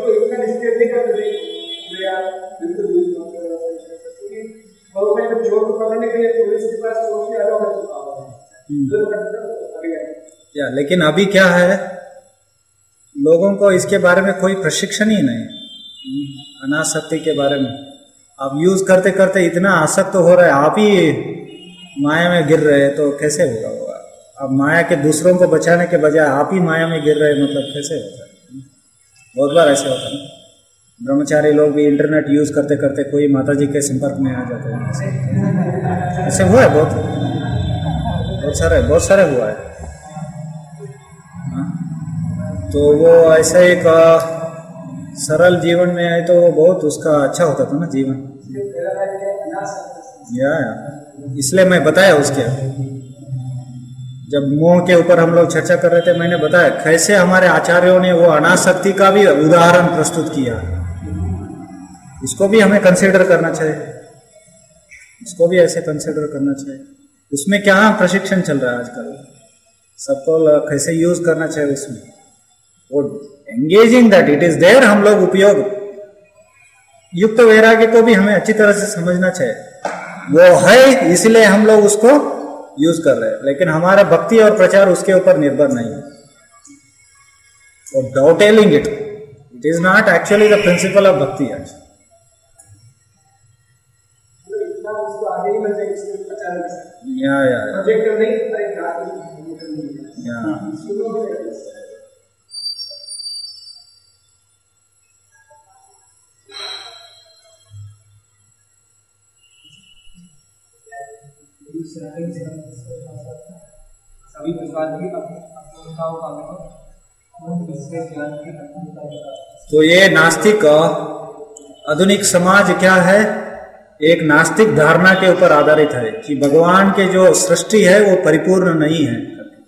या लेकिन अभी क्या है, लोगों को इसके बारे में कोई प्रशिक्षण ही नहीं, अनासक्ति के बारे में। आप यूज करते करते इतना आसक्त हो रहा है, आप ही माया में गिर रहे हैं, तो कैसे होगा होगा? आप माया के दूसरों को बचाने के बजाय आप ही माया में गिर रहे हैं, मतलब कैसे होता है? बहुत बार ऐसे होता है, ब्रह्मचारी लोग भी इंटरनेट यूज करते करते कोई माता जी के संपर्क में आ जाते हैं, ऐसे हुआ है, बहुत बहुत सारे बहुत सारे हुआ है। तो वो ऐसा एक सरल जीवन में आए तो वो बहुत उसका अच्छा होता था ना जीवन, या, या। इसलिए मैं बताया उसके, जब मोह के ऊपर हम लोग चर्चा कर रहे थे, मैंने बताया कैसे हमारे आचार्यों ने वो अनासक्ति का भी उदाहरण प्रस्तुत किया। इसको भी हमें कंसिडर करना चाहिए, इसको भी ऐसे कंसिडर करना चाहिए। उसमें क्या प्रशिक्षण चल रहा है आजकल, सबको कैसे यूज करना चाहिए उसमें, वो engaging that it is there, हम लोग उपयोग युक्त वैराग्य को भी हमें अच्छी तरह से समझना चाहिए, वो है इसलिए हम लोग उसको यूज कर रहे हैं, लेकिन हमारा भक्ति और प्रचार उसके ऊपर निर्भर नहीं है। और dovetailing it it is not actually the principle of bhakti. या या या सभी प्रकार की अपूर्णताओं का अनुभव तो ये नास्तिक आधुनिक समाज क्या है, एक नास्तिक धारणा के ऊपर आधारित है कि भगवान के जो सृष्टि है वो परिपूर्ण नहीं है।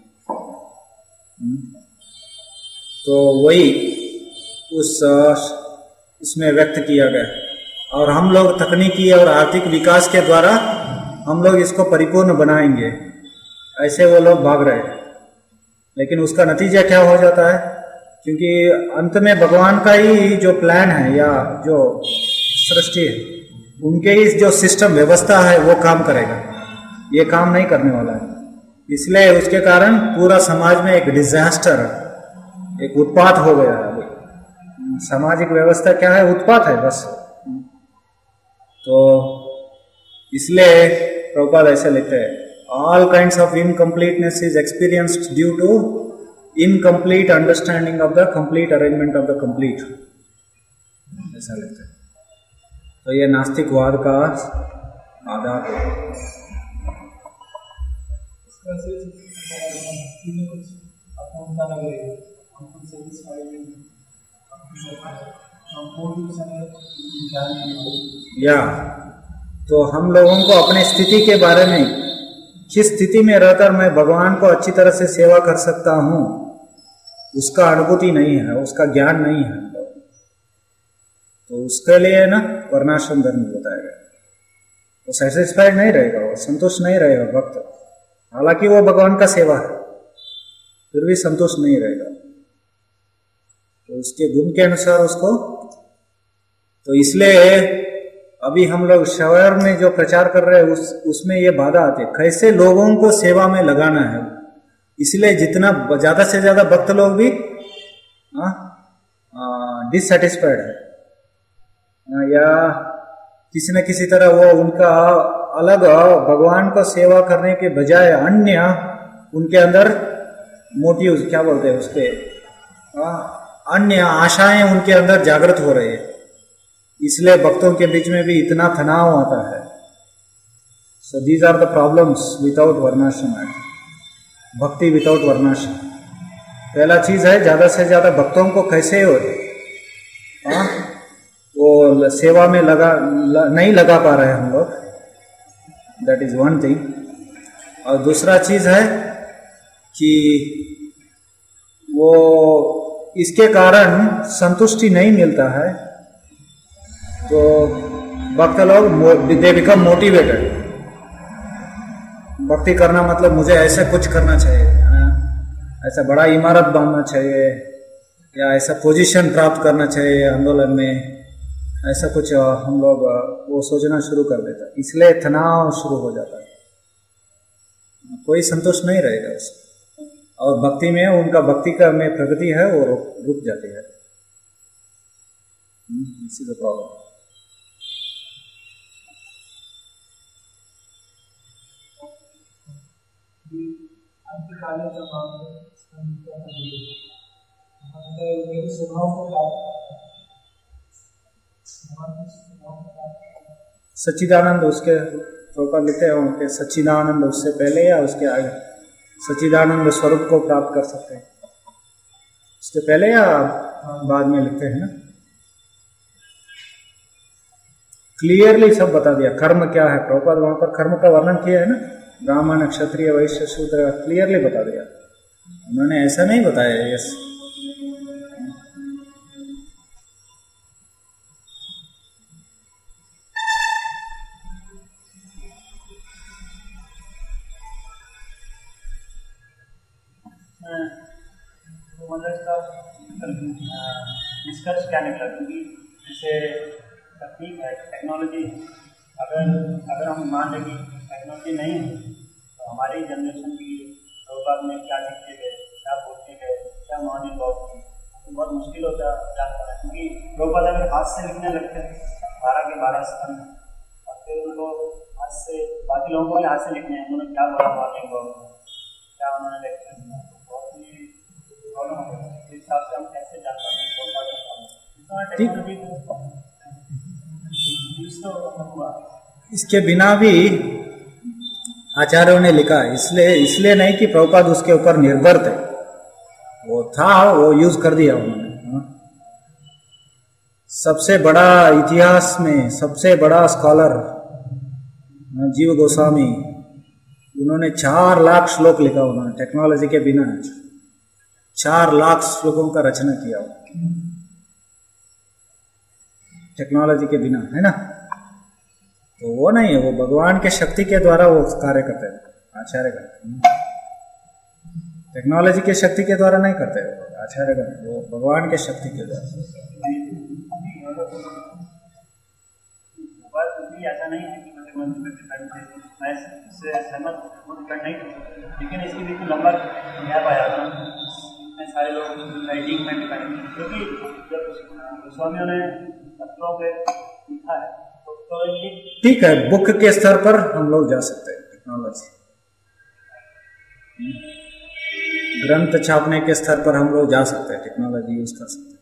तो वही उस उसमें व्यक्त किया गया और हम लोग तकनीकी और आर्थिक विकास के द्वारा हम लोग इसको परिपूर्ण बनाएंगे, ऐसे वो लोग भाग रहे हैं। लेकिन उसका नतीजा क्या हो जाता है, क्योंकि अंत में भगवान का ही जो प्लान है या जो सृष्टि है, उनके इस जो सिस्टम व्यवस्था है वो काम करेगा, ये काम नहीं करने वाला है। इसलिए उसके कारण पूरा समाज में एक डिजास्टर, एक उत्पात हो गया है। सामाजिक व्यवस्था क्या है, उत्पात है बस। तो इसलिए प्रभुपाद ऐसे लिखते हैं, all kinds of incompleteness is experienced due to incomplete understanding of the complete arrangement of the complete, ऐसा लिखते हैं। तो ये नास्तिकवाद का आधार है। या तो हम लोगों को अपने स्थिति के बारे में, किस स्थिति में रहकर मैं भगवान को अच्छी तरह से सेवा कर सकता हूँ, उसका अनुभूति नहीं है, उसका ज्ञान नहीं है। तो उसके लिए ना वर्णाश्रम धर्म बताया गया। वो सेटिस्फाइड नहीं रहेगा, वो संतुष्ट नहीं रहेगा भक्त, हालांकि वो भगवान का सेवा है, फिर भी संतुष्ट नहीं रहेगा। तो उसके गुण के अनुसार उसको, तो इसलिए अभी हम लोग शहर में जो प्रचार कर रहे हैं उस उसमें ये बाधा आती है, कैसे लोगों को सेवा में लगाना है। इसलिए जितना ज्यादा से ज्यादा भक्त लोग भी डिससेटिस्फाइड है, या किसी न किसी तरह वो उनका अलग भगवान को सेवा करने के बजाय अन्य उनके अंदर मोटिव क्या बोलते हैं उसके, अन्य आशाएं उनके अंदर जागृत हो रही है। इसलिए भक्तों के बीच में भी इतना तनाव आता है। So these are the problems without varnashrama, bhakti without वर्णाश्रम। पहला चीज है ज्यादा से ज्यादा भक्तों को कैसे हो आ, वो सेवा में लगा ल, नहीं लगा पा रहे हैं हम लोग, दैट इज वन थिंग। और दूसरा चीज है कि वो इसके कारण संतुष्टि नहीं मिलता है, तो भक्त लोग दे बिकम मोटिवेटेड। भक्ति करना मतलब मुझे ऐसा कुछ करना चाहिए, ऐसा बड़ा इमारत बांधना चाहिए, या ऐसा पोजीशन प्राप्त करना चाहिए आंदोलन में, ऐसा कुछ हम लोग वो सोचना शुरू कर देता है। इसलिए तनाव शुरू हो जाता है, कोई संतुष्ट नहीं रहेगा उसमें, और भक्ति में उनका भक्ति का में प्रगति है वो रुक जाती है। This is the problem. Sachchidananda उसके ऊपर लिखते हैं उनके, सच्चिदानंद उससे पहले या उसके आगे, सच्चिदानंद स्वरूप को प्राप्त कर सकते हैं उसके पहले या बाद में लिखते हैं ना। क्लियरली सब बता दिया कर्म क्या है, प्रभुपाद वहां पर कर्म का वर्णन किया है ना, ब्राह्मण क्षत्रिय वैश्य शूद्र, क्लियरली बता दिया। उन्होंने ऐसा नहीं बताया यस निष्कर्ष क्या निकला, क्योंकि जैसे तकनीक है, टेक्नोलॉजी, अगर अगर हम मान लें कि टेक्नोलॉजी नहीं है तो हमारी जनरेशन की प्रभुपाद में क्या लिखते गए, क्या बोलते गए, क्या मॉर्निंग वॉक की, तो बहुत मुश्किल होता जाता है। क्योंकि प्रभुपाद अगर हाथ से लिखने लगते हैं बारह के बारह स्तंभ, और फिर उनको हाथ से बाकी लोगों को हाथ से लिखने हैं, उन्होंने क्या बोला मॉर्निंग वॉक, क्या उन्होंने लेक्चर दिया, बहुत ही प्रॉब्लम हो गई। इस हिसाब से हम कैसे जान पाते हैं इसके बिना भी आचार्यों ने लिखा, इसलिए इसलिए नहीं कि प्रभुपाद उसके ऊपर निर्भर थे, वो था, वो यूज कर दिया उन्होंने। हाँ? सबसे बड़ा इतिहास में सबसे बड़ा स्कॉलर जीव गोस्वामी, उन्होंने चार लाख श्लोक लिखा, उन्होंने टेक्नोलॉजी के बिना चार लाख श्लोकों का रचना किया, टेक्नोलॉजी के बिना, है ना। तो वो नहीं है, वो भगवान के शक्ति के द्वारा वो कार्य करते हैं, आचार्य करते। टेक्नोलॉजी के शक्ति के द्वारा नहीं करते आचार्य करते, वो भगवान के शक्ति के द्वारा। ऐसा नहीं है कि मैं इससे सहमत नहीं, लेकिन इसकी बिल्कुल लंबा गैप आया था, मैं सारे लोग राइटिंग में डिपेंड, क्योंकि जब गोस्वामियों ने पत्रों पे लिखा है तो ये ठीक है, बुक के स्तर पर हम लोग जा सकते हैं, टेक्नोलॉजी ग्रंथ छापने के स्तर पर हम लोग जा सकते हैं, टेक्नोलॉजी यूज कर सकते हैं।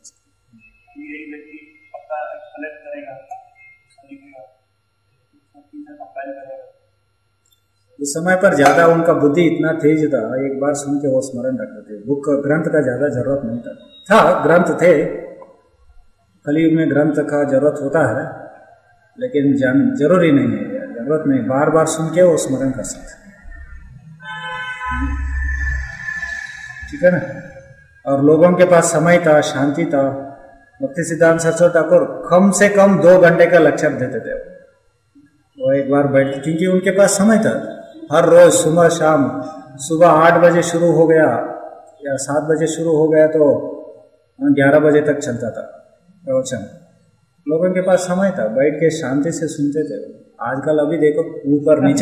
उस समय पर ज्यादा उनका बुद्धि इतना तेज था, एक बार सुन के वो स्मरण रखते थे, बुक ग्रंथ का ज्यादा जरूरत नहीं था। था ग्रंथ थे, कलयुग में ग्रंथ का जरूरत होता है, लेकिन जरूरी नहीं है, जरूरत नहीं, बार बार सुन के वो स्मरण कर सकते, ठीक है ना। और लोगों के पास समय था, शांति था। भक्ति सिद्धांत सरस्वती ठाकुर कम से कम दो घंटे का लेक्चर देते थे, वो एक बार बैठ, क्योंकि उनके पास समय था। हर रोज सुबह शाम, सुबह आठ बजे शुरू हो गया या सात बजे शुरू हो गया तो ग्यारह बजे तक चलता था प्रवचन। लोगों के पास समय था, बैठ के शांति से सुनते थे। आजकल अभी देखो ऊपर नीचे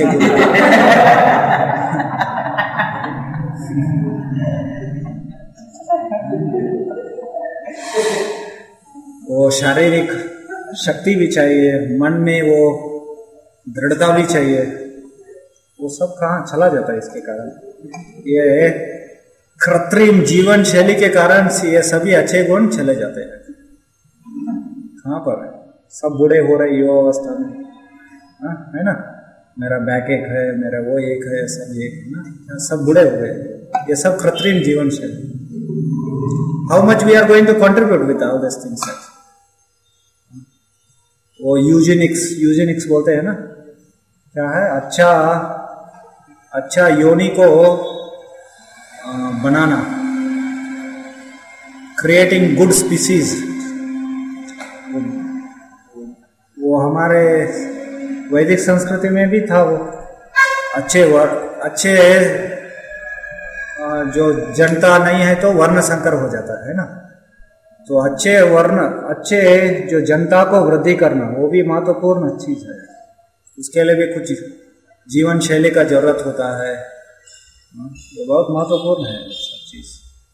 वो शारीरिक शक्ति भी चाहिए, मन में वो दृढ़ता भी चाहिए, वो सब कहाँ चला जाता है इसके कारण। ये कृत्रिम जीवन शैली के कारण ये सभी अच्छे गुण चले जाते हैं। कहाँ पर है? सब बूढ़े हो रहे युवा अवस्था में, हाँ है ना, मेरा बैक एक है, मेरा वो एक है, सब एक है ना, सब बूढ़े हो गए। ये सब कृत्रिम जीवन शैली। How much we are going to contribute with all this things. वो यूजेनिक्स यूजेनिक्स बोलते हैं ना, क्या है, अच्छा अच्छा योनि को बनाना, क्रिएटिंग गुड स्पीसीज। वो, वो हमारे वैदिक संस्कृति में भी था। वो अच्छे वर्ग, अच्छे जो जनता नहीं है तो वर्ण संकर हो जाता है ना, तो अच्छे वर्ण, अच्छे जो जनता को वृद्धि करना, वो भी महत्वपूर्ण चीज है। उसके लिए भी कुछ जीवन शैली का जरूरत होता है, ये बहुत महत्वपूर्ण है सब चीज।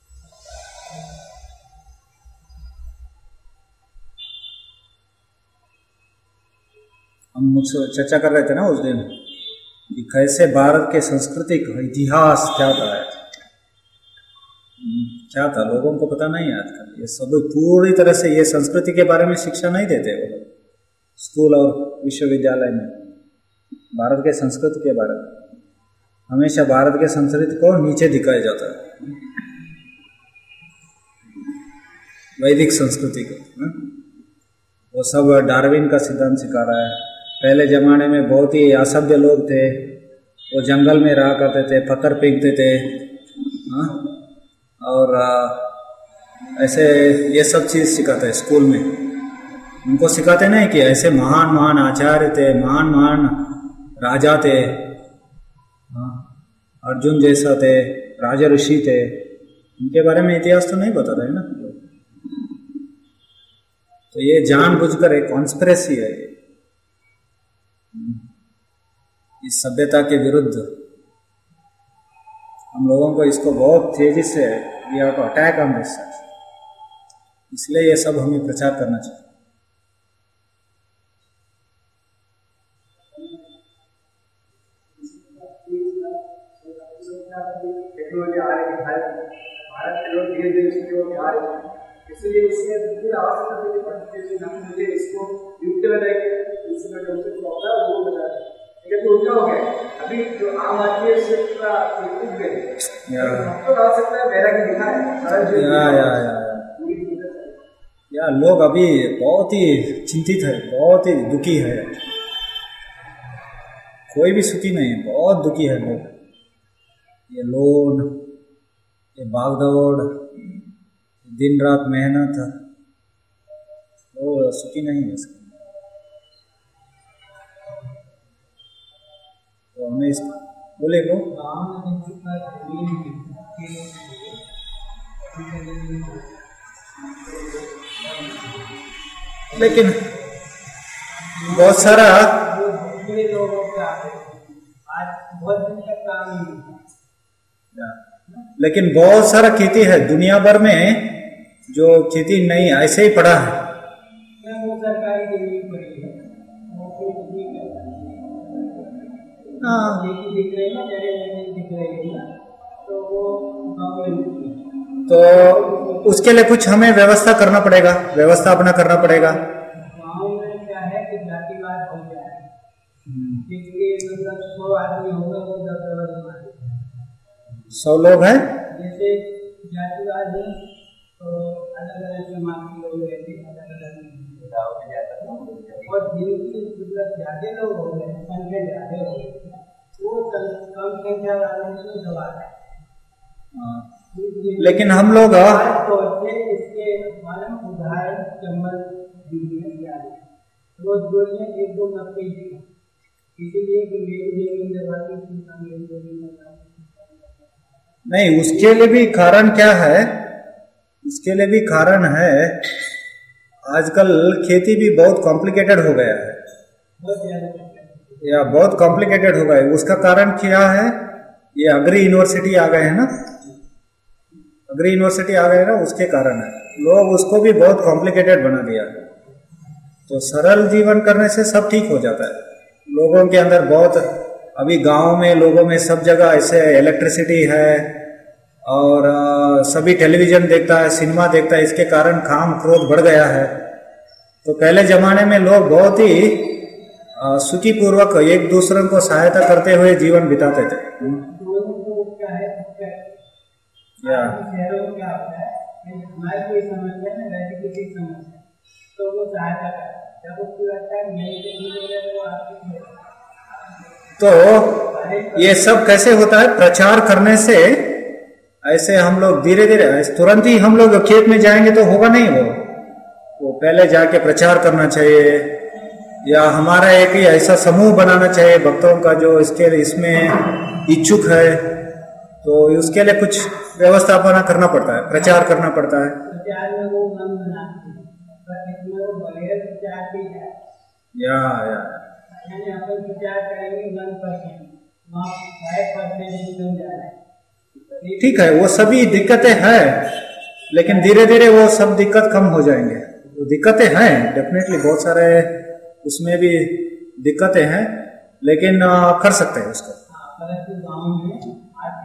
हम मुझसे चर्चा कर रहे थे ना उस दिन कि कैसे भारत के सांस्कृतिक इतिहास क्या था, क्या था, लोगों को पता नहीं है आजकल। ये सब पूरी तरह से ये संस्कृति के बारे में शिक्षा नहीं देते वो स्कूल और विश्वविद्यालय में, भारत के संस्कृति के बारे में। हमेशा भारत के संस्कृति को नीचे दिखाया जाता है, वैदिक संस्कृति को। वो सब डार्विन का सिद्धांत सिखा रहा है। पहले जमाने में बहुत ही असभ्य लोग थे, वो जंगल में रहा करते थे, पत्थर फेंकते थे, हाँ, और ऐसे ये सब चीज़ सिखाते हैं स्कूल में। उनको सिखाते नहीं कि ऐसे महान महान आचार्य थे, महान महान राजा थे, हाँ, अर्जुन जैसा थे, राजा ऋषि थे, उनके बारे में इतिहास तो नहीं बताता है ना। तो ये जानबूझकर एक कॉन्स्पिरेसी है इस सभ्यता के विरुद्ध। हम लोगों को इसको बहुत तेजी से we have to attack on this, इसलिए ये सब हमें प्रचार करना चाहिए। टेक्नोलॉजी आ रही है, भारत के लोग धीरे धीरे इसकी ओर आ रहे हैं, इसलिए उसमें मुझे आवश्यकता है कि मुझे इसको युक्त लगाएंगे, इसमें जो से होता है वो बताएं। लेकिन तो उल्टा हो गया, अभी जो आम आदमी है उससे पूरा उठ गए। या तो डाल सकता है बैरागी दिखा है। या या या या लोग अभी बहुत ही चिंतित है, बहुत ही दुखी है, कोई भी सुखी नहीं है, बहुत दुखी है लोग। ये लोन, ये भागदौड़, दिन रात मेहनत, वो सुखी नहीं है इसका। तो हमें इस बोले को लेकिन बहुत सारा लेकिन बहुत सारा खेती है दुनिया भर में जो खेती नहीं ऐसे ही पड़ा है। तो उसके लिए कुछ हमें व्यवस्था करना पड़ेगा, व्यवस्था अपना करना पड़ेगा। गाँव में क्या है कि जातिवाद हो गया है, मतलब सौ आदमी होगा वो दस सौ लोग हैं, जैसे जातिवाद है तो अलग अलग समाज के लोग रहते हैं, अलग अलग और जिनकी मतलब ज्यादा लोग हो गए, संख्या ज्यादा हो गई, वो कम संख्या वालों से सवाल है। लेकिन हम लोग इसके बारे में उदाहरण चंबल रोज बोलने एक दो नब्बे इसीलिए कि मेरी जमीन नहीं, उसके लिए भी कारण क्या है, उसके लिए भी कारण है आजकल खेती भी बहुत कॉम्प्लिकेटेड हो गया है, या बहुत कॉम्प्लिकेटेड हो गया है। उसका कारण क्या है, ये अग्री यूनिवर्सिटी आ गए हैं ना, अग्री यूनिवर्सिटी आ गए ना, उसके कारण है। लोग उसको भी बहुत कॉम्प्लिकेटेड बना दिया। तो सरल जीवन करने से सब ठीक हो जाता है। लोगों के अंदर बहुत, अभी गांव में लोगों में सब जगह ऐसे इलेक्ट्रिसिटी है और आ, सभी टेलीविजन देखता है, सिनेमा देखता है, इसके कारण काम क्रोध बढ़ गया है। तो पहले जमाने में लोग बहुत ही सुखी पूर्वक एक दूसरे को सहायता करते हुए जीवन बिताते थे। या शहरों में क्या होता है, हमारी कोई समस्या है ना, वैसे किसी समस्या तो वो सहायता करता है, जब उसको लगता है नहीं तो आपकी। तो ये सब कैसे होता है, प्रचार करने से ऐसे हम लोग धीरे धीरे, तुरंत ही हम लोग खेत में जाएंगे तो होगा नहीं, वो वो पहले जाके प्रचार करना चाहिए, या हमारा एक ही ऐसा समूह बनाना चाहिए भक्तों का जो इसके इसमें इच्छुक है। तो उसके लिए कुछ व्यवस्थापना करना पड़ता है, प्रचार करना पड़ता है। प्रचार में वो मन बनाते हैं, पर इसमें वो बगैर प्रचार भी है। या या यानी अपन प्रचार करेंगे वन परसेंट, वहाँ फाइव परसेंट बन जा रहा है। ठीक है, वो सभी दिक्कतें हैं, लेकिन धीरे धीरे वो सब दिक्कत कम हो जाएंगे। वो दिक्कतें हैं डेफिनेटली, बहुत सारे उसमें भी दिक्कतें हैं, लेकिन कर सकते हैं उसको। गाँव में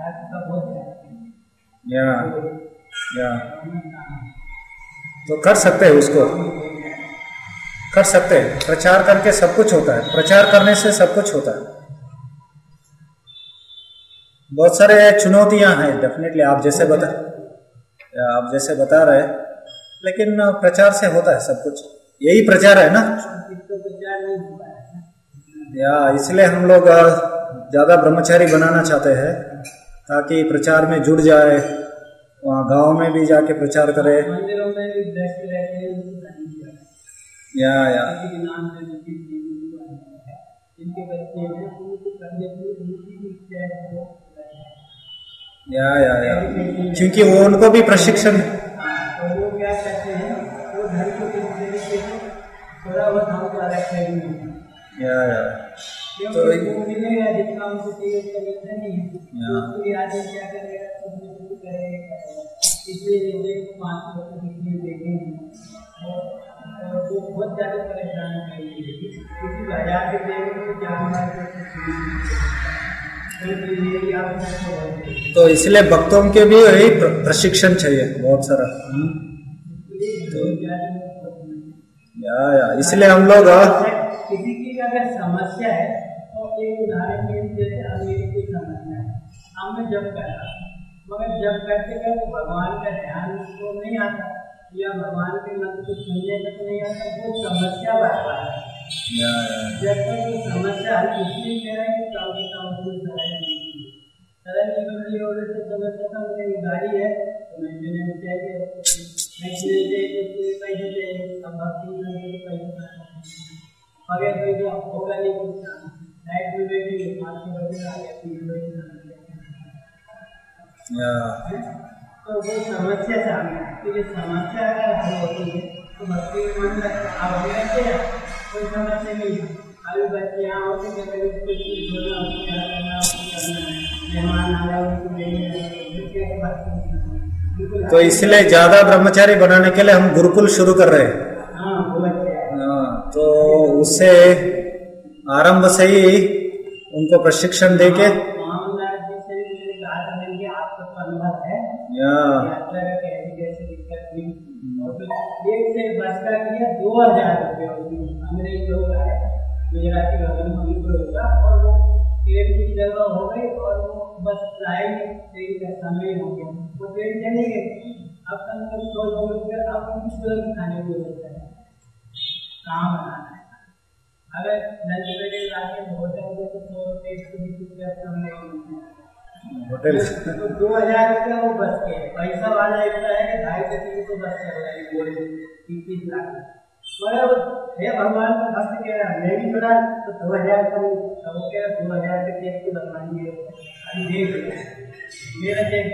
या या तो कर सकते हैं, उसको कर सकते हैं। प्रचार करके सब कुछ होता है, प्रचार करने से सब कुछ होता है। बहुत सारे चुनौतियां हैं डेफिनेटली, आप जैसे बता आप जैसे बता रहे, लेकिन प्रचार से होता है सब कुछ। यही प्रचार है ना, या इसलिए हम लोग ज्यादा ब्रह्मचारी बनाना चाहते हैं ताकि प्रचार में जुड़ जाए, वहाँ गांव में भी जाके प्रचार करे। मंदिरों में भी या या या या या क्योंकि वो उनको भी प्रशिक्षण, वो क्या कहते हैं, वो धर्म के थोड़ा बहुत हमको अलग चाहिए। या या तो मिलेगा जितना उनको चाहिए उसका मिलता नहीं है, उसके आगे क्या करेगा, कुछ करेगा, इसलिए पाँच लोग देखेंगे वो बहुत ज़्यादा परेशान करेंगे, क्योंकि बाजार के देंगे तो क्या। तो इसलिए भक्तों के भी वही प्रशिक्षण चाहिए बहुत सारा। तो या या इसलिए हम लोग किसी की अगर समस्या है तो एक उदाहरण के लिए जैसे अब मेरी कोई समस्या है, हमने जब करा, मगर जब करते करते भगवान का ध्यान तो नहीं आता या भगवान के मन को सुनने तक नहीं आता, वो समस्या बढ़ता है। जब तक वो समस्या हल इसलिए कह रहे हैं काम के काम को सरल नहीं सरल निकल और से समस्या का मेरी गाड़ी है तो मेंटेनेंस चाहिए, मेंटेनेंस चाहिए तो पैसे चाहिए, अब भक्ति करने के पैसे अगर कोई होगा नहीं कुछ लाइट भी बैठेगी पाँच सौ बजे आ गया तीन बजे तो वो समस्या सामने तो ये समस्या अगर हल होती है तो भक्ति में मन लगता है। अब रहते हैं कोई समस्या नहीं है, अभी बच्चे यहाँ होते हैं कभी कुछ चीज बोलना उसको याद करना उसको करना है, मेहमान आ रहा है उनको लेने तो इसलिए ज्यादा ब्रह्मचारी बनाने के लिए हम गुरुकुल शुरू कर रहे हैं। हाँ वो बच्चे तो उससे आरंभ से ही उनको प्रशिक्षण देके एक से बस का किया दो हजार रुपये अंग्रेज लोग आए गुजराती भवन होगा और वो ट्रेन की जगह हो गई और वो बस लाइन ट्रेन का समय हो गया, वो ट्रेन चली गई। अब कम से कम सौ लोग रुपये आप किस तरह की खाने की व्यवस्था है, कहाँ बनाना है? अगर लंच ब्रेक जाके होटल में तो सौ रुपये एक सौ बीस रुपये समय होटल तो दो हजार रुपया वो बस के पैसा वाला इतना है कि ढाई सौ तीन सौ बस चल रहा है बोल तीस तीस लाख मगर हे भगवान का भक्त कह रहा है मैं भी थोड़ा तो दो हजार करूँ तो वो कह रहा दो हजार के चेक को बनवाइए अभी देख मेरा चेक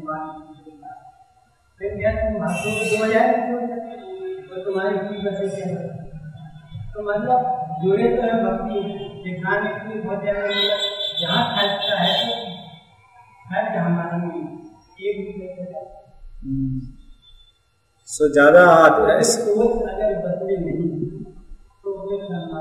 फिर क्या तुम भक्तों को दो हजार तो तुम्हारी फी बचे क्या? तो मतलब जुड़े तो है भक्ति दिखाने के लिए बहुत ज्यादा जहाँ खर्चा है तो खर्च हमारा नहीं एक भी सो ज्यादा सोच अगर बदले नहीं तो फिर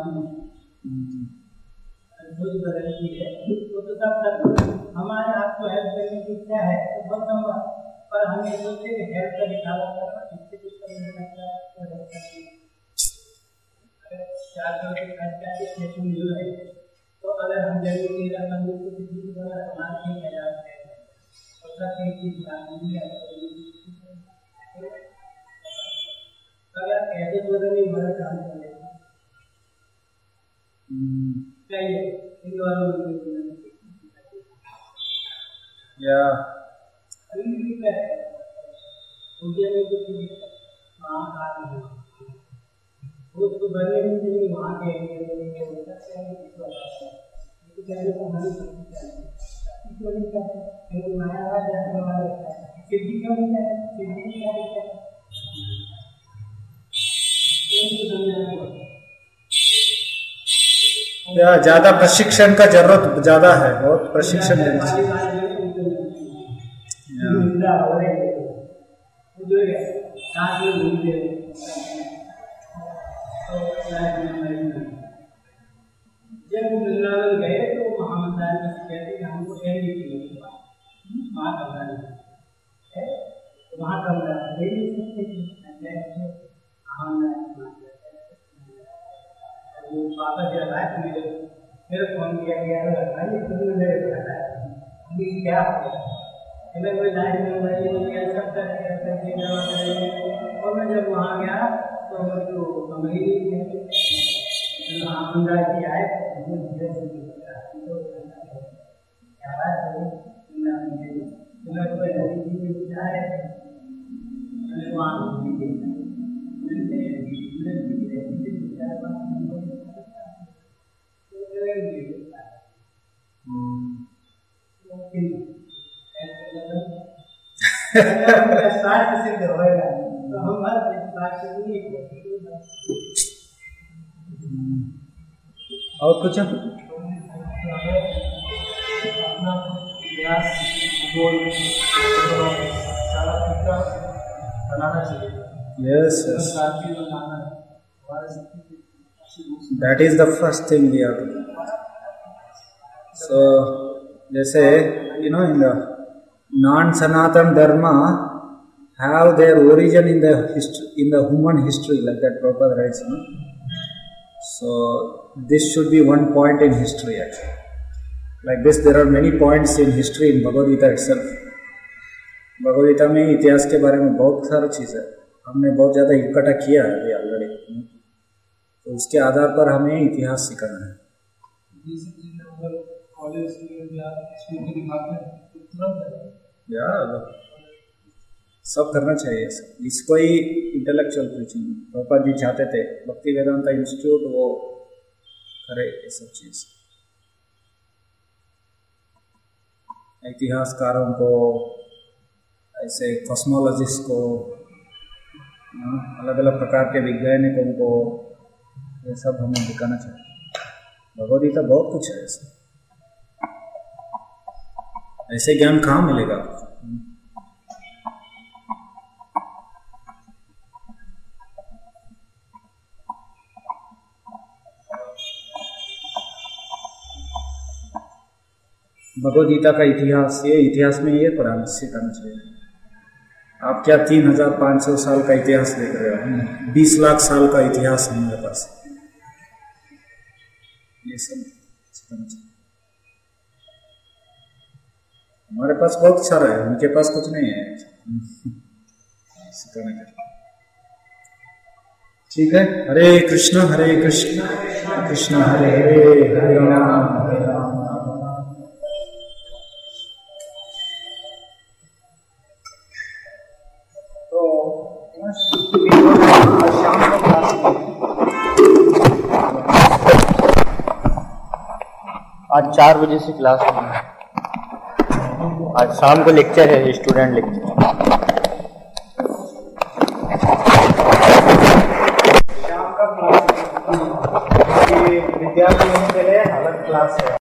सोच बदलती है तो तो सब हमारे आपको हेल्प करने की इच्छा है तो बहुत संभव, पर हम ये सोचते कि हेल्प का दिखावा करना इससे कुछ करने लगता है। चार सौ के खर्च करके छः सौ मिल रहे तो अगर हम जरूर तेरह मंदिर को किसी की तरह हमारे छः हजार तो सब एक चीज अगर ऐसे बोले नहीं बड़ा काम करेगा चाहिए इन वालों या अभी भी क्या है उनके में कुछ वहाँ का नहीं उसको बनने नहीं चाहिए वहाँ के सिद्धि क्यों नहीं है सिद्धि क्या है या ज्यादा प्रशिक्षण का जरूरत ज्यादा है, बहुत प्रशिक्षण लेनी चाहिए। जब वृंदावन गए तो महामंदार ने कहते कि हमको एंडी की वहाँ कमरा है वहाँ कमरा ले नहीं वो वापस जब आए तो मेरे मेरे फोन किया गया भाई तुमने मेरे बताया अभी क्या मैं कोई लाइन में भाई मुझे सब करके जमा करेंगे और मैं जब वहाँ गया तो तो कमरी महामंडल की आए धीरे स्वास्थ्य सिद्ध होगा तो हम और कुछ बनाना चाहिए। Yes, yes. That is the first thing we have to do. So, जैसे you know in the non-Sanatan dharma have their origin in the history, in the human history, like that Prabhupada writes. You know? So this should be one point in history actually. Like this, there are many points in history in Bhagavad Gita itself. Bhagavad Gita में इतिहास के बारे में बहुत सारी चीज़ है, हमने बहुत ज़्यादा इकट्ठा किया है अभी ऑलरेडी, तो उसके आधार पर हमें इतिहास सीखना है। या सब करना चाहिए सब, इसको ही इंटेलेक्चुअल टीचिंग प्रभुपाद जी चाहते थे, भक्ति वेदांता इंस्टीट्यूट वो करे ये सब चीज़। इतिहासकारों को, ऐसे कॉस्मोलॉजिस्ट को, अलग अलग प्रकार के वैज्ञानिकों को, ये सब हमें दिखाना चाहिए। भगवद गीता बहुत कुछ है ऐसे, ऐसे ज्ञान कहाँ मिलेगा? भगवद गीता का इतिहास, ये इतिहास में ये पढ़ाना सीखना चाहिए। आप क्या तीन हजार पाँच सौ साल का इतिहास देख रहे हो, बीस लाख साल का इतिहास है हमारे पास, ये सब सीखना चाहिए। हमारे पास बहुत सारा है, उनके पास कुछ नहीं है, सीखना चाहिए। ठीक है, हरे कृष्ण हरे कृष्ण कृष्ण हरे हरे, हरे राम हरे राम। आज चार बजे से क्लास है, आज शाम को लेक्चर है, स्टूडेंट लेक्चर। शाम का क्लास, विद्यार्थियों के लिए अलग क्लास है।